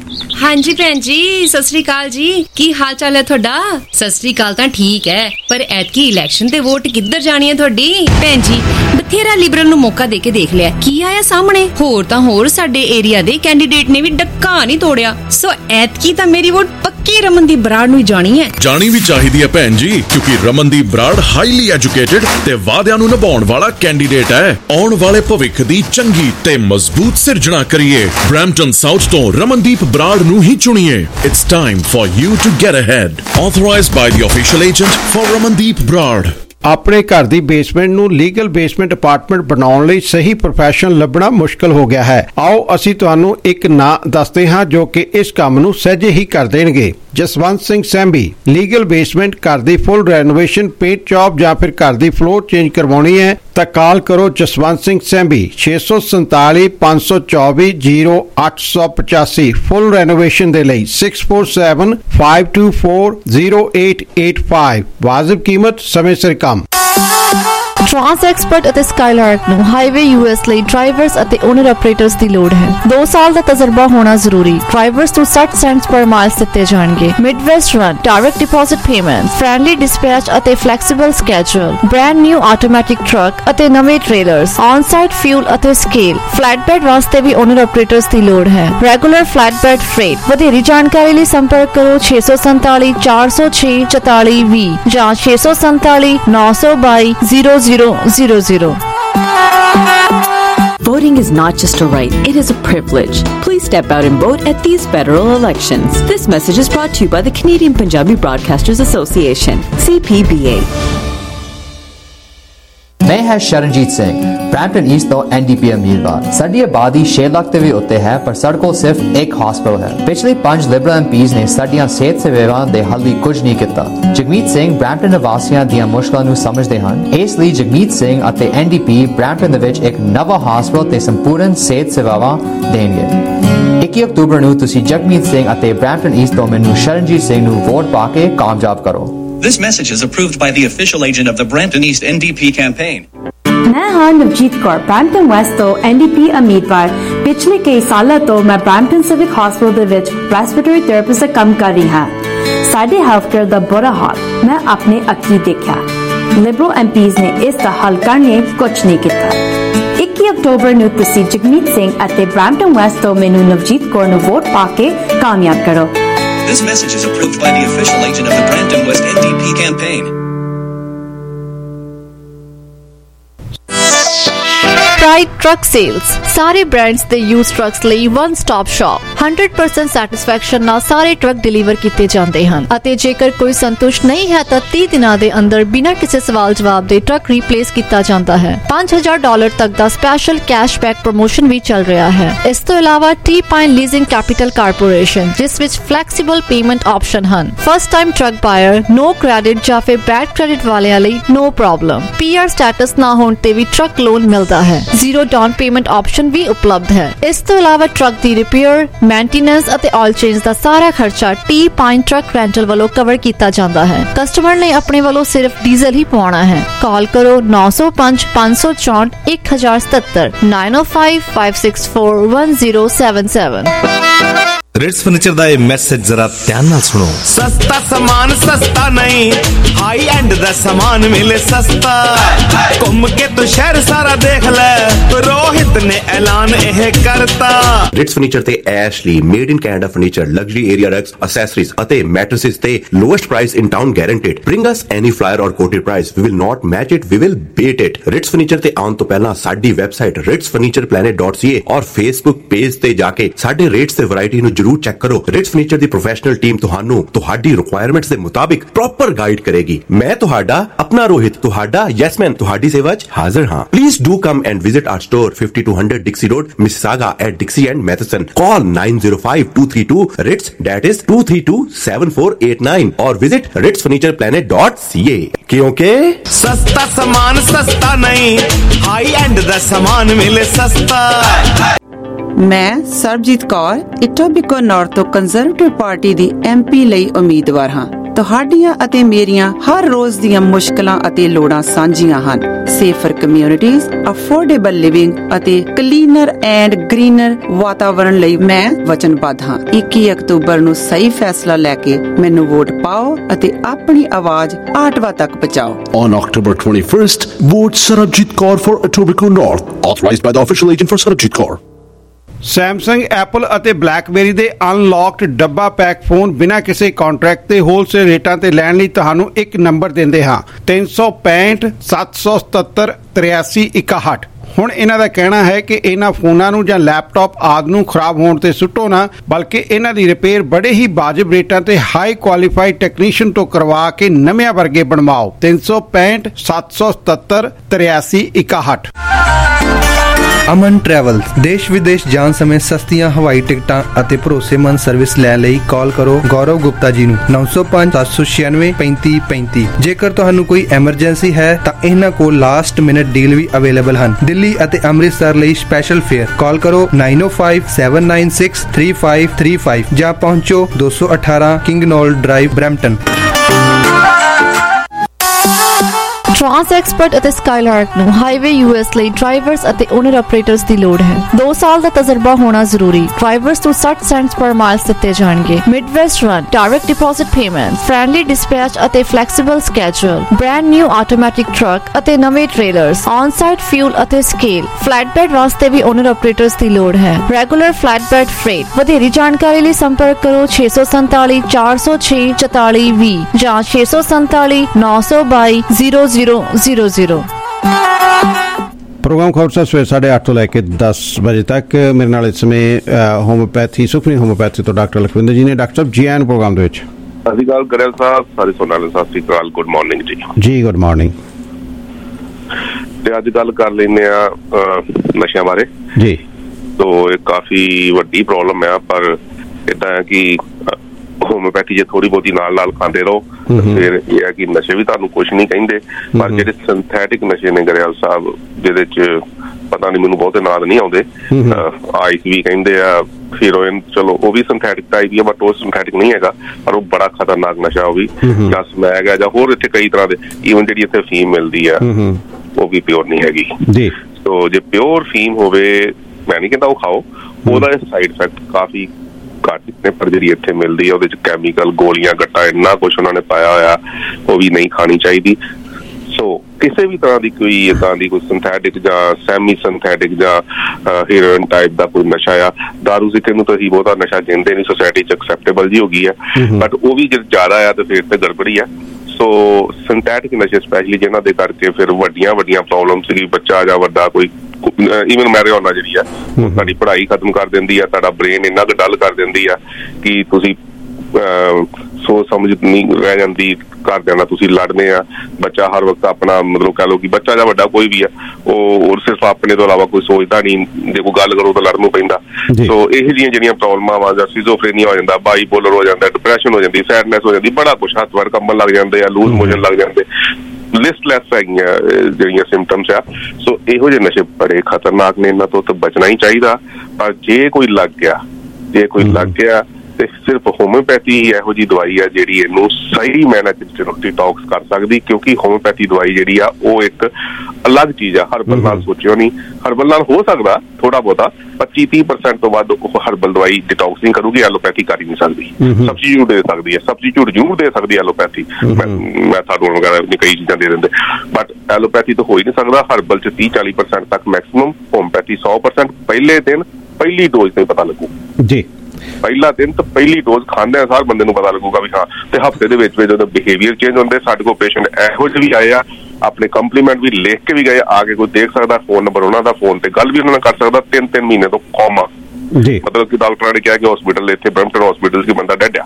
ਹਾਂਜੀ ਭੈਣ ਜੀ, ਸਤਿ ਸ੍ਰੀ ਅਕਾਲ ਜੀ, ਕੀ ਹਾਲ ਚਾਲ ਹੈ ਤੁਹਾਡਾ? ਸਤਿ ਸ੍ਰੀ ਅਕਾਲ ਤਾਂ ਠੀਕ ਹੈ, ਪਰ ਐਤਕੀ ਇਲੈਕਸ਼ਨ ਤੇ ਵੋਟ ਕਿੱਧਰ ਜਾਣੀ ਹੈ ਤੁਹਾਡੀ? ਭੈਣ ਜੀ ਬਥੇਰਾ ਲਿਬਰਲ ਨੂੰ ਮੌਕਾ ਦੇ ਕੇ ਦੇਖ ਲਿਆ, ਕੀ ਆਇਆ ਸਾਹਮਣੇ? ਹੋਰ ਤਾਂ ਹੋਰ ਸਾਡੇ ਏਰੀਆ ਦੇ ਕੈਂਡੀਡੇਟ ਨੇ ਵੀ ਡੱਕਾ ਨਹੀਂ ਤੋੜਿਆ। ਸੋ ਐਤਕੀ ਤਾਂ ਮੇਰੀ ਵੋਟ ਪੱਕੀ ਰਮਨਦੀਪ ਬਰਾੜ ਨੂੰ ਹੀ ਜਾਣੀ ਹੈ। ਜਾਣੀ ਵੀ ਚਾਹੀਦੀ ਹੈ ਭੈਣ ਜੀ, ਕਿਉਂਕਿ ਰਮਨਦੀਪ ਬਰਾੜ ਹਾਈਲੀ ਐਜੂਕੇਟਿਡ ਤੇ ਵਾਅਦਿਆਂ ਨੂੰ ਨਿਭਾਉਣ ਵਾਲਾ ਕੈਂਡੀਡੇਟ ਹੈ। ਆਉਣ ਵਾਲੇ ਭਵਿੱਖ ਦੀ ਚੰਗੀ ਤੇ ਮਜ਼ਬੂਤ ਸਿਰਜਣਾ ਕਰੀਏ। ਬਰੈਂਪਟਨ ਸਾਊਥ ਤੋਂ ਰਮਨਦੀਪ ਬਰਾੜ ਨੂੰ ਹੀ ਚੁਣੀਏ। It's time for you to get ahead. Authorized by the official agent for Ramandeep Brad. ਆਪਣੇ ਘਰ ਦੀ ਬੇਸਮੈਂਟ ਨੂੰ ਲੀਗਲ ਬੇਸਮੈਂਟ ਅਪਾਰਟਮੈਂਟ ਬਣਾਉਣ ਲਈ ਸਹੀ ਪ੍ਰੋਫੈਸ਼ਨਲ ਲੱਭਣਾ ਮੁਸ਼ਕਲ ਹੋ ਗਿਆ ਹੈ। ਆਓ ਅਸੀਂ ਤੁਹਾਨੂੰ ਇੱਕ ਨਾਂ ਦੱਸਦੇ ਹਾਂ ਜੋ ਕਿ ਇਸ ਕੰਮ ਨੂੰ ਸਹਿਜੇ ਹੀ ਕਰ ਦੇਣਗੇ। ਜਸਵੰਤ ਸਿੰਘ ਸੈਂਬੀ, ਲੀਗਲ ਬੇਸਮੈਂਟ, ਘਰ ਦੀ ਫੁੱਲ ਰੈਨੋਵੇਸ਼ਨ, ਪੇਂਟ ਜੌਬ ਜਾਂ ਫਿਰ ਘਰ ਦੀ ਫਲੋਰ ਚੇਂਜ ਕਰਵਾਉਣੀ ਹੈ ਤਾਂ ਕਾਲ ਕਰੋ ਜਸਵੰਤ ਸਿੰਘ ਸੈਂਬੀ ਛੇ ਸੌ ਸੰਤਾਲੀ ਪੰਜ ਸੌ ਚੌਵੀ ਜ਼ੀਰੋ ਅੱਠ ਸੌ ਪਚਾਸੀ। ਫੁੱਲ ਰੈਨੋਵੇਸ਼ਨ ਦੇ ਲਈ six four seven five two four zero eight eight five. ਵਾਜਿਬ ਕੀਮਤ, ਸਮੇਂ ਸਿਰ ਕੰਮ। ਟਰਾਂਸ ਐਕਸਪਰਟ ਅਤੇ ਸਕਾਈਲਾਰਕ ਨੂੰ ਹਾਈਵੇ ਯੂਐਸ ਲਈ ਡਰਾਈਵਰਸ ਅਤੇ ਓਨਰ ਆਪਰੇਟਰਸ ਦੀ ਲੋੜ ਹੈ। ਦੋ ਸਾਲ ਦਾ ਤਜਰਬਾ ਹੋਣਾ ਜ਼ਰੂਰੀ। ਡਰਾਈਵਰਸ ਨੂੰ ਸੱਠ ਸੈਂਟਸ ਪਰ ਮਾਈਲ ਦਿੱਤੇ ਜਾਣਗੇ। Midwest run, direct deposit payment, friendly dispatch ਅਤੇ flexible schedule, brand new automatic truck ਅਤੇ ਨਵੇਂ ਟ੍ਰੇਲਰਸ, ਔਨ ਸਾਈਟ ਫਿਊਲ ਅਤੇ ਸਕੇਲ। ਫਲੈਟਬੈਡ ਵਾਸਤੇ ਵੀ ਓਨਰ ਆਪਰੇਟਰਸ ਦੀ ਲੋੜ ਹੈ। Regular ਫਲੈਟਬੈਡ fret. ਵਧੇਰੀ ਜਾਣਕਾਰੀ ਲਈ ਸੰਪਰਕ ਕਰੋ ਛੇ ਸੌ ਸੰਤਾਲੀ ਚਾਰ ਸੌ ਛੇ ਚੁਤਾਲੀ ਵੀਹ ਜਾਂ ਛੇ ਸੌ ਸੰਤਾਲੀ ਨੌ ਸੌ ਬਾਈ zero zero zero zero. Voting is not just a right, it is a privilege. Please step out and vote at these federal elections. This message is brought to you by the Canadian Punjabi Broadcasters Association, C P B A. मैं है Sharanjit Singh Brampton east तो NDP उम्मीदवार साडी आबादी छे लाख ते भी उत्ते है पर साडे कोल सिर्फ एक हॉस्पिटल है पिछले पांच लिबरल एमपीज ने साडियां सेहत सेवावां दे हल दी कुछ नहीं कीता जगमीत सिंह ब्रैम्पटन निवासियां ਦੀਆਂ ਮੁਸ਼ਕਲਾਂ ਨੂੰ ਸਮਝਦੇ ਹਨ ਇਸ ਲਈ ਜਗਮੀਤ ਸਿੰਘ ਅਤੇ ਐਨਡੀਪੀ ਬ੍ਰੈਂਪਟਨ ਦੇ ਵਿੱਚ ਇੱਕ ਨਵਾਂ ਹਸਪਤਾਲ ਤੇ ਸੰਪੂਰਨ ਸਿਹਤ ਸੇਵਾਵਾਂ ਦੇਣਗੇ ਇੱਕੀ ਅਕਤੂਬਰ ਨੂੰ ਤੁਸੀਂ ਜਗਮੀਤ ਸਿੰਘ ਅਤੇ ਬ੍ਰੈਂਪਟਨ ਈਸਟ ਤੋਂ ਮੈਨੂੰ ਸ਼ਰਨਜੀਤ ਸਿੰਘ ਨੂੰ ਵੋਟ ਪਾ ਕੇ ਕਾਮਯਾਬ ਕਰੋ This message is approved by the official agent of the Brampton East N D P campaign. मैं हाँ नवजीत कौर ब्रैम्पटन वेस्ट तो एन डी पी उम्मीदवार पिछले कई सालों तो मैं ब्रैम्पटन सिविक हॉस्पिटल दे विच रेस्पिरेटरी थेरेपिस्ट दा काम कर रही हां साडे हेल्थ केयर दा बुरा हाल मैं अपने अखी देखा लिबरल एमपीज ने इस दा हल करने कुछ नहीं किया ਇੱਕੀ ਅਕਤੂਬਰ ਨੂੰ ਤੁਸੀਂ ਜਗਮੀਤ ਸਿੰਘ ਅਤੇ ਬ੍ਰੈਂਪਟਨ ਵੈਸਟ ਤੋਂ ਮੈਨੂੰ ਨਵਜੀਤ ਕੌਰ ਨੂੰ ਵੋਟ ਪਾ ਕੇ ਕਾਮਯਾਬ ਕਰੋ This message is approved by the official agent of the Brampton West N D P campaign. Pride Truck Sales ਸਾਰੇ ਬ੍ਰਾਂਡਸ ਦੇ ਯੂਜ਼ ਟਰੱਕਸ ਲਈ one stop shop one hundred percent satisfaction ਨਾਲ ਸਾਰੇ ਟਰੱਕ ਡਿਲੀਵਰ ਕੀਤੇ ਜਾਂਦੇ ਹਨ ਅਤੇ ਜੇਕਰ ਕੋਈ ਸੰਤੁਸ਼ਟ ਨਹੀਂ ਹੈ ਤਾਂ ਤੀਹ ਦਿਨਾਂ ਦੇ ਅੰਦਰ ਬਿਨਾਂ ਕਿਸੇ ਸਵਾਲ ਜਵਾਬ ਦੇ ਟਰੱਕ ਰੀਪਲੇਸ ਕੀਤਾ ਜਾਂਦਾ ਹੈ ਪੰਜ ਹਜ਼ਾਰ ਡਾਲਰ ਤੱਕ ਦਾ ਸਪੈਸ਼ਲ ਕੈਸ਼ਬੈਕ ਪ੍ਰੋਮੋਸ਼ਨ ਵੀ ਚੱਲ ਰਿਹਾ ਹੈ ਇਸ ਤੋਂ ਇਲਾਵਾ T Pine leasing capital corporation ਜਿਸ ਵਿੱਚ ਫਲੈਕਸੀਬਲ ਪੇਮੈਂਟ ਆਪਸ਼ਨ ਹਨ first time truck buyer no credit ਜਾਂ ਫਿਰ ਬੈਡ ਕ੍ਰੈਡਿਟ ਵਾਲਿਆਂ ਲਈ ਨੋ ਪ੍ਰੋਬਲਮ ਪੀਆਰ ਸਟੇਟਸ ਨਾ ਹੋਣ ਤੇ ਵੀ ਟਰੱਕ ਲੋਨ ਮਿਲਦਾ ਹੈ ਜ਼ੀਰੋ ਡਾਊਨ ਪੇਮੈਂਟ ਆਪਸ਼ਨ ਵੀ ਉਪਲਬਧ ਹੈ ਇਸ ਤੋਂ ਇਲਾਵਾ ਟਰੱਕ ਦੀ ਰਿਪੇਅਰ ਮੇਨਟੇਨੈਂਸ ਅਤੇ ਆਇਲ ਚੇਂਜ ਦਾ ਸਾਰਾ ਖਰਚਾ ਟੀ ਪਾਈਨ ਟਰੱਕ ਰੈਂਟਲ ਵੱਲੋਂ ਕਵਰ ਕੀਤਾ ਜਾਂਦਾ ਹੈ ਕਸਟਮਰ ਨੇ ਆਪਣੇ ਵੱਲੋਂ ਸਿਰਫ ਡੀਜ਼ਲ ਹੀ ਪਵਾਉਣਾ ਹੈ ਕਾਲ ਕਰੋ nine oh five five four four one zero seven seven nine oh five five six four one zero seven seven Ritz furniture दा ये मैसेज जरा ध्यान नाल सुनो सस्ता सामान सस्ता नहीं हाई एंड दा सामान मिले सस्ता घूम के तू शहर सारा देख ले रोहित ने ऐलान यह करता रिट्स फर्नीचर ते Ashley made in Canada furniture luxury area rugs accessories अते मैट्रेसेस ते lowest price in town guaranteed bring us any flyer or quoted price we will not match it we will beat it Ritz furniture ते आउण तो पहला साडी website Ritz furniture planet dot C A और Facebook page ते जाके साडे rates ते वैरायटी नु जरूर चेक करो रिट्स फर्नीचर दी प्रोफेशनल टीम तुहानू तुहाडी रिक्वायरमेंट्स दे मुताबिक प्रॉपर गाइड करेगी मैं तुहाडा अपना रोहित तुहाडा यसमैन तुहाडी सेवा च हाजिर हां please do come and visit our store fifty-two hundred Dixie Road Mississauga at Dixie and Matheson call nine oh five two three two Ritz that is two three two seven four eight nine or visit ritz furniture planet dot c a क्योंकि सस्ता सामान सस्ता नहीं high and दा सामान मिले सस्ता ਮੈਂ ਸਰਬਜੀਤ ਕੌਰ ਇਟੋਬੀਕੋ ਨਾਰਥ ਤੋਂ ਕੰਜ਼ਰਵੇਟਿਵ ਪਾਰਟੀ ਦੀ ਐਮਪੀ ਲਈ ਉਮੀਦਵਾਰ ਹਾਂ ਤੁਹਾਡੀਆਂ ਅਤੇ ਮੇਰੀਆਂ ਹਰ ਰੋਜ਼ ਦੀਆਂ ਮੁਸ਼ਕਲਾਂ ਅਤੇ ਲੋੜਾਂ ਸਾਂਝੀਆਂ ਹਨ ਸੇਫਰ ਕਮਿਊਨਿਟੀਜ਼ ਅਫੋਰਡੇਬਲ ਲਿਵਿੰਗ ਅਤੇ ਕਲੀਨਰ ਐਂਡ ਗ੍ਰੀਨਰ ਵਾਤਾਵਰਣ ਲਈ ਮੈਂ ਵਚਨਬੱਧ ਹਾਂ ਇੱਕੀ ਅਕਤੂਬਰ ਨੂੰ ਸਹੀ ਫੈਸਲਾ ਲੈ ਕੇ ਮੈਨੂੰ ਵੋਟ ਪਾਓ ਅਤੇ ਆਪਣੀ ਆਵਾਜ਼ ਆਟਵਾ ਤੱਕ ਪਹੁੰਚਾਓ On October twenty-first, vote Sarabjit Kaur for Etobicoke North, authorized by the official agent for Sarabjit Kaur. Samsung Apple ਅਤੇ ਬਲੈਕਬੇਰੀ ਦੇ ਅਨਲੌਕਡ ਡੱਬਾ ਪੈਕ ਫੋਨ ਬਿਨਾਂ ਕਿਸੇ ਕੰਟਰੈਕਟ ਤੇ ਹੋਲਸੇਲ ਰੇਟਾਂ ਤੇ ਲੈਣ ਲਈ ਤੁਹਾਨੂੰ ਇੱਕ ਨੰਬਰ ਦਿੰਦੇ ਹਾਂ ਤਿੰਨ ਸੌ ਪੈਂਹਠ ਸੱਤ ਸੌ ਸਤੱਤਰ ਤਰਿਆਸੀ ਇਕਾਹਠ ਹੁਣ ਇਹਨਾਂ ਦਾ ਕਹਿਣਾ ਹੈ ਕਿ ਇਹਨਾਂ ਫੋਨਾਂ ਨੂੰ ਜਾਂ ਲੈਪਟਾਪ ਆਦਿ ਨੂੰ ਖਰਾਬ ਹੋਣ ਤੇ ਸੁੱਟੋ ਨਾ ਬਲਕਿ ਇਹਨਾਂ ਦੀ ਰਿਪੇਅਰ ਬੜੇ ਹੀ ਵਾਜਬ ਰੇਟਾਂ ਤੇ ਹਾਈ ਕੁਆਲੀਫਾਈਡ ਟੈਕਨੀਸ਼ੀਅਨ ਤੋਂ ਕਰਵਾ ਕੇ ਨਵਿਆਂ ਵਰਗੇ ਬਣਵਾਓ ਤਿੰਨ ਸੌ ਪੈਂਹਠ ਸੱਤ ਸੌ ਸਤੱਤਰ ਤਰਿਆਸੀ ਇਕਾਹਠ ਅਮਨ ਟਰੈਵਲ ਦੇਸ਼ ਵਿਦੇਸ਼ ਜਾਣ ਸਮੇਂ ਸਸਤੀਆਂ ਹਵਾਈ ਟਿਕਟਾਂ ਅਤੇ ਭਰੋਸੇਮੰਦ ਸਰਵਿਸ ਲੈਣ ਲਈ ਕਾਲ ਕਰੋ ਗੌਰਵ ਗੁਪਤਾ ਜੀ ਨੂੰ nine oh five seven six nine three five five ਜੇਕਰ ਤੁਹਾਨੂੰ ਕੋਈ ਐਮਰਜੈਂਸੀ ਹੈ ਤਾਂ ਇਹਨਾਂ ਕੋਲ ਲਾਸਟ ਮਿੰਟ ਡੀਲ ਵੀ ਅਵੇਲੇਬਲ ਹਨ ਦਿੱਲੀ ਅਤੇ ਅੰਮ੍ਰਿਤਸਰ ਲਈ ਸਪੈਸ਼ਲ ਫੇਅਰ ਕਾਲ ਕਰੋ nine oh five seven nine six three five three five ਜਾਂ ਪਹੁੰਚੋ two eighteen King Knoll Drive Brampton Trans Expert ਅਤੇ ਸਕਾਈਲਾਰਕ ਨੂੰ ਹਾਈਵੇ ਯੂਐਸ ਲਈ ਡਰਾਈਵਰਸ ਅਤੇ ਓਨਰ ਆਪਰੇਟਰਸ ਦੀ ਲੋੜ ਹੈ ਦੋ ਸਾਲ ਦਾ ਤਜਰਬਾ ਹੋਣਾ ਜ਼ਰੂਰੀ ਡਰਾਈਵਰਸ ਨੂੰ sixty ਸੈਂਟਸ ਪਰ ਮਾਈਲ ਦਿੱਤੇ ਜਾਣਗੇ Midwest run direct deposit payments friendly dispatch ਅਤੇ flexible schedule brand new automatic truck ਅਤੇ ਨਵੇਂ ਟ੍ਰੇਲਰਸ ਔਨ ਸਾਈਟ ਫਿਊਲ ਅਤੇ ਸਕੇਲ ਫਲੈਟਬੈਡ ਵਾਸਤੇ ਵੀ ਓਨਰ ਆਪਰੇਟਰਸ ਦੀ ਲੋੜ ਹੈ ਰੈਗੂਲਰ ਫਲੈਟਬੈਡ ਫਰੇਟ ਵਧੇਰੀ ਜਾਣਕਾਰੀ ਲਈ ਸੰਪਰਕ ਕਰੋ six seven seven four oh six four four zero ਜਾਂ six seven seven nine two two zero zero zero zero programme Khalsa ਸਵੇਰ ਸਾਢੇ ਅੱਠ ਤੋਂ ਲੈ ਕੇ ਦਸ ਵਜੇ ਤੱਕ ਮੇਰੇ ਨਾਲ ਇਸ ਸਮੇਂ ਹੋਮੋਪੈਥੀ ਸੁਖਮਨੀ ਹੋਮੋਪੈਥੀ ਤੋਂ ਡਾਕਟਰ ਲਖਵਿੰਦਰ ਜੀ ਨੇ ਡਾਕਟਰ ਸਾਹਿਬ ਜੀ ਆਇਆਂ ਪ੍ਰੋਗਰਾਮ ਦੇ ਵਿੱਚ ਸਤਿ ਸ਼੍ਰੀ ਅਕਾਲ ਗਰੇਵਾਲ ਸਾਹਿਬ ਸਾਰੇ ਸੁਣਨ ਵਾਲੇ ਸਤਿ ਸ਼੍ਰੀ ਅਕਾਲ ਗੁੱਡ ਮਾਰਨਿੰਗ ਜੀ ਜੀ ਗੁੱਡ ਮਾਰਨਿੰਗ ਤੇ ਅੱਜ ਗੱਲ ਕਰ ਲੈਂਦੇ ਆ ਨਸ਼ਿਆਂ ਬਾਰੇ ਜੀ। ਤੋ ਇਹ ਕਾਫੀ ਵੱਡੀ ਪ੍ਰੋਬਲਮ ਆ, ਪਰ ਏਦਾਂ ਹੈ ਕਿ ਹੋਮਿਓਪੈਥੀ ਜੇ ਥੋੜੀ ਬਹੁਤੀ ਨਾਲ ਨਾਲ ਖਾਂਦੇ ਰਹੋ ਫਿਰ ਇਹ ਹੈ ਕਿ ਨਸ਼ੇ ਵੀ ਤੁਹਾਨੂੰ ਕੁਛ ਨਹੀਂ ਕਹਿੰਦੇ। ਪਰ ਜਿਹੜੇ ਸਿੰਥੈਟਿਕ ਨਸ਼ੇ ਨੇ ਗਰੇਵਾਲ ਸਾਹਿਬ, ਜਿਹਦੇ ਚ ਪਤਾ ਨਹੀਂ ਮੈਨੂੰ ਬਹੁਤੇ ਨਾਂ ਨਹੀਂ ਆਉਂਦੇ, ਆਈਸ ਵੀ ਕਹਿੰਦੇ ਆ, ਹੀਰੋਇਨ, ਚਲੋ ਉਹ ਵੀ ਸਿੰਥੈਟਿਕ ਟਾਈਪ ਹੀ ਆ, ਬਟ ਉਹ ਸਿੰਥੈਟਿਕ ਨਹੀਂ ਹੈਗਾ, ਪਰ ਉਹ ਬੜਾ ਖਤਰਨਾਕ ਨਸ਼ਾ ਉਹ ਵੀ, ਜਾਂ ਸਮੈਗ ਹੈ ਜਾਂ ਹੋਰ ਇੱਥੇ ਕਈ ਤਰ੍ਹਾਂ ਦੇ, ਈਵਨ ਜਿਹੜੀ ਇੱਥੇ ਫੀਮ ਮਿਲਦੀ ਆ ਉਹ ਵੀ ਪਿਓਰ ਨਹੀਂ ਹੈਗੀ ਜੀ। ਸੋ ਜੇ ਪਿਓਰ ਫੀਮ ਹੋਵੇ, ਮੈਂ ਨਹੀਂ ਕਹਿੰਦਾ ਉਹ ਖਾਓ, ਉਹਦਾ ਸਾਈਡ ਇਫੈਕਟ ਕਾਫੀ ਘੱਟ ਨੇ, ਪਰ ਜਿਹੜੀ ਇੱਥੇ ਮਿਲਦੀ ਆ ਉਹਦੇ ਚ ਕੈਮੀਕਲ, ਗੋਲੀਆਂ, ਗੱਟਾ, ਇੰਨਾ ਕੁਛ ਉਹਨਾਂ ਨੇ ਪਾਇਆ ਹੋਇਆ, ਉਹ ਵੀ ਨਹੀਂ ਖਾਣੀ ਚਾਹੀਦੀ। ਸੋ ਕਿਸੇ ਵੀ ਤਰ੍ਹਾਂ ਦੀ ਕੋਈ ਏਦਾਂ ਦੀ ਕੋਈ ਸਿੰਥੈਟਿਕ ਜਾਂ ਸੈਮੀ ਸਿੰਥੈਟਿਕ ਜਾਂ ਹੀਰੋਇਨ ਟਾਈਪ ਦਾ ਕੋਈ ਨਸ਼ਾ ਆ, ਦਾਰੂ ਸਿੱਕੇ ਨੂੰ ਤਾਂ ਅਸੀਂ ਬਹੁਤਾ ਨਸ਼ਾ ਕਹਿੰਦੇ ਨਹੀਂ, ਸੋਸਾਇਟੀ ਚ ਐਕਸੈਪਟੇਬਲ ਜੀ ਹੋ ਗਈ ਆ, ਬਟ ਉਹ ਵੀ ਜੇ ਜ਼ਿਆਦਾ ਆ ਤੇ ਫਿਰ ਤੇ ਗੜਬੜੀ ਆ। ਸੋ ਸਿੰਥੈਟਿਕ ਨਸ਼ੇ ਸਪੈਸ਼ਲੀ ਜਿਹਨਾਂ ਦੇ ਕਰਕੇ ਫਿਰ ਵੱਡੀਆਂ ਵੱਡੀਆਂ ਪ੍ਰੋਬਲਮ ਸੀਗੀ, ਬੱਚਾ ਜਾਂ ਵੱਡਾ ਕੋਈ, ਈਵਨ ਮੈਰਿਜੋਨਾ ਜਿਹੜੀ ਆ ਤੁਹਾਡੀ ਪੜ੍ਹਾਈ ਖਤਮ ਕਰ ਦਿੰਦੀ ਆ, ਤੁਹਾਡਾ ਬ੍ਰੇਨ ਇੰਨਾ ਕੁ ਡਲ ਕਰ ਦਿੰਦੀ ਆ ਕਿ ਤੁਸੀਂ ਸੋਚ ਸਮਝ ਨਹੀਂ ਰਹਿ ਜਾਂਦੀ, ਘਰਦਿਆਂ ਨਾਲ ਤੁਸੀਂ ਲੜਦੇ ਆ, ਬੱਚਾ ਹਰ ਵਕਤ ਆਪਣਾ, ਮਤਲਬ ਕਹਿ ਲਓ ਕਿ ਬੱਚਾ ਜਾਂ ਵੱਡਾ ਕੋਈ ਵੀ ਆ, ਉਹ ਸਿਰਫ ਆਪਣੇ ਤੋਂ ਇਲਾਵਾ ਕੋਈ ਸੋਚਦਾ ਨਹੀਂ, ਜੇ ਕੋਈ ਗੱਲ ਕਰੋ ਤਾਂ ਲੜਨ ਨੂੰ ਪੈਂਦਾ। ਸੋ ਇਹੋ ਜਿਹੀਆਂ ਜਿਹੜੀਆਂ ਪ੍ਰੋਬਲਮਾਂ ਵਾ, ਜਾਂ ਸਿਜ਼ੋਫਰੇਨੀਆ ਹੋ ਜਾਂਦਾ, ਬਾਈਪੋਲਰ ਹੋ ਜਾਂਦਾ, ਡਿਪਰੈਸ਼ਨ ਹੋ ਜਾਂਦੀ, ਸੈਡਨੈਸ ਹੋ ਜਾਂਦੀ, ਬੜਾ ਕੁਛ, ਹੱਥ ਵੜ ਕੰਬਣ ਲੱਗ ਜਾਂਦੇ ਆ, ਲੂਜ਼ ਮੋਸ਼ਨ ਲੱਗ ਜਾਂਦੇ, ਲਿਸਟਲੈਸ ਹੈਗੀਆਂ ਜਿਹੜੀਆਂ ਸਿੰਪਟਮਸ ਆ। ਸੋ ਇਹੋ ਜਿਹੇ ਨਸ਼ੇ ਬੜੇ ਖਤਰਨਾਕ ਨੇ, ਇਹਨਾਂ ਤੋਂ ਤਾਂ ਬਚਣਾ ਹੀ ਚਾਹੀਦਾ। ਪਰ ਜੇ ਕੋਈ ਲੱਗ ਗਿਆ ਜੇ ਕੋਈ ਲੱਗ ਗਿਆ ਤੇ ਸਿਰਫ ਹੋਮਿਓਪੈਥੀ ਹੀ ਇਹੋ ਜਿਹੀ ਦਵਾਈ ਆ ਜਿਹੜੀ ਇਹਨੂੰ ਸਹੀ ਮੈਨਰ ਚ ਡਿਟੌਕਸ ਕਰ ਸਕਦੀ, ਕਿਉਂਕਿ ਹੋਮਿਓਪੈਥੀ ਦਵਾਈ ਜਿਹੜੀ ਆ ਉਹ ਇੱਕ ਅਲੱਗ ਚੀਜ਼ ਆ, ਹਰਬਲ ਨਾਲ ਸੋਚਿਓ ਨਹੀਂ। ਹਰਬਲ ਨਾਲ ਹੋ ਸਕਦਾ ਥੋੜਾ ਬਹੁਤਾ, ਪੱਚੀ ਤੀਹ ਪਰਸੈਂਟ ਤੋਂ ਵੱਧ ਉਹ ਹਰਬਲ ਦਵਾਈ ਡਿਟੌਕਸਿੰਗ ਕਰੂਗੀ, ਐਲੋਪੈਥੀ ਕਰ ਹੀ ਨਹੀਂ ਸਕਦੀ। ਸਬਸਟੀਟਿਊਟ ਦੇ ਸਕਦੀ ਹੈ, ਸਬਸਟੀਟਿਊਟ ਜ਼ਰੂਰ ਦੇ ਸਕਦੀ ਹੈ ਐਲੋਪੈਥੀ, ਮੈਥਾਡੋਨ ਵਗੈਰਾ ਕਈ ਚੀਜ਼ਾਂ ਦੇ ਦਿੰਦੇ, ਬਟ ਐਲੋਪੈਥੀ ਤਾਂ ਹੋ ਹੀ ਨਹੀਂ ਸਕਦਾ। ਹਰਬਲ ਚ ਤੀਹ ਚਾਲੀ ਪਰਸੈਂਟ ਤੱਕ ਮੈਕਸਿਮਮ, ਹੋਮਿਓਪੈਥੀ ਸੌ ਪਰਸੈਂਟ। ਪਹਿਲੇ ਦਿਨ ਪਹਿਲੀ ਡੋਜ਼ ਤੇ ਪਤਾ ਲੱਗੂ ਜੀ, ਪਹਿਲਾ ਦਿਨ ਤਾਂ ਪਹਿਲੀ ਡੋਜ਼ ਖਾਂਦੇ ਸਾਰ ਬੰਦੇ ਨੂੰ ਪਤਾ ਲੱਗੂਗਾ ਵੀ ਹਾਂ। ਤੇ ਹਫਤੇ ਦੇ ਵਿੱਚ ਜਦੋਂ ਬਿਹੇਵੀਅਰ ਚੇਂਜ ਹੁੰਦੇ, ਸਾਡੇ ਕੋਲ ਪੇਸ਼ੈਂਟ ਇਹੋ ਜਿਹੇ ਵੀ ਆਏ ਆ, ਆਪਣੇ ਕੰਪਲੀਮੈਂਟ ਵੀ ਲਿਖ ਕੇ ਵੀ ਗਏ, ਆ ਕੇ ਕੋਈ ਦੇਖ ਸਕਦਾ, ਫੋਨ ਨੰਬਰ ਉਹਨਾਂ ਦਾ, ਫੋਨ ਤੇ ਗੱਲ ਵੀ ਉਹਨਾਂ ਨਾਲ ਕਰ ਸਕਦਾ। ਤਿੰਨ ਤਿੰਨ ਮਹੀਨੇ ਤੋਂ ਕੌਮਾ ਜੀ, ਮਤਲਬ ਕਿ ਡਾਕਟਰਾਂ ਨੇ ਕਿਹਾ ਕਿ ਹਸਪੀਟਲ ਇੱਥੇ ਬਰੈਂਪਟਨ ਹਸਪੀਟਲ ਚ ਬੰਦਾ ਡੈਡ ਆ,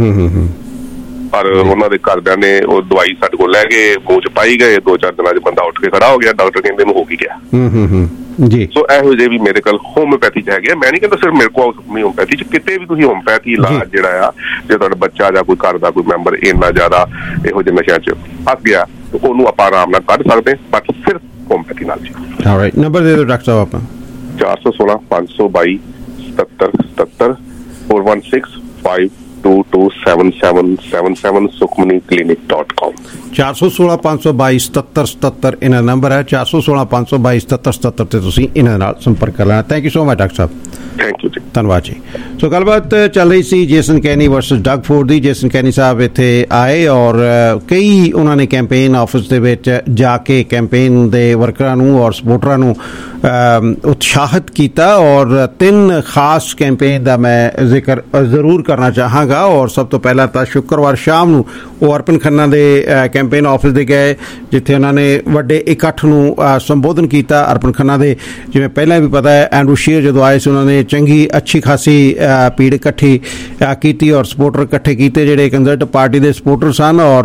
ਪਰ ਉਹਨਾਂ ਦੇ ਘਰਦਿਆਂ ਨੇ ਉਹ ਦਵਾਈ ਸਾਡੇ ਕੋਲ ਲੈ ਗਏ, ਮੂੰਹ ਚ ਪਾਈ ਗਏ, ਦੋ ਚਾਰ ਦਿਨਾਂ ਚ ਬੰਦਾ ਉੱਠ ਕੇ ਖੜਾ ਹੋ ਗਿਆ, ਡਾਕਟਰ ਕਹਿੰਦੇ ਨੂੰ ਹੋ ਕੀ ਗਿਆ ਜੀ। ਸੋ ਇਹੋ ਜਿਹੇ ਵੀ ਮੇਰੇ ਕੋਲ ਹੋਮਿਓਪੈਥੀ ਚ ਹੈਗੇ। ਮੈਂ ਨਹੀਂ ਕਹਿੰਦਾ ਸਿਰਫ ਮੇਰੇ ਕੋਲ ਹੋਮਿਓਪੈਥੀ ਚ, ਕਿਤੇ ਵੀ ਤੁਸੀਂ ਹੋਮਿਓਪੈਥੀ ਇਲਾਜ ਜਿਹੜਾ ਆ, ਜੇ ਤੁਹਾਡਾ ਬੱਚਾ ਜਾਂ ਕੋਈ ਘਰ ਦਾ ਕੋਈ ਮੈਂਬਰ ਇੰਨਾ ਜ਼ਿਆਦਾ ਇਹੋ ਜਿਹੇ ਨਸ਼ਿਆਂ ਚ ਫਸ ਗਿਆ, ਉਹਨੂੰ ਆਪਾਂ ਆਰਾਮ ਨਾਲ ਕੱਢ ਸਕਦੇ, ਬਟ ਸਿਰਫ ਹੋਮਿਓਪੈਥੀ ਨਾਲ ਜੀ। ਆਲਰਾਈਟ, ਨੰਬਰ ਦੇ ਦਿਓ ਡਾਕਟਰ ਸਾਹਿਬ ਆਪਣਾ। ਚਾਰ ਸੌ ਸੋਲਾਂ ਪੰਜ ਸੌ ਬਾਈ ਸਤੱਤਰ ਸਤੱਤਰ four one six five two two seven seven seven seven sukhmani clinic dot com। ਚਾਰ ਸੌ ਸੋਲਾਂ ਪੰਜ ਸੌ ਬਾਈ ਸਤੱਤਰ ਸਤੱਤਰ ਇਹਨਾਂ ਨੰਬਰ ਹੈ, ਚਾਰ ਸੌ ਸੋਲਾਂ ਪੰਜ ਸੌ ਬਾਈ ਸਤੱਤਰ ਸਤੱਤਰ ਤੇ ਤੁਸੀਂ ਇਹਨਾਂ ਨਾਲ ਸੰਪਰਕ ਕਰ ਲੈਣਾ। Thank you so much doctor ਸਾਹਿਬ। ਥੈਂਕ ਯੂ ਜੀ, ਧੰਨਵਾਦ ਜੀ। ਸੋ ਗੱਲਬਾਤ ਚੱਲ ਰਹੀ ਸੀ Jason Kenney versus Doug Ford ਦੀ। ਜੇਸਨ ਕੈਨੀ ਸਾਹਿਬ ਇੱਥੇ ਆਏ ਔਰ ਕਈ ਉਹਨਾਂ ਨੇ ਕੈਂਪੇਨ ਆਫਿਸ ਦੇ ਵਿੱਚ ਜਾ ਕੇ ਕੈਂਪੇਨ ਦੇ ਵਰਕਰਾਂ ਨੂੰ ਔਰ ਸਪੋਰਟਰਾਂ ਨੂੰ ਉਤਸ਼ਾਹਿਤ ਕੀਤਾ, ਔਰ ਤਿੰਨ ਖਾਸ ਕੈਂਪੇਨ ਦਾ ਮੈਂ ਜ਼ਿਕਰ ਜ਼ਰੂਰ ਕਰਨਾ ਚਾਹਾਂਗਾ। ਔਰ ਸਭ ਤੋਂ ਪਹਿਲਾਂ ਤਾਂ ਸ਼ੁੱਕਰਵਾਰ ਸ਼ਾਮ ਨੂੰ ਉਹ ਅਰਪਨ ਖੰਨਾ ਦੇ ਕੈਂਪੇਨ ਆਫਿਸ ਦੇ ਗਏ, ਜਿੱਥੇ ਉਹਨਾਂ ਨੇ ਵੱਡੇ ਇਕੱਠ ਨੂੰ ਸੰਬੋਧਨ ਕੀਤਾ। ਅਰਪਨ ਖੰਨਾ ਦੇ ਜਿਵੇਂ ਪਹਿਲਾਂ ਵੀ ਪਤਾ ਹੈ, ਐਂਡਰੂ ਸ਼ੀਅਰ ਜਦੋਂ ਆਏ ਸੀ ਉਹਨਾਂ ਨੇ ਚੰਗੀ ਅੱਛੀ ਖਾਸੀ ਭੀੜ ਇਕੱਠੀ ਕੀਤੀ ਔਰ ਸਪੋਰਟਰ ਇਕੱਠੇ ਕੀਤੇ ਜਿਹੜੇ ਕੰਜ਼ਰਵੇਟਿਵ ਪਾਰਟੀ ਦੇ ਸਪੋਰਟਰ ਸਨ, ਔਰ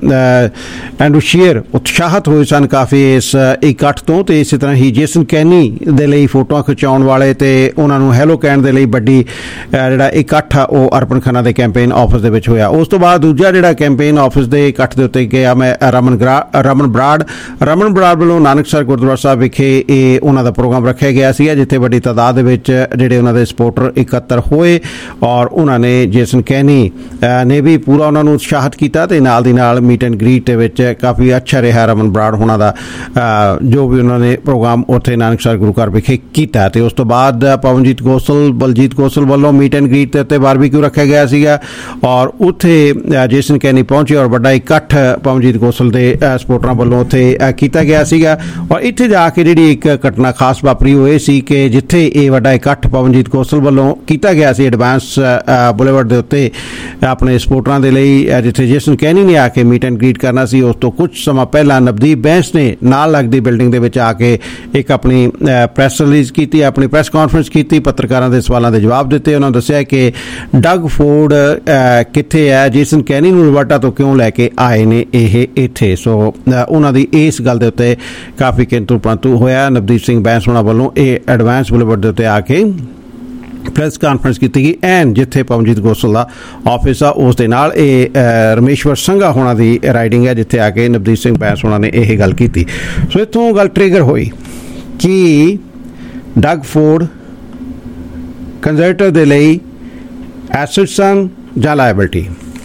ਐਂਡਰੂ ਸ਼ੀਅਰ ਉਤਸ਼ਾਹਿਤ ਹੋਏ ਸਨ ਕਾਫੀ ਇਸ ਇਕੱਠ ਤੋਂ। ਤੇ ਇਸੇ ਤਰ੍ਹਾਂ ਹੀ ਜੇਸਨ ਕੈਨੀ ਦੇ ਲਈ ਫੋਟੋਆਂ ਖਿਚਾਉਣ ਵਾਲੇ ਤੇ ਉਹਨਾਂ ਨੂੰ ਹੈਲੋ ਕਹਿਣ ਦੇ ਲਈ ਵੱਡੀ ਜਿਹੜਾ ਇਕੱਠ ਆ ਉਹ ਅਰਪਨ ਖੰਨਾ ਦੇ ਕੈਂਪੇਨ ਆਫਿਸ ਦੇ ਵਿੱਚ ਹੋਇਆ। ਉਸ ਤੋਂ ਬਾਅਦ ਦੂਜਾ ਜਿਹੜਾ ਕੈਂਪੇਨ ਆਫਿਸ ਦੇ ਇਕੱਠ ਦੇ ਉੱਤੇ ਗਿਆ ਮੈਂ ਰਮਨ ਰਮਨ ਬਰਾੜ ਰਮਨ ਬਰਾੜ ਵੱਲੋਂ ਨਾਨਕਸਰ ਗੁਰਦੁਆਰਾ ਸਾਹਿਬ ਵਿਖੇ ਇਹ ਉਹਨਾਂ ਦਾ ਪ੍ਰੋਗਰਾਮ ਰੱਖਿਆ ਗਿਆ ਸੀਗਾ, ਜਿੱਥੇ ਵੱਡੀ ਤਾਦਾਦ ਦੇ ਵਿੱਚ ਜਿਹੜੇ ਉਹਨਾਂ ਦੇ ਸਪੋਰਟਰ ਇਕੱਤਰ ਹੋਏ ਔਰ ਉਹਨਾਂ ਨੇ ਜੇਸਨ ਕੈਨੀ ਨੇ ਵੀ ਪੂਰਾ ਉਹਨਾਂ ਨੂੰ ਉਤਸ਼ਾਹਿਤ ਕੀਤਾ ਤੇ ਨਾਲ ਦੀ ਨਾਲ ਮੀਟ ਐਂਡ ਗ੍ਰੀਟ ਦੇ ਵਿੱਚ ਕਾਫੀ ਅੱਛਾ ਰਿਹਾ ਰਮਨ ਬਰਾੜ ਹੋਣਾ ਦਾ ਜੋ ਵੀ ਉਹਨਾਂ ਨੇ ਪ੍ਰੋਗਰਾਮ ਉੱਥੇ ਨਾਨਕਸਰ ਗੁਰੂ ਘਰ ਵਿਖੇ ਕੀਤਾ। ਤੇ ਉਸ ਤੋਂ ਬਾਅਦ ਪਵਨਜੀਤ ਗੋਸਲ ਬਲਜੀਤ ਗੋਸਲ ਵੱਲੋਂ ਮੀਟ ਐਂਡ ਗ੍ਰੀਟ ਦੇ ਉੱਤੇ ਬਾਰਬੀਕਿਊ ਰੱਖਿਆ ਗਿਆ ਸੀਗਾ ਔਰ ਉੱਥੇ ਜੇਸਨ ਕੈਨੀ ਪਹੁੰਚੇ ਔਰ ਵੱਡਾ ਇਕੱਠ ਪਵਨਜੀਤ ਗੋਸਲ ਦੇ ਸਪੋਰਟਰਾਂ ਵੱਲੋਂ ਉੱਥੇ ਕੀਤਾ ਗਿਆ ਸੀਗਾ। ਔਰ ਇੱਥੇ ਜਾ ਕੇ ਜਿਹੜੀ ਇੱਕ ਘਟਨਾ ਖਾਸ ਵਾਪਰੀ ਹੋਈ ਸੀ ਕਿ ਜਿੱਥੇ ਇਹ ਵੱਡਾ ਇਕੱਠ ਪਵਨਜੀਤ ਗੋਸਲ ਵੱਲੋਂ ਕੀਤਾ ਗਿਆ ਸੀ ਐਡਵਾਂਸ ਬੁਲੇਵਰਡ ਦੇ ਉੱਤੇ ਆਪਣੇ ਸਪੋਰਟਰਾਂ ਦੇ ਲਈ, ਜਿੱਥੇ ਜੇਸਨ ਕੈਨੀ ਨੇ ਆ ਕੇ ਮੀਟ ਐਂਡ ਗ੍ਰੀਟ ਕਰਨਾ ਸੀ। ਉਸ ਤੋਂ ਕੁਝ ਸਮਾਂ ਪਹਿਲਾਂ ਨਵਦੀਪ ਬੈਂਸ ਨੇ ਨਾਲ ਲੱਗਦੀ ਬਿਲਡਿੰਗ ਦੇ ਵਿੱਚ ਆ ਕੇ ਇੱਕ ਆਪਣੀ ਪ੍ਰੈਸ ਰਿਲੀਜ਼ ਕੀਤੀ, ਆਪਣੀ ਪ੍ਰੈਸ ਕਾਨਫਰੰਸ ਕੀਤੀ, ਪੱਤਰਕਾਰਾਂ ਦੇ ਸਵਾਲਾਂ ਦੇ ਜਵਾਬ ਦਿੱਤੇ। ਉਹਨਾਂ ਦੱਸਿਆ ਕਿ ਡਗ ਫੋਰਡ ਕਿੱਥੇ ਹੈ, ਜੇਸਨ ਕੈਨੀ ਨੂੰ ਅਲਬਰਟਾ ਤੋਂ ਕਿਉਂ ਲੈ ਕੇ ਆਏ ਨੇ ਇਹ ਇੱਥੇ। ਸੋ ਉਹਨਾਂ ਦੀ ਇਸ ਗੱਲ ਦੇ ਉੱਤੇ ਕਾਫੀ ਕਿੰਤੂ ਪਰੰਤੂ ਹੋਇਆ। ਨਵਦੀਪ ਸਿੰਘ ਬੈਂਸ ਉਹਨਾਂ ਵੱਲੋਂ ਇਹ ਐਡਵਾਂਸ ਬੁਲੇਵਰਡ ਦੇ ਉੱਤੇ ਆ ਕੇ ਪ੍ਰੈਸ ਕਾਨਫਰੰਸ ਕੀਤੀ ਗਈ ਐਨ ਜਿੱਥੇ ਪਵਨਜੀਤ ਗੋਸਲ ਦਾ ਆਫਿਸ ਆ ਉਸ ਦੇ ਨਾਲ ਇਹ ਰਮੇਸ਼ਵਰ ਸੰਘਾ ਹੋਣਾ ਦੀ ਰਾਈਡਿੰਗ ਹੈ, ਜਿੱਥੇ ਆ ਕੇ ਨਵਦੀਪ ਸਿੰਘ ਬੈਂਸ ਹੋਣਾ ਨੇ ਇਹ ਗੱਲ ਕੀਤੀ। ਸੋ ਇੱਥੋਂ ਗੱਲ ਟ੍ਰਿਗਰ ਹੋਈ ਕਿ ਡਗ ਫੋਰਡ ਕੰਜ਼ਰਵੇਟਰ ਦੇ ਲਈ ਐਸੈਟਸ ਹਨ ਜਾਂ ਲਾਇਬਿਲਟੀ।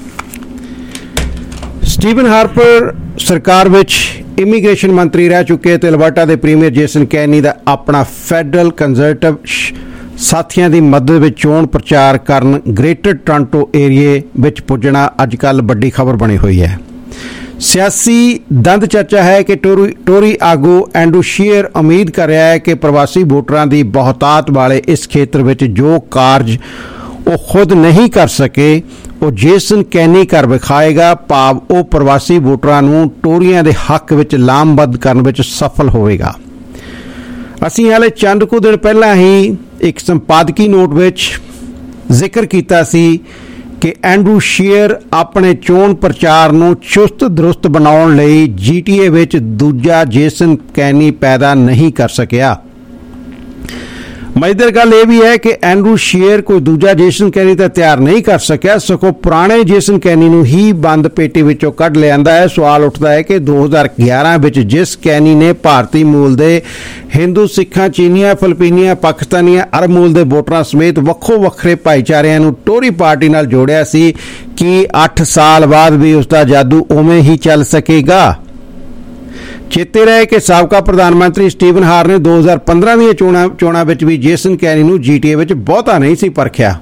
ਸਟੀਵਨ ਹਾਰਪਰ ਸਰਕਾਰ ਵਿੱਚ ਇਮੀਗ੍ਰੇਸ਼ਨ ਮੰਤਰੀ ਰਹਿ ਚੁੱਕੇ ਅਤੇ ਅਲਬਰਟਾ ਦੇ ਪ੍ਰੀਮੀਅਰ ਜੇਸਨ ਕੈਨੀ ਦਾ ਆਪਣਾ ਫੈਡਰਲ ਕੰਜ਼ਰਵੇਟਿਵ ਸਾਥੀਆਂ ਦੀ ਮਦਦ ਵਿੱਚ ਚੋਣ ਪ੍ਰਚਾਰ ਕਰਨ ਗ੍ਰੇਟਰ ਟੋਰਾਂਟੋ ਏਰੀਏ ਵਿੱਚ ਪੁੱਜਣਾ ਅੱਜ ਕੱਲ੍ਹ ਵੱਡੀ ਖਬਰ ਬਣੀ ਹੋਈ ਹੈ। ਸਿਆਸੀ ਦੰਦ ਚਰਚਾ ਹੈ ਕਿ ਟੋਰੀ ਟੋਰੀ ਆਗੂ ਐਂਡਰੂ ਸ਼ੀਅਰ ਉਮੀਦ ਕਰ ਰਿਹਾ ਹੈ ਕਿ ਪ੍ਰਵਾਸੀ ਵੋਟਰਾਂ ਦੀ ਬਹੁਤਾਤ ਵਾਲੇ ਇਸ ਖੇਤਰ ਵਿੱਚ ਜੋ ਕਾਰਜ ਉਹ ਖੁਦ ਨਹੀਂ ਕਰ ਸਕੇ ਉਹ ਜੇਸਨ ਕੈਨੀ ਕਰ ਵਿਖਾਏਗਾ, ਭਾਵ ਉਹ ਪ੍ਰਵਾਸੀ ਵੋਟਰਾਂ ਨੂੰ ਟੋਰੀਆਂ ਦੇ ਹੱਕ ਵਿੱਚ ਲਾਮਬੱਧ ਕਰਨ ਵਿੱਚ ਸਫਲ ਹੋਵੇਗਾ। ਅਸੀਂ ਹਾਲੇ ਚੰਦ ਕੁ ਦਿਨ ਪਹਿਲਾਂ ਹੀ ਇੱਕ ਸੰਪਾਦਕੀ ਨੋਟ ਵਿੱਚ ਜ਼ਿਕਰ ਕੀਤਾ ਸੀ ਕਿ ਐਂਡਰੂ ਸ਼ੀਅਰ ਆਪਣੇ ਚੋਣ ਪ੍ਰਚਾਰ ਨੂੰ ਚੁਸਤ ਦਰੁਸਤ ਬਣਾਉਣ ਲਈ ਜੀ ਟੀ ਏ ਵਿੱਚ ਦੂਜਾ ਜੇਸਨ ਕੈਨੀ ਪੈਦਾ ਨਹੀਂ ਕਰ ਸਕਿਆ। ਮਜ਼ੇਦਾਰ ਗੱਲ ਇਹ ਵੀ ਹੈ ਕਿ ਐਂਡਰੂ ਸ਼ੀਅਰ ਕੋਈ ਦੂਜਾ ਜੇਸਨ ਕੈਨੀ ਤਾਂ ਤਿਆਰ ਨਹੀਂ ਕਰ ਸਕਿਆ, ਸਗੋਂ ਪੁਰਾਣੇ ਜੇਸਨ ਕੈਨੀ ਨੂੰ ਹੀ ਬੰਦ ਪੇਟੀ ਵਿੱਚੋਂ ਕੱਢ ਲਿਆਂਦਾ ਹੈ। ਸਵਾਲ ਉੱਠਦਾ ਹੈ ਕਿ ਦੋ ਹਜ਼ਾਰ ਗਿਆਰਾਂ ਵਿੱਚ ਜਿਸ ਕੈਨੀ ਨੇ ਭਾਰਤੀ ਮੂਲ ਦੇ ਹਿੰਦੂ, ਸਿੱਖਾਂ, ਚੀਨੀਆਂ, ਫਿਲਪੀਨੀਆਂ, ਪਾਕਿਸਤਾਨੀਆਂ, ਅਰਬ ਮੂਲ ਦੇ ਵੋਟਰਾਂ ਸਮੇਤ ਵੱਖੋ ਵੱਖਰੇ ਭਾਈਚਾਰਿਆਂ ਨੂੰ ਟੋਰੀ ਪਾਰਟੀ ਨਾਲ ਜੋੜਿਆ ਸੀ, ਕਿ ਅੱਠ ਸਾਲ ਬਾਅਦ ਵੀ ਉਸ ਦਾ ਜਾਦੂ ਉਵੇਂ ਹੀ ਚੱਲ ਸਕੇਗਾ। ਚੇਤੇ ਰਹੇ ਕਿ ਸਾਬਕਾ ਪ੍ਰਧਾਨ ਮੰਤਰੀ ਸਟੀਵਨ ਹਾਰ ਨੇ ਦੋ ਹਜ਼ਾਰ ਪੰਦਰਾਂ ਦੀਆਂ ਚੋਣਾਂ ਚੋਣਾਂ ਵਿੱਚ ਵੀ ਜੇਸਨ ਕੈਨੀ ਨੂੰ ਜੀ ਟੀ ਏ ਵਿੱਚ ਬਹੁਤਾ ਨਹੀਂ ਸੀ ਪਰਖਿਆ।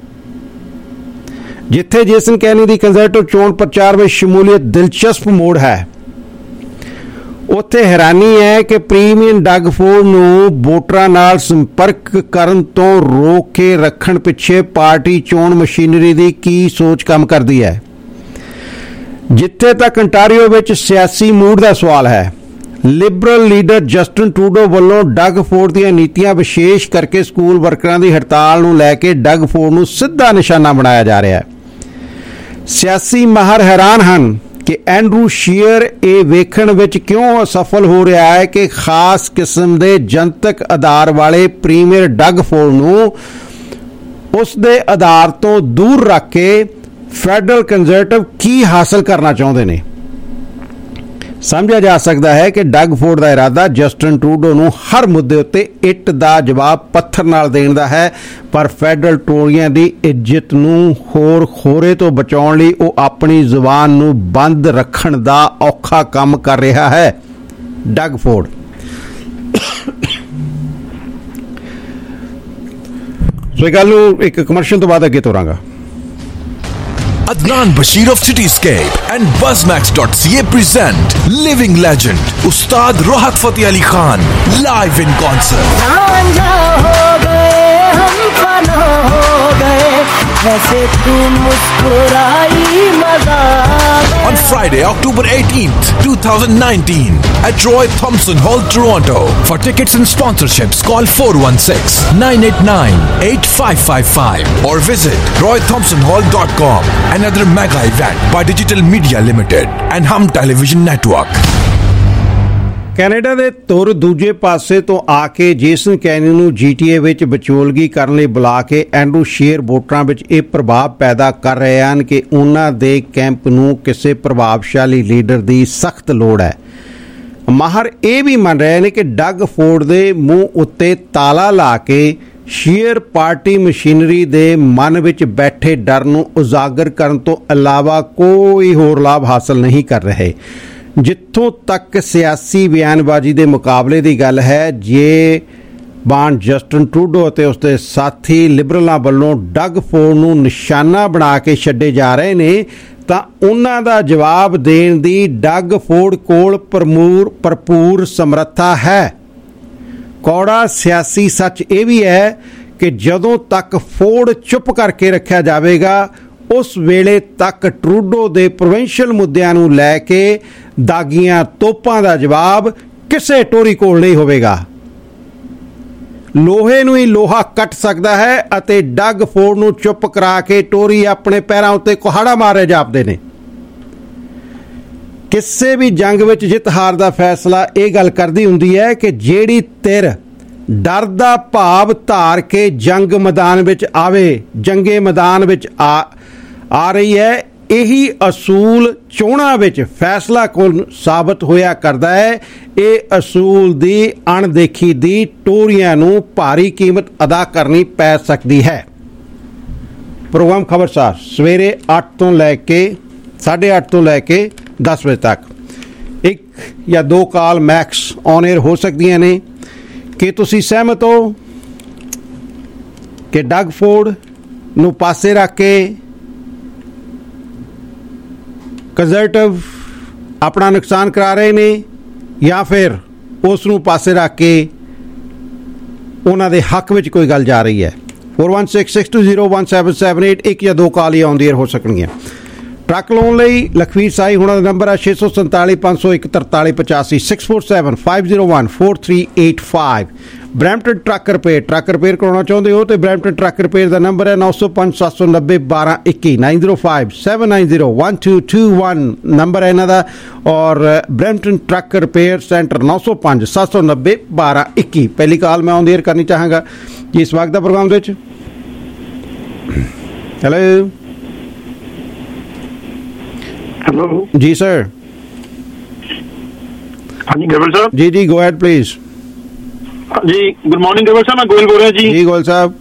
ਜਿੱਥੇ ਜੇਸਨ ਕੈਨੀ ਦੀ ਕੰਜ਼ਰਵੇਟਿਵ ਚੋਣ ਪ੍ਰਚਾਰ ਵਿੱਚ ਸ਼ਮੂਲੀਅਤ ਦਿਲਚਸਪ ਮੋੜ ਹੈ, ਉੱਥੇ ਹੈਰਾਨੀ ਹੈ ਕਿ ਪ੍ਰੀਮੀਅਰ ਡਗ ਫੋਰਡ ਨੂੰ ਵੋਟਰਾਂ ਨਾਲ ਸੰਪਰਕ ਕਰਨ ਤੋਂ ਰੋਕ ਕੇ ਰੱਖਣ ਪਿੱਛੇ ਪਾਰਟੀ ਚੋਣ ਮਸ਼ੀਨਰੀ ਦੀ ਕੀ ਸੋਚ ਕੰਮ ਕਰਦੀ ਹੈ। ਜਿੱਥੇ ਤੱਕ ਅੰਟਾਰੀਓ ਵਿੱਚ ਸਿਆਸੀ ਮੂਡ ਦਾ ਸਵਾਲ ਹੈ, ਲਿਬਰਲ ਲੀਡਰ ਜਸਟਿਨ ਟਰੂਡੋ ਵੱਲੋਂ ਡਗ ਫੋਰਡ ਦੀਆਂ ਨੀਤੀਆਂ ਵਿਸ਼ੇਸ਼ ਕਰਕੇ ਸਕੂਲ ਵਰਕਰਾਂ ਦੀ ਹੜਤਾਲ ਨੂੰ ਲੈ ਕੇ ਡਗ ਫੋਰਡ ਨੂੰ ਸਿੱਧਾ ਨਿਸ਼ਾਨਾ ਬਣਾਇਆ ਜਾ ਰਿਹਾ ਹੈ। ਸਿਆਸੀ ਮਾਹਰ ਹੈਰਾਨ ਹਨ ਕਿ ਐਂਡਰੂ ਸ਼ੀਅਰ ਇਹ ਵੇਖਣ ਵਿੱਚ ਕਿਉਂ ਅਸਫਲ ਹੋ ਰਿਹਾ ਹੈ ਕਿ ਖਾਸ ਕਿਸਮ ਦੇ ਜਨਤਕ ਆਧਾਰ ਵਾਲੇ ਪ੍ਰੀਮੀਅਰ ਡਗ ਫੋਰਡ ਨੂੰ ਉਸ ਦੇ ਆਧਾਰ ਤੋਂ ਦੂਰ ਰੱਖ ਕੇ ਫੈਡਰਲ ਕੰਜ਼ਰਵੇਟਿਵ ਕੀ ਹਾਸਲ ਕਰਨਾ ਚਾਹੁੰਦੇ ਨੇ। ਸਮਝਿਆ ਜਾ ਸਕਦਾ ਹੈ ਕਿ ਡਗ ਫੋਰਡ ਦਾ ਇਰਾਦਾ ਜਸਟਿਨ ਟਰੂਡੋ ਨੂੰ ਹਰ ਮੁੱਦੇ ਉੱਤੇ ਇੱਟ ਦਾ ਜਵਾਬ ਪੱਥਰ ਨਾਲ ਦੇਣ ਦਾ ਹੈ, ਪਰ ਫੈਡਰਲ ਟੋਰੀਆਂ ਦੀ ਇੱਜ਼ਤ ਨੂੰ ਹੋਰ ਖੋਰੇ ਤੋਂ ਬਚਾਉਣ ਲਈ ਉਹ ਆਪਣੀ ਜ਼ੁਬਾਨ ਨੂੰ ਬੰਦ ਰੱਖਣ ਦਾ ਔਖਾ ਕੰਮ ਕਰ ਰਿਹਾ ਹੈ। ਡਗ ਫੋਰਡ ਸੋ ਇਹ ਗੱਲ ਨੂੰ ਇੱਕ ਕਮਰਸ਼ੀਅਲ ਤੋਂ ਬਾਅਦ ਅੱਗੇ ਤੋਰਾਂਗਾ। Adnan Bashir of Cityscape and Buzzmax dot c a present living legend Ustad Rohat Fateh Ali Khan live in concert. On Friday, October eighteenth, twenty nineteen at Roy Thompson Hall, Toronto. For tickets and sponsorships, call four one six, nine eight nine, eight five five five or visit roy thompson hall dot com. Another mega event by Digital Media Limited and Hum Television Network. Canada ਦੇ ਧੁਰ ਦੂਜੇ ਪਾਸੇ ਤੋਂ ਆ ਕੇ Jason Kenney ਨੂੰ G T ਏ ਵਿੱਚ ਵਿਚੋਲਗੀ ਕਰਨ ਲਈ ਬੁਲਾ ਕੇ ਐਂਡਰੂ ਸ਼ੀਅਰ ਵੋਟਰਾਂ ਵਿੱਚ ਇਹ ਪ੍ਰਭਾਵ ਪੈਦਾ ਕਰ ਰਹੇ ਹਨ ਕਿ ਉਹਨਾਂ ਦੇ ਕੈਂਪ ਨੂੰ ਕਿਸੇ ਪ੍ਰਭਾਵਸ਼ਾਲੀ ਲੀਡਰ ਦੀ ਸਖਤ ਲੋੜ ਹੈ। ਮਾਹਰ ਇਹ ਵੀ ਮੰਨ ਰਹੇ ਨੇ ਕਿ ਡਗ ਫੋਰਡ ਦੇ ਮੂੰਹ ਉੱਤੇ ਤਾਲਾ ਲਾ ਕੇ ਸ਼ੀਅਰ ਪਾਰਟੀ ਮਸ਼ੀਨਰੀ ਦੇ ਮਨ ਵਿੱਚ ਬੈਠੇ ਡਰ ਨੂੰ ਉਜਾਗਰ ਕਰਨ ਤੋਂ ਇਲਾਵਾ ਕੋਈ ਹੋਰ ਲਾਭ ਹਾਸਲ ਨਹੀਂ ਕਰ ਰਹੇ। ਜਿੱਥੋਂ ਤੱਕ ਸਿਆਸੀ ਬਿਆਨਬਾਜ਼ੀ ਦੇ ਮੁਕਾਬਲੇ ਦੀ ਗੱਲ ਹੈ, ਜੇ ਬਾਨ ਜਸਟਿਨ ਟਰੂਡੋ ਅਤੇ ਉਸਦੇ ਸਾਥੀ ਲਿਬਰਲਾਂ ਵੱਲੋਂ ਡਗ ਫੋਰਡ ਨੂੰ ਨਿਸ਼ਾਨਾ ਬਣਾ ਕੇ ਛੱਡੇ ਜਾ ਰਹੇ ਨੇ, ਤਾਂ ਉਹਨਾਂ ਦਾ ਜਵਾਬ ਦੇਣ ਦੀ ਡਗ ਫੋਰਡ ਕੋਲ ਭਰਪੂਰ ਭਰਪੂਰ ਸਮਰੱਥਾ ਹੈ। ਕੌੜਾ ਸਿਆਸੀ ਸੱਚ ਇਹ ਵੀ ਹੈ ਕਿ ਜਦੋਂ ਤੱਕ ਫੋਰਡ ਚੁੱਪ ਕਰਕੇ ਰੱਖਿਆ ਜਾਵੇਗਾ ਉਸ ਵੇਲੇ ਤੱਕ ਟਰੂਡੋ ਦੇ ਪ੍ਰੋਵਿੰਸ਼ੀਅਲ ਮੁੱਦਿਆਂ ਨੂੰ ਲੈ ਕੇ ਦਾਗੀਆਂ ਤੋਪਾਂ ਦਾ ਜਵਾਬ ਕਿਸੇ ਟੋਰੀ ਕੋਲ ਨਹੀਂ ਹੋਵੇਗਾ। ਲੋਹੇ ਨੂੰ ਹੀ ਲੋਹਾ ਕੱਟ ਸਕਦਾ ਹੈ ਅਤੇ ਡਗ ਫੋਰਡ ਨੂੰ ਚੁੱਪ ਕਰਾ ਕੇ ਟੋਰੀ ਆਪਣੇ ਪੈਰਾਂ ਉੱਤੇ ਕੁਹਾੜਾ ਮਾਰੇ ਜਾਪਦੇ ਨੇ। ਕਿਸੇ ਵੀ ਜੰਗ ਵਿੱਚ ਜਿੱਤ ਹਾਰ ਦਾ ਫੈਸਲਾ ਇਹ ਗੱਲ ਕਰਦੀ ਹੁੰਦੀ ਹੈ ਕਿ ਜਿਹੜੀ ਧਿਰ ਡਰ ਦਾ ਭਾਵ ਧਾਰ ਕੇ ਜੰਗ ਮੈਦਾਨ ਵਿੱਚ ਆਵੇ ਜੰਗੇ ਮੈਦਾਨ ਵਿੱਚ ਆ ਆ ਰਹੀ ਹੈ, ਇਹੀ ਅਸੂਲ ਚੋਣਾਂ ਵਿੱਚ ਫੈਸਲਾ ਕੁਨ ਸਾਬਤ ਹੋਇਆ ਕਰਦਾ ਹੈ। ਇਹ ਅਸੂਲ ਦੀ ਅਣਦੇਖੀ ਦੀ ਟੋਰੀਆਂ ਨੂੰ ਭਾਰੀ ਕੀਮਤ ਅਦਾ ਕਰਨੀ ਪੈ ਸਕਦੀ ਹੈ। ਪ੍ਰੋਗਰਾਮ ਖਬਰਸਾਰ ਸਵੇਰੇ ਅੱਠ ਤੋਂ ਲੈ ਕੇ ਸਾਢੇ ਅੱਠ ਤੋਂ ਲੈ ਕੇ ਦਸ ਵਜੇ ਤੱਕ ਇੱਕ ਜਾਂ ਦੋ ਕਾਲ ਮੈਕਸ ਔਨ 에ਅਰ ਹੋ ਸਕਦੀਆਂ ਨੇ। ਕਿ ਤੁਸੀਂ ਸਹਿਮਤ ਹੋ ਕਿ ਡਗ ਫੋਰਡ ਨੂੰ ਪਾਸੇ ਰੱਖ ਕੇ ਕੰਜ਼ਰਵੇਟਿਵ ਆਪਣਾ ਨੁਕਸਾਨ ਕਰਾ ਰਹੇ ਨੇ ਜਾਂ ਫਿਰ ਉਸ ਨੂੰ ਪਾਸੇ ਰੱਖ ਕੇ ਉਹਨਾਂ ਦੇ ਹੱਕ ਵਿੱਚ ਕੋਈ ਗੱਲ ਜਾ ਰਹੀ ਹੈ। four one six six two zero one seven seven eight ਇੱਕ ਜਾਂ ਦੋ ਕਾਲ ਹੀ ਆਉਂਦੀ ਹੋ ਸਕਣਗੀਆਂ। ਟਰੱਕ ਲੋਨ ਲਈ ਲਖਵੀਰ ਸਾਈ ਹੁਣਾਂ ਦਾ ਨੰਬਰ ਹੈ ਛੇ ਸੌ ਸੰਤਾਲੀ ਪੰਜ ਸੌ ਇੱਕ ਤਰਤਾਲੀ ਪਚਾਸੀ six four seven five zero one four three eight five. Brampton truck repair truck repair ਕਰਾਉਣਾ ਚਾਹੁੰਦੇ ਹੋ ਤੇ ਬਰੈਂਪਟਨ ਟਰੱਕ ਰਿਪੇਅਰ ਦਾ ਨੰਬਰ ਹੈ ਨੌ ਸੌ ਪੰਜ ਸੱਤ ਸੌ ਨੱਬੇ ਬਾਰਾਂ ਇੱਕੀ nine zero five seven nine zero one two two one number ਹੈ ਇਹਨਾਂ ਦਾ। ਔਰ ਬਰੈਂਪਟਨ ਟਰੱਕ ਰਿਪੇਅਰ ਸੈਂਟਰ ਨੌ ਸੌ ਪੰਜ ਸੱਤ ਸੌ ਨੱਬੇ ਬਾਰਾਂ ਇੱਕੀ। ਪਹਿਲੀ ਕਾਲ ਮੈਂ ਔਨ ਏਅਰ ਕਰਨੀ ਚਾਹਾਂਗਾ ਜੀ ਇਸ ਵਕਤ ਦਾ ਪ੍ਰੋਗਰਾਮ ਦੇ ਵਿੱਚ। ਹੈਲੋ ਹੈਲੋ ਜੀ ਸਰ। ਹਾਂਜੀ ਗੋਇਲ ਸਾਹਿਬ। ਜੀ ਜੀ ਗੋ ਅहेड ਪਲੀਜ਼। ਜੀ ਗੁੱਡ ਮਾਰਨਿੰਗ ਗੋਇਲ ਸਾਹਿਬ, ਮੈਂ ਗੋਇਲ ਬੋਲ ਰਿਹਾ ਜੀ। ਜੀ ਗੋਇਲ ਸਾਹਿਬ।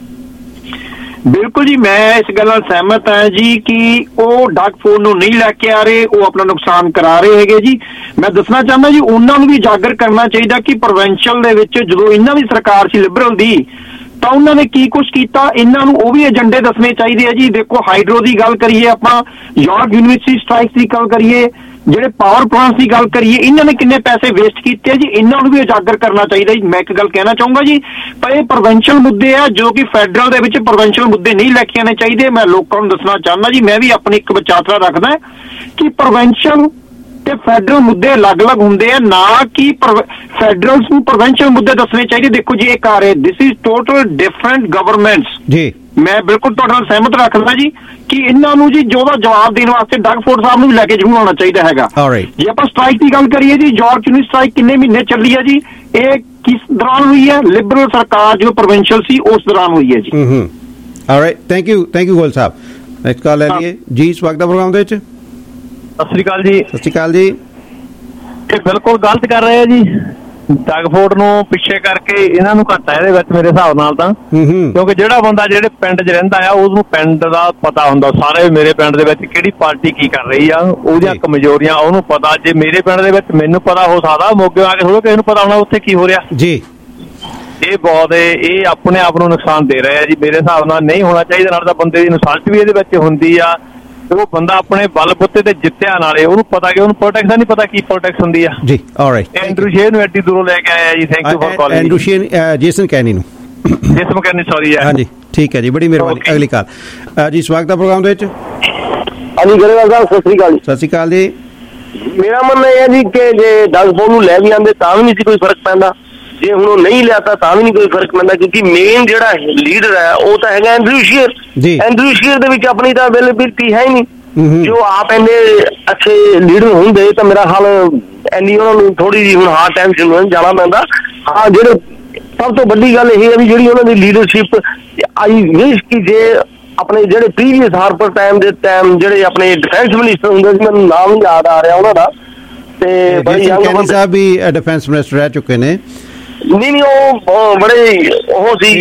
ਬਿਲਕੁਲ ਜੀ, ਮੈਂ ਇਸ ਗੱਲ ਨਾਲ ਸਹਿਮਤ ਹਾਂ ਜੀ ਕਿ ਉਹ ਡਗ ਫੋਰਡ ਨੂੰ ਨਹੀਂ ਲੈ ਕੇ ਆ ਰਹੇ, ਉਹ ਆਪਣਾ ਨੁਕਸਾਨ ਕਰਾ ਰਹੇ ਹੈਗੇ ਜੀ। ਮੈਂ ਦੱਸਣਾ ਚਾਹੁੰਦਾ ਜੀ ਉਹਨਾਂ ਨੂੰ ਵੀ ਉਜਾਗਰ ਕਰਨਾ ਚਾਹੀਦਾ ਕਿ ਪ੍ਰੋਵਿੰਸ਼ੀਅਲ ਦੇ ਵਿੱਚ ਜਦੋਂ ਇਹਨਾਂ ਦੀ ਸਰਕਾਰ ਸੀ ਲਿਬਰਲ ਦੀ ਤਾਂ ਉਹਨਾਂ ਨੇ ਕੀ ਕੁਛ ਕੀਤਾ, ਇਹਨਾਂ ਨੂੰ ਉਹ ਵੀ ਏਜੰਡੇ ਦੱਸਣੇ ਚਾਹੀਦੇ ਆ ਜੀ। ਦੇਖੋ ਹਾਈਡਰੋ ਦੀ ਗੱਲ ਕਰੀਏ, ਆਪਾਂ ਯਾਰਕ ਯੂਨੀਵਰਸਿਟੀ ਸਟ੍ਰਾਈਕਸ ਦੀ ਗੱਲ ਕਰੀਏ, ਜਿਹੜੇ ਪਾਵਰ ਪਲਾਂਟਸ ਦੀ ਗੱਲ ਕਰੀਏ, ਇਹਨਾਂ ਨੇ ਕਿੰਨੇ ਪੈਸੇ ਵੇਸਟ ਕੀਤੇ ਆ ਜੀ, ਇਹਨਾਂ ਨੂੰ ਵੀ ਉਜਾਗਰ ਕਰਨਾ ਚਾਹੀਦਾ ਜੀ। ਮੈਂ ਇੱਕ ਗੱਲ ਕਹਿਣਾ ਚਾਹੂੰਗਾ ਜੀ, ਪਰ ਇਹ ਪ੍ਰੋਵਿੰਸ਼ੀਅਲ ਮੁੱਦੇ ਆ ਜੋ ਕਿ ਫੈਡਰਲ ਦੇ ਵਿੱਚ ਪ੍ਰੋਵਿੰਸ਼ੀਅਲ ਮੁੱਦੇ ਨਹੀਂ ਲੈ ਕੇ ਆਉਣੇ ਚਾਹੀਦੇ। ਮੈਂ ਲੋਕਾਂ ਨੂੰ ਦੱਸਣਾ ਚਾਹੁੰਦਾ ਜੀ, ਮੈਂ ਵੀ ਆਪਣੀ ਇੱਕ ਵਿਚਾਰਧਾਰਾ ਰੱਖਦਾ ਕਿ ਪ੍ਰੋਵਿੰਸ਼ੀਅਲ ਤੇ ਫੈਡਰਲ ਮੁੱਦੇ ਅਲੱਗ-ਅਲੱਗ ਹੁੰਦੇ ਆ, ਨਾ ਕਿ ਫੈਡਰਲਸ ਨੂੰ ਪ੍ਰੋਵਿੰਸ਼ੀਅਲ ਮੁੱਦੇ ਦੱਸਣੇ ਚਾਹੀਦੇ। ਦੇਖੋ ਜੀ ਇਹ ਕਰ ਰਹੇ this is total different governments ਜੀ। ਮੈਂ ਬਿਲਕੁਲ ਤੁਹਾਡੇ ਨਾਲ ਸਹਿਮਤ ਰੱਖਦਾ ਜੀ ਕਿ ਇਹਨਾਂ ਨੂੰ ਜੀ ਜੋ ਦਾ ਜਵਾਬ ਦੇਣ ਵਾਸਤੇ ਡਗ ਫੋਰਡ ਸਾਹਿਬ ਨੂੰ ਵੀ ਲੈ ਕੇ ਜ਼ਰੂਰ ਆਉਣਾ ਚਾਹੀਦਾ ਹੈਗਾ। ਜੇ ਆਪਾਂ ਸਟ੍ਰਾਈਕ ਦੀ ਗੱਲ ਕਰੀਏ ਜੀ, ਜਾਰਜ ਯੂਨੀਵਰਸਿਟੀ ਸਟ੍ਰਾਈਕ ਕਿੰਨੇ ਮਹੀਨੇ ਚੱਲੀ ਹੈ ਜੀ, ਇਹ ਕਿਸ ਦੌਰਾਨ ਹੋਈ ਹੈ? ਲਿਬਰਲ ਸਰਕਾਰ ਜੋ ਪ੍ਰੋਵਿੰਸ਼ੀਅਲ ਸੀ ਉਸ ਦੌਰਾਨ ਹੋਈ ਹੈ ਜੀ। Hmm alright, thank you thank you Goyal ਸਾਹਿਬ। ਨੈਕਸਟ ਕਾਲ ਲੈ ਲਈਏ ਜੀ ਇਸ ਵਕਤ ਦਾ ਪ੍ਰੋਗਰਾਮ ਦੇ ਵਿੱਚ। ਸਤਿ ਸ੍ਰੀ ਅਕਾਲ ਜੀ। ਸਤਿ ਸ੍ਰੀ ਅਕਾਲ ਜੀ। ਇਹ ਬਿਲਕੁਲ ਗਲਤ ਕਰ ਰਹੇ ਆ ਜੀ, ਡਗ ਫੋਰਡ ਨੂੰ ਪਿੱਛੇ ਕਰਕੇ ਇਹਨਾਂ ਨੂੰ ਘੱਟ ਹੈ ਇਹਦੇ ਵਿੱਚ ਮੇਰੇ ਹਿਸਾਬ ਨਾਲ ਤਾਂ। ਕਿਉਂਕਿ ਜਿਹੜਾ ਬੰਦਾ ਜਿਹੜੇ ਪਿੰਡ 'ਚ ਰਹਿੰਦਾ ਆ ਉਹਨੂੰ ਪਿੰਡ ਦਾ ਪਤਾ ਹੁੰਦਾ, ਸਾਰੇ ਮੇਰੇ ਪਿੰਡ ਦੇ ਵਿੱਚ ਕਿਹੜੀ ਪਾਰਟੀ ਕੀ ਕਰ ਰਹੀ ਆ, ਉਹਦੀਆਂ ਕਮਜ਼ੋਰੀਆਂ ਉਹਨੂੰ ਪਤਾ। ਜੇ ਮੇਰੇ ਪਿੰਡ ਦੇ ਵਿੱਚ ਮੈਨੂੰ ਪਤਾ ਹੋ ਸਕਦਾ, ਮੋਗੇ ਆ ਕੇ ਥੋੜਾ ਕਿਸੇ ਨੂੰ ਪਤਾ ਹੋਣਾ ਉੱਥੇ ਕੀ ਹੋ ਰਿਹਾ ਜੀ। ਇਹ ਬਹੁਤ ਇਹ ਆਪਣੇ ਆਪ ਨੂੰ ਨੁਕਸਾਨ ਦੇ ਰਹੇ ਆ ਜੀ, ਮੇਰੇ ਹਿਸਾਬ ਨਾਲ ਨਹੀਂ ਹੋਣਾ ਚਾਹੀਦਾ। ਨਾਲ ਤਾਂ ਬੰਦੇ ਦੀ ਇਨਸਲਟ ਵੀ ਇਹਦੇ ਵਿੱਚ ਹੁੰਦੀ ਆ, ਉਹ ਬੰਦਾ ਆਪਣੇ ਬਲ ਬੁੱਤੇ ਤੇ ਜਿੱਤਿਆ, ਨਾਲੇ ਉਹਨੂੰ ਪਤਾ ਕਿ ਉਹਨੂੰ ਪੋਲਿਟਿਕਸ ਦਾ ਨਹੀਂ ਪਤਾ ਕੀ ਪੋਲਿਟਿਕਸ ਹੁੰਦੀ ਆ ਜੀ। ਆਲਰਾਈਟ, ਐਂਡਰੂ ਸ਼ੇਰ ਨੂੰ ਐਡੀ ਦੂਰੋਂ ਲੈ ਕੇ ਆਇਆ ਜੀ। Thank you for calling. Andrew Scheer, Jason Kenney ਨੂੰ ਜੇਸਨ ਕੈਨੀ ਸੌਰੀ ਹੈ। ਹਾਂਜੀ ਠੀਕ ਹੈ ਜੀ, ਬੜੀ ਮਿਹਰਬਾਨੀ। ਅਗਲੀ ਕਾਲ ਜੀ ਸਵਾਗਤ ਹੈ ਪ੍ਰੋਗਰਾਮ ਦੇ ਵਿੱਚ। ਹਾਂਜੀ ਗਰੇਵਾਲ ਸਾਹਿਬ ਸਤਿ ਸ੍ਰੀ ਅਕਾਲ ਜੀ। ਸਤਿ ਸ੍ਰੀ ਅਕਾਲ ਜੀ। ਮੇਰਾ ਮੰਨਣਾ ਇਹ ਹੈ ਜੀ ਕਿ ਜੇ ਡਗ ਫੋਰਡ ਨੂੰ ਲੈ ਵੀ ਆਉਂਦੇ ਤਾਂ ਵੀ ਨਹੀਂ ਸੀ ਕੋਈ ਫਰਕ ਪੈਂਦਾ, ਜੇ ਹੁਣ ਉਹ ਨਹੀਂ ਲਿਆਤਾ ਤਾਂ ਵੀ ਨਹੀਂ ਕੋਈ ਫਰਕ ਪੈਂਦਾ, ਕਿਉਂਕਿ ਮੇਨ ਜਿਹੜਾ ਲੀਡਰ ਹੈ ਉਹ ਤਾਂ ਹੈਗਾ ਐਂਡਰੂ ਸ਼ੇਰ। ਐਂਡਰੂ ਸ਼ੇਰ ਦੇ ਵਿੱਚ ਆਪਣੀ ਤਾਂ ਅਵੇਲੇਬਿਲਿਟੀ ਹੈ ਹੀ ਨਹੀਂ। ਜੋ ਆਪ ਇੰਨੇ ਅੱਛੇ ਲੀਡਰ ਹੁੰਦੇ ਤਾਂ ਮੇਰਾ ਹਾਲ ਇੰਨੀ ਉਹਨਾਂ ਨੂੰ ਥੋੜੀ ਜਿਹੀ ਹੁਣ ਹਾਰਡ ਟਾਈਮ ਚ ਜਾਣਾ ਪੈਂਦਾ। ਹਾਂ, ਜਿਹੜੇ ਸਭ ਤੋਂ ਵੱਡੀ ਗੱਲ ਇਹ ਹੈ ਵੀ ਜਿਹੜੀ ਉਹਨਾਂ ਦੀ ਲੀਡਰਸ਼ਿਪ ਆਈ ਵਿਸ਼ ਕਿ ਜੇ ਆਪਣੇ ਜਿਹੜੇ ਪ੍ਰੀਵੀਅਸ ਹਾਰਪਰ ਟਾਈਮ ਦੇ ਟਾਈਮ ਜਿਹੜੇ ਆਪਣੇ ਡਿਫੈਂਸ ਮਿਨਿਸਟਰ ਹੁੰਦੇ ਸੀ, ਮੈਨੂੰ ਨਾਮ ਨਹੀਂ ਯਾਦ ਆ ਰਿਹਾ ਉਹਨਾਂ ਦਾ, ਤੇ ਬੜੀ ਯੰਗ ਸਾਹਿਬ ਵੀ ਡਿਫੈਂਸ ਮਿਨਿਸਟਰ ਰਹਿ ਚੁੱਕੇ ਨੇ। ਨਹੀਂ ਨਹੀਂ ਉਹ ਬੜੇ ਉਹ ਸੀ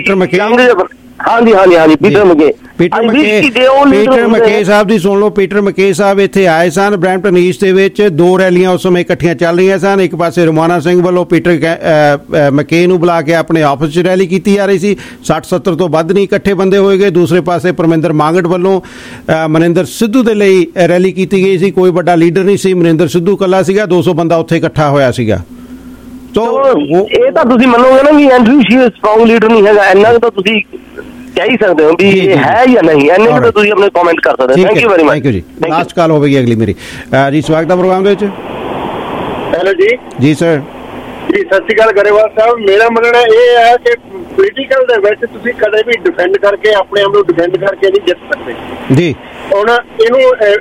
ਹਾਂਜੀ ਹਾਂਜੀ ਹਾਂਜੀ Peter MacKay. Peter MacKay Peter MacKay ਸਾਹਿਬ ਦੀ ਸੁਣ ਲਓ। ਪੀਟਰ ਮਕੇ ਸਾਹਿਬ ਇੱਥੇ ਆਏ ਸਨ ਬਰੈਂਪਟਨ ਈਸਟ ਦੇ ਵਿੱਚ, ਦੋ ਰੈਲੀਆਂ ਉਸ ਸਮੇਂ ਇਕੱਠੀਆਂ ਚੱਲ ਰਹੀਆਂ ਸਨ। ਇੱਕ ਪਾਸੇ ਰੁਮਾਨਾ ਸਿੰਘ ਵੱਲੋਂ ਪੀਟਰ ਮਕੇ ਨੂੰ ਬੁਲਾ ਕੇ ਆਪਣੇ ਆਫਿਸ 'ਚ ਰੈਲੀ ਕੀਤੀ ਜਾ ਰਹੀ ਸੀ, ਸੱਠ ਸੱਤਰ ਤੋਂ ਵੱਧ ਨਹੀਂ ਇਕੱਠੇ ਬੰਦੇ ਹੋਏ ਗਏ। ਦੂਸਰੇ ਪਾਸੇ ਪਰਮਿੰਦਰ ਮਾਂਗਟ ਵੱਲੋਂ ਮਨਿੰਦਰ ਸਿੱਧੂ ਦੇ ਲਈ ਰੈਲੀ ਕੀਤੀ ਗਈ ਸੀ, ਕੋਈ ਵੱਡਾ ਲੀਡਰ ਨਹੀਂ ਸੀ, ਮਨਿੰਦਰ ਸਿੱਧੂ ਇਕੱਲਾ ਸੀਗਾ, ਦੋ ਸੌ ਬੰਦਾ ਉੱਥੇ ਇਕੱਠਾ ਹੋਇਆ ਸੀਗਾ। ਸੋ ਇਹ ਤਾਂ ਤੁਸੀਂ ਮੰਨੋਗੇ ਨਾ ਵੀ ਐਂਡਰੂ ਸ਼ੀਅਰ ਸਟਰੋਂਗ ਲੀਡਰ ਨਹੀਂ ਹੈਗਾ, ਇੰਨਾ ਕੁ ਤਾਂ ਤੁਸੀਂ ਕਹਿ ਹੀ ਸਕਦੇ ਹੋ ਵੀ ਇਹ ਹੈ ਜਾਂ ਨਹੀਂ, ਇੰਨੇ ਕੁ ਤਾਂ ਤੁਸੀਂ ਆਪਣੇ ਕਮੈਂਟ ਕਰ ਸਕਦੇ ਹੋ। Thank you very much. Thank you ਜੀ। ਲਾਸਟ ਕਾਲ ਹੋਵੇਗੀ ਅਗਲੀ ਮੇਰੀ ਜੀ। ਸਵਾਗਤ ਹੈ ਪ੍ਰੋਗਰਾਮ ਦੇ ਵਿੱਚ। ਹੈਲੋ ਜੀ। ਜੀ ਸਰ ਜੀ ਸਤਿ ਸ਼੍ਰੀ ਅਕਾਲ ਗਰੇਵਾਲ ਸਾਹਿਬ। ਮੇਰਾ ਮੰਨਣਾ ਇਹ ਹੈ ਕਿ ਪੋਲੀਟੀਕਲ ਦੇ ਵਿੱਚ ਤੁਸੀਂ ਕਦੇ ਵੀ ਡਿਫੈਂਡ ਕਰਕੇ ਆਪਣੇ ਆਪ ਨੂੰ ਡਿਫੈਂਡ ਕਰਕੇ ਨਹੀਂ ਜਿੱਤ ਸਕਦੇ ਜੀ। ਹੁਣ ਇਹਨੂੰ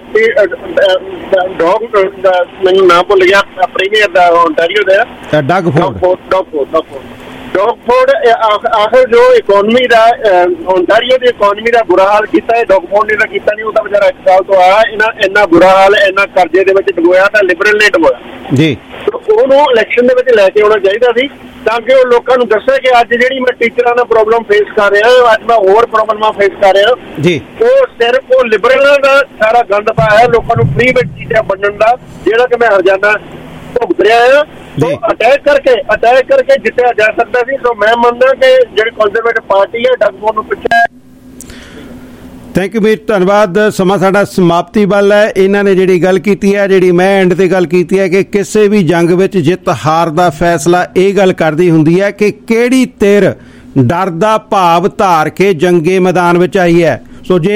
ਡੌਗ ਮੈਨੂੰ ਨਾਮ ਭੁੱਲ ਗਿਆ ਪ੍ਰੀਮੀਅਰ ਦਾ ਓਨਟਾਰੀਓ ਦਾ Doug Ford Doug Ford Doug Ford ਆਖਰ ਜੋ ਇਕਨੋਮੀ ਦਾ ਓਨਟਾਰੀਓ ਦੀ ਇਕਨੋਮੀ ਦਾ ਬੁਰਾ ਹਾਲ ਕੀਤਾ ਹੈ ਡੌਗ ਫੋਰਡ ਨੇ ਤਾਂ ਕੀਤਾ ਨਹੀਂ। ਉਹਦਾ ਵਿਚਾਰਾ ਇੱਕ ਸਾਲ ਤੋਂ ਆਇਆ ਇਹਨਾਂ ਇੰਨਾ ਬੁਰਾ ਹਾਲ ਇੰਨਾ ਕਰਜ਼ੇ ਦੇ ਵਿੱਚ ਡੁਬੋਇਆ ਤਾਂ ਲਿਬਰਲ ਨੇ ਡੁਬੋਇਆ ਜੀ। ਉਹਨੂੰ ਇਲੈਕਸ਼ਨ ਦੇ ਵਿੱਚ ਲੈ ਕੇ ਆਉਣਾ ਚਾਹੀਦਾ ਸੀ ਤਾਂ ਕਿ ਉਹ ਲੋਕਾਂ ਨੂੰ ਦੱਸੇ ਕਿ ਅੱਜ ਜਿਹੜੀ ਮੈਂ ਟੀਚਰਾਂ ਦਾ ਪ੍ਰੋਬਲਮ ਫੇਸ ਕਰ ਰਿਹਾ ਅੱਜ ਮੈਂ ਹੋਰ ਪ੍ਰੋਬਲਮਾਂ ਫੇਸ ਕਰ ਰਿਹਾ ਜੀ। ਉਹ ਸਿਰਫ ਉਹ ਲਿਬਰਲਾਂ ਦਾ ਸਾਰਾ ਗੰਦ ਪਾਇਆ ਲੋਕਾਂ ਨੂੰ ਫ੍ਰੀ ਵਿੱਚ ਚੀਜ਼ਾਂ ਵੰਡਣ ਦਾ, ਜਿਹੜਾ ਕਿ ਮੈਂ ਹਰਜਾਨਾ ਭੁਗਤ ਰਿਹਾ ਹਾਂ। ਸੋ ਅਟੈਕ ਕਰਕੇ ਅਟੈਕ ਕਰਕੇ ਜਿੱਤਿਆ ਜਾ ਸਕਦਾ ਸੀ। ਸੋ ਮੈਂ ਮੰਨਦਾ ਕਿ ਜਿਹੜੀ ਕੰਜ਼ਰਵੇਟਿਵ ਪਾਰਟੀ ਹੈ ਡਗ ਫੋਰਡ ਨੂੰ ਪਿੱਛੇ। ਥੈਂਕ ਯੂ ਵੀਰ, ਧੰਨਵਾਦ। ਸਮਾਂ ਸਾਡਾ ਸਮਾਪਤੀ ਵੱਲ ਹੈ। ਇਹਨਾਂ ਨੇ ਜਿਹੜੀ ਗੱਲ ਕੀਤੀ ਹੈ, ਜਿਹੜੀ ਮੈਂ ਐਂਡ ਤੇ ਗੱਲ ਕੀਤੀ ਹੈ ਕਿ ਕਿਸੇ ਵੀ ਜੰਗ ਵਿੱਚ ਜਿੱਤ ਹਾਰ ਦਾ ਫੈਸਲਾ ਇਹ ਗੱਲ ਕਰਦੀ ਹੁੰਦੀ ਹੈ ਕਿ ਕਿਹੜੀ ਧਿਰ ਡਰ ਦਾ ਭਾਵ ਧਾਰ ਕੇ ਜੰਗੇ ਮੈਦਾਨ ਵਿੱਚ ਆਈ ਹੈ। ਸੋ ਜੇ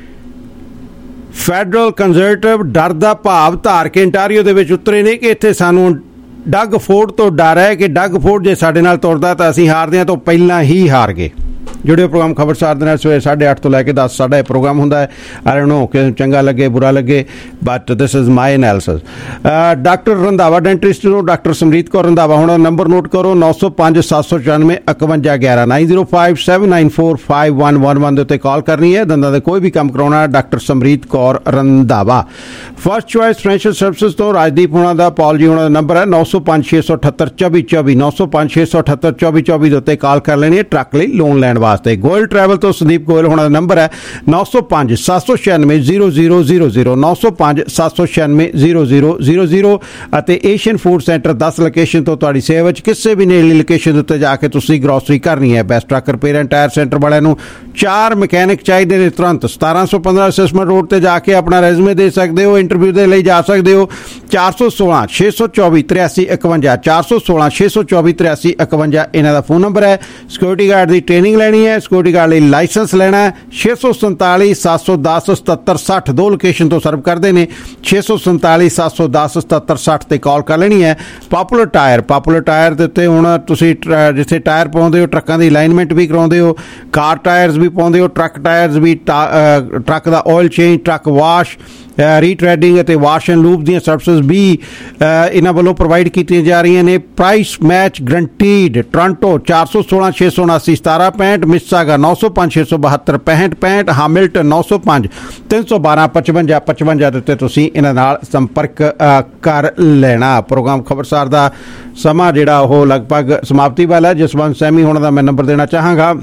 ਫੈਡਰਲ ਕੰਜ਼ਰਵੇਟਿਵ ਡਰ ਦਾ ਭਾਵ ਧਾਰ ਕੇ ontario ਦੇ ਵਿੱਚ ਉਤਰੇ ਨੇ ਕਿ ਇੱਥੇ ਸਾਨੂੰ ਡਗ ਫੋਰਡ ਤੋਂ ਡਰ ਹੈ ਕਿ ਡਗ ਫੋਰਡ ਜੇ ਸਾਡੇ ਨਾਲ ਤੁਰਦਾ ਤਾਂ ਅਸੀਂ ਹਾਰਦੇ ਹਾਂ, ਤੋਂ ਪਹਿਲਾਂ ਹੀ ਹਾਰ ਗਏ। ਜੁੜਿਓ ਪ੍ਰੋਗਰਾਮ ਖਬਰਸਾਰ ਦੇ ਨਾਲ ਸਵੇਰੇ ਸਾਢੇ ਅੱਠ ਤੋਂ ਲੈ ਕੇ ਦਸ ਸਾਡਾ ਇਹ ਪ੍ਰੋਗਰਾਮ ਹੁੰਦਾ ਹੈ। ਆਈ ਡੋਨਟ ਨੋ ਕਿ ਚੰਗਾ ਲੱਗੇ ਬੁਰਾ ਲੱਗੇ, but this is my analysis. Doctor Randhawa dentist ਨੂੰ ਡਾਕਟਰ ਸਮਰੀਤ ਕੌਰ ਰੰਧਾਵਾ ਹੁਣ ਨੰਬਰ ਨੋਟ ਕਰੋ ਨੌ ਸੌ ਪੰਜ ਸੱਤ ਸੌ ਚੁਰਾਨਵੇਂ ਇਕਵੰਜਾ ਗਿਆਰਾਂ nine zero five seven nine four five one one one ਦੇ ਉੱਤੇ ਕਾਲ ਕਰਨੀ ਹੈ। ਦੰਦਾਂ ਦੇ ਕੋਈ ਵੀ ਕੰਮ ਕਰਾਉਣਾ doctor Samrit Kaur Randhawa. First choice financial services ਤੋਂ ਰਾਜਦੀਪ ਹੋਣਾ ਦਾ ਪੌਲ ਜੀ ਹੋਣਾ ਦਾ ਨੰਬਰ ਹੈ ਨੌ ਸੌ ਪੰਜ ਛੇ ਸੌ ਅਠੱਤਰ ਚੌਵੀ ਚੌਵੀ ਨੌ ਸੌ ਪੰਜ ਛੇ ਸੌ ਅਠੱਤਰ ਚੌਵੀ ਚੌਵੀ ਦੇ ਉੱਤੇ ਕਾਲ ਕਰ ਲੈਣੀ ਹੈ ਟਰੱਕ ਲਈ ਲੋਨ ਲੈਣ ਵਾਸਤੇ। ਗੋਇਲ ਟਰੈਵਲ ਤੋਂ ਸੰਦੀਪ ਗੋਇਲ ਹੋਣਾ ਦਾ ਨੰਬਰ ਹੈ ਨੌ ਸੌ ਪੰਜ ਸੱਤ ਸੌ ਛਿਆਨਵੇਂ ਜ਼ੀਰੋ ਜ਼ੀਰੋ ਜ਼ੀਰੋ ਜ਼ੀਰੋ ਨੌ ਸੌ ਪੰਜ ਸੱਤ ਸੌ ਛਿਆਨਵੇਂ ਜ਼ੀਰੋ ਜ਼ੀਰੋ ਜ਼ੀਰੋ ਜ਼ੀਰੋ ਅਤੇ ਏਸ਼ੀਅਨ ਫੂਡ ਸੈਂਟਰ ਦਸ ਲੋਕੇਸ਼ਨ ਤੋਂ ਤੁਹਾਡੀ ਸੇਵਾ ਵਿੱਚ ਕਿਸੇ ਵੀ ਨੇੜਲੀ ਲੋਕੇਸ਼ਨ ਉੱਤੇ ਜਾ ਕੇ ਤੁਸੀਂ ਗਰੋਸਰੀ ਕਰਨੀ ਹੈ। Best truck repair and tyre centre ਵਾਲਿਆਂ ਨੂੰ ਚਾਰ ਮਕੈਨਿਕ ਚਾਹੀਦੇ ਨੇ ਤੁਰੰਤ। ਸਤਾਰਾਂ ਸੌ ਪੰਦਰਾਂ ਅਸੈਸਮੈਂਟ ਰੋਡ ਤੇ ਜਾ ਕੇ ਆਪਣਾ ਰੈਜ਼ੂਮੇ ਦੇ ਸਕਦੇ ਹੋ, ਇੰਟਰਵਿਊ ਦੇ ਲਈ ਜਾ ਸਕਦੇ ਹੋ। ਚਾਰ ਸੌ ਸੋਲਾਂ ਛੇ ਸੌ ਚੌਵੀ ਤਰਿਆਸੀ ਇਕਵੰਜਾ ਚਾਰ ਸੌ ਸੋਲਾਂ ਛੇ ਸੌ ਚੌਵੀ ਤਰਿਆਸੀ ਇਕਵੰਜਾ ਇਹਨਾਂ ਦਾ ਫੋਨ ਨੰਬਰ ਹੈ। ਸਿਕਿਉਰਿਟੀ ਗਾਰਡ ਦੀ ਟ੍ਰੇਨਿੰਗ ਲੈਣੀ ਹੈ, ਸਿਕਿਉਰਿਟੀ ਗਾਰਡ ਲਈ ਲਾਇਸੈਂਸ ਲੈਣਾ ਹੈ। ਛੇ ਸੌ ਸੰਤਾਲੀ ਸੱਤ ਸੌ ਦਸ ਸਤੱਤਰ ਸੱਠ ਦੋ ਲੋਕੇਸ਼ਨ ਤੋਂ ਸਰਵ ਕਰਦੇ ਨੇ। ਛੇ ਸੌ ਸੰਤਾਲੀ ਸੱਤ ਸੌ ਦਸ ਸਤੱਤਰ ਸੱਠ ਤੇ ਕਾਲ ਕਰ ਲੈਣੀ ਹੈ। ਪਾਪੂਲਰ ਟਾਇਰ ਪਾਪੂਲਰ ਟਾਇਰ ਦੇ ਉੱਤੇ ਹੁਣ ਤੁਸੀਂ ਜਿੱਥੇ ਟਾਇਰ ਪਾਉਂਦੇ ਹੋ ਟਰੱਕਾਂ ਦੀ ਅਲਾਈਨਮੈਂਟ ਵੀ ਕਰਾਉਂਦੇ ਹੋ, ਕਾਰ ਟਾਇਰਸ ਵੀ ਪਾਉਂਦੇ ਹੋ, ਟਰੱਕ ਟਾਇਰਸ ਵੀ, ਟਰੱਕ ਦਾ oil change, truck wash, retreading ਅਤੇ ਵਾਸ਼ ਐਂਡ ਲੂਪ ਦੀਆਂ ਸਰਵਿਸਿਜ਼ ਵੀ ਇਹਨਾਂ ਵੱਲੋਂ ਪ੍ਰੋਵਾਈਡ ਕੀਤੀਆਂ ਜਾ ਰਹੀਆਂ ਨੇ। Price match guaranteed. ਟੋਰਾਂਟੋ ਚਾਰ ਸੌ ਸੋਲਾਂ ਛੇ ਸੌ ਉਨਾਸੀ ਸਤਾਰਾਂ ਪੈਂਹਠ, ਮਿਸਿਸਾਗਾ ਨੌ ਸੌ ਪੰਜ ਛੇ ਸੌ ਬਹੱਤਰ ਪੈਂਹਠ ਪੈਂਹਠ, ਹਾਮਿਲਟਨ ਨੌ ਸੌ ਪੰਜ ਤਿੰਨ ਸੌ ਬਾਰਾਂ ਪਚਵੰਜਾ ਪਚਵੰਜਾ ਦੇ ਉੱਤੇ ਤੁਸੀਂ ਇਹਨਾਂ ਨਾਲ ਸੰਪਰਕ ਕਰ ਲੈਣਾ। ਪ੍ਰੋਗਰਾਮ ਖਬਰਸਾਰ ਦਾ ਸਮਾਂ ਜਿਹੜਾ ਉਹ ਲਗਭਗ ਸਮਾਪਤੀ ਵਾਲਾ ਹੈ। ਜਸਵੰਤ ਸੈਮੀ ਹੋਣਾ ਦਾ ਮੈਂ ਨੰਬਰ ਦੇਣਾ ਚਾਹਾਂਗਾ।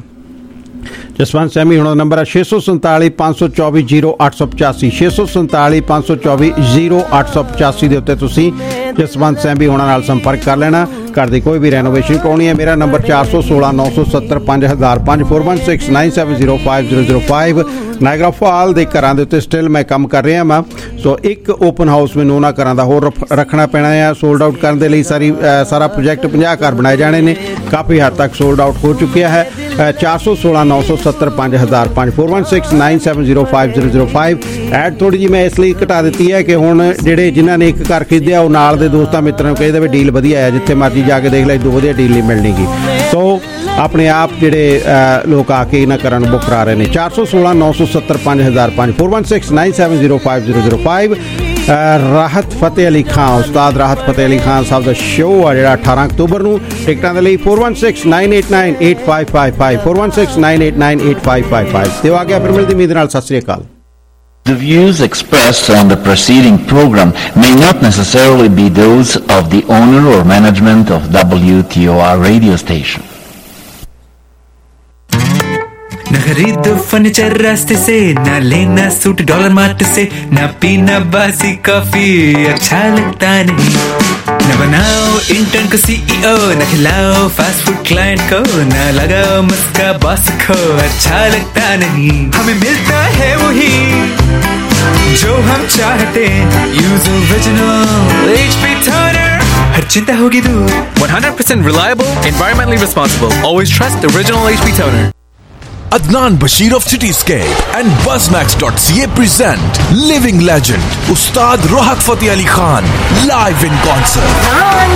ਜਸਵੰਤ ਸੈਮੀ ਹੋਣਾ ਦਾ ਨੰਬਰ ਹੈ ਛੇ ਸੌ ਸੰਤਾਲੀ ਪੰਜ ਸੌ ਚੌਵੀ ਜ਼ੀਰੋ ਅੱਠ ਸੌ ਪਚਾਸੀ ਛੇ ਸੌ ਸੰਤਾਲੀ ਪੰਜ ਸੌ ਚੌਵੀ ਜ਼ੀਰੋ ਅੱਠ ਸੌ ਪਚਾਸੀ ਦੇ ਉੱਤੇ ਤੁਸੀਂ ਜਸਵੰਤ ਸੈਮੀ ਹੋਣਾ ਨਾਲ ਸੰਪਰਕ ਕਰ ਲੈਣਾ। ਘਰ ਦੀ ਕੋਈ ਵੀ ਰੈਨੋਵੇਸ਼ਨ ਕਰਾਉਣੀ ਹੈ। ਮੇਰਾ ਨੰਬਰ ਚਾਰ ਸੌ ਸੋਲਾਂ ਨੌ ਸੌ ਸੱਤਰ ਪੰਜ ਹਜ਼ਾਰ ਪੰਜ four one six nine seven zero five zero zero five. Niagara Fall ਦੇ ਘਰਾਂ ਦੇ ਉੱਤੇ ਸਟਿਲ ਮੈਂ ਕੰਮ ਕਰ ਰਿਹਾ ਵਾਂ। ਸੋ ਇੱਕ ਓਪਨ ਹਾਊਸ ਮੈਨੂੰ ਉਹਨਾਂ ਘਰਾਂ ਦਾ ਹੋਰ ਰੱਖਣਾ ਪੈਣਾ ਹੈ। ਸੋਲਡ ਆਊਟ ਕਰਨ ਦੇ ਲਈ ਸਾਰੀ ਸਾਰਾ ਪ੍ਰੋਜੈਕਟ ਪੰਜਾਹ ਘਰ ਬਣਾਏ ਜਾਣੇ ਨੇ। ਕਾਫੀ ਹੱਦ ਤੱਕ ਸੋਲਡ ਆਊਟ ਹੋ ਚੁੱਕਿਆ ਹੈ। ਚਾਰ ਸੌ ਸੋਲਾਂ ਨੌ ਸੌ ਸੱਤਰ ਪੰਜ ਹਜ਼ਾਰ ਪੰਜ four one six nine seven zero five zero zero five. Ad ਥੋੜ੍ਹੀ ਜਿਹੀ ਮੈਂ ਇਸ ਲਈ ਘਟਾ ਦਿੱਤੀ ਹੈ ਕਿ ਹੁਣ ਜਿਹੜੇ ਜਿਨ੍ਹਾਂ ਨੇ ਇੱਕ ਘਰ ਖਰੀਦਿਆ ਉਹ ਨਾਲ ਦੇ ਦੋਸਤਾਂ ਮਿੱਤਰਾਂ ਨੂੰ ਕਹਿੰਦੇ ਵੀ ਡੀਲ ਵਧੀਆ ਹੈ, ਜਿੱਥੇ ਮਰਜ਼ੀ ਜਾ ਕੇ ਦੇਖ ਲੈ ਦੋ ਵਧੀਆ ਡੀਲ ਨਹੀਂ ਮਿਲਣੀਗੀ। ਸੋ ਆਪਣੇ ਆਪ ਜਿਹੜੇ ਲੋਕ ਆ ਕੇ ਇਹਨਾਂ ਘਰਾਂ ਨੂੰ ਬੁੱਕ ਕਰਾ ਰਹੇ ਨੇ। ਚਾਰ ਸੌ ਸੋਲਾਂ ਨੌ ਸੌ ਸੱਤਰ ਪੰਜ ਹਜ਼ਾਰ ਪੰਜ four one six nine seven zero five zero zero five. Rahat Fateh Ali Khan ਉਸਤਾਦ ਰਾਹਤ ਫਤਿਹ ਅਲੀ ਖਾਨ ਸਾਹਿਬ ਦਾ ਸ਼ੋਅ ਆ ਜਿਹੜਾ ਅਠਾਰਾਂ ਅਕਤੂਬਰ ਨੂੰ। ਟਿਕਟਾਂ ਦੇ ਲਈ four one six nine eight nine eight five five five four one six nine eight nine eight five five five ਤੇ ਆ ਗਿਆ। ਫਿਰ ਮਿਲਦੀ ਉਮੀਦ ਨਾਲ ਸਤਿ ਸ੍ਰੀ ਅਕਾਲ। The views expressed on the preceding program may not necessarily be those of the owner or management of W T O R radio station. न खरीदो furniture रास्ते से, न लेना सूट डॉलर मार्ट से, न पीना बासी कॉफी अच्छा लगता नहीं, न बनाओ इंटर्न को सीईओ, न खिलाओ फास्ट फूड क्लाइंट को, न लगाओ मस्का बॉस को अच्छा लगता नहीं। हमें मिलता है वही जो हम चाहते, use original H P toner हर चिंता होगी दूर। one hundred percent reliable, environmentally responsible. Always trust original H P toner. Adnan Bashir of Cityscape and Buzzmax dot C A present living legend Ustad Rohat Fateh Ali Khan live in concert.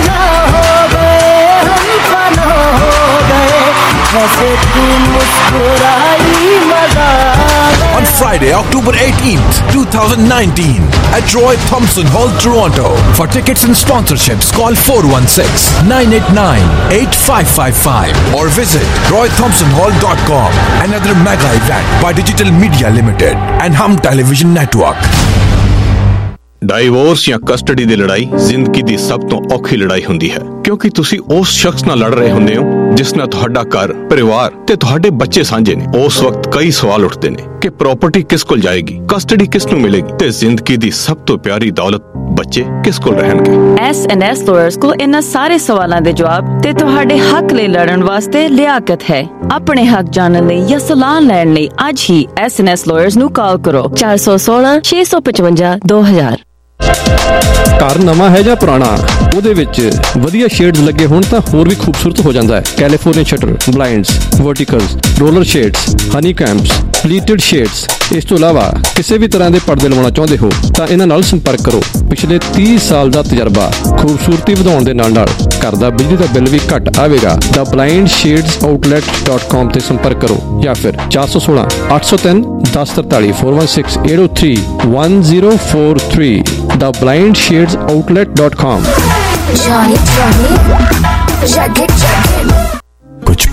On Friday, October eighteenth, twenty nineteen at Roy Thompson Hall, Toronto. For tickets and sponsorships, call four one six, nine eight nine, eight five five five or visit roy thompson hall dot com. Another mega event by Digital Media Limited and Hum Television Network. Divorce ਜਾਂ custody ਦੀ ਲੜਾਈ ਜ਼ਿੰਦਗੀ ਦੀ ਸਭ ਤੋਂ ਔਖੀ ਲੜਾਈ ਹੁੰਦੀ ਹੈ ਕਿਉਂਕਿ ਤੁਸੀਂ ਉਸ ਸ਼ਖਸ ਨਾਲ ਲੜ ਰਹੇ ਹੁੰਦੇ ਹੋ ਜਿਸ ਨਾਲ ਤੁਹਾਡਾ ਘਰ, ਪਰਿਵਾਰ ਤੇ ਤੁਹਾਡੇ ਬੱਚੇ ਸਾਂਝੇ ਨੇ। ਉਸ ਵਕਤ ਕਈ ਸਵਾਲ ਉੱਠਦੇ ਨੇ ਕਿ ਪ੍ਰਾਪਰਟੀ ਕਿਸ ਕੋਲ ਜਾਏਗੀ, ਕਸਟਡੀ ਕਿਸ ਨੂੰ ਮਿਲੇਗੀ ਤੇ ਜ਼ਿੰਦਗੀ ਦੀ ਸਭ ਤੋਂ ਪਿਆਰੀ ਦੌਲਤ ਬੱਚੇ ਕਿਸ ਕੋਲ ਰਹਿਣਗੇ। ਐਸ ਐਂਡ ਐਸ ਲਾਇਰਸ ਕੋਲ ਇਹਨਾਂ ਸਾਰੇ ਸਵਾਲਾਂ ਦੇ ਜਵਾਬ ਤੇ ਤੁਹਾਡੇ ਹੱਕ ਲਈ ਲੜਨ ਵਾਸਤੇ ਲਿਆਕਤ ਹੈ। ਆਪਣੇ ਹੱਕ ਜਾਣਨ ਲਈ ਜਾਂ ਸਲਾਹ ਲੈਣ ਲਈ ਅੱਜ ਹੀ ਐਸ ਐਂਡ ਐਸ ਲਾਇਰਸ ਨੂੰ ਕਾਲ ਕਰੋ ਚਾਰ ਸੌ ਸੋਲਾਂ ਛੇ ਸੌ ਪਚਵੰਜਾ ਦੋ ਹਜ਼ਾਰ। ਘਰ ਨਵਾਂ ਹੈ ਜਾਂ ਪੁਰਾਣਾ, ਉਹਦੇ ਵਿੱਚ ਵਧੀਆ ਸ਼ੇਡਸ ਲੱਗੇ ਹੋਣ ਤਾਂ ਹੋਰ ਵੀ ਖੂਬਸੂਰਤ ਹੋ ਜਾਂਦਾ ਹੈ। California shutter, blinds, verticals, roller shades, honeycombs, pleated shades. ਇਸ ਤੋਂ ਇਲਾਵਾ ਕਿਸੇ ਵੀ ਤਰ੍ਹਾਂ ਦੇ ਪਰਦੇ ਲਵਾਉਣਾ ਚਾਹੁੰਦੇ ਹੋ ਤਾਂ ਇਹਨਾਂ ਨਾਲ ਸੰਪਰਕ ਕਰੋ। ਪਿਛਲੇ ਤੀਹ ਸਾਲ ਦਾ ਤਜਰਬਾ, ਖੂਬਸੂਰਤੀ ਵਧਾਉਣ ਦੇ ਨਾਲ ਨਾਲ ਘਰ ਦਾ ਬਿਜਲੀ ਦਾ ਬਿੱਲ ਵੀ ਘੱਟ ਆਵੇਗਾ। The blind shades outlet dot com ਤੇ ਸੰਪਰਕ ਕਰੋ ਜਾਂ ਫਿਰ ਚਾਰ ਸੌ ਸੋਲਾਂ ਅੱਠ ਸੌ ਤਿੰਨ ਦਸ ਤਰਤਾਲੀ four one six eight zero three one zero four three the blind shades outlet dot com। Johnny, Johnny, Jagged, Jagged।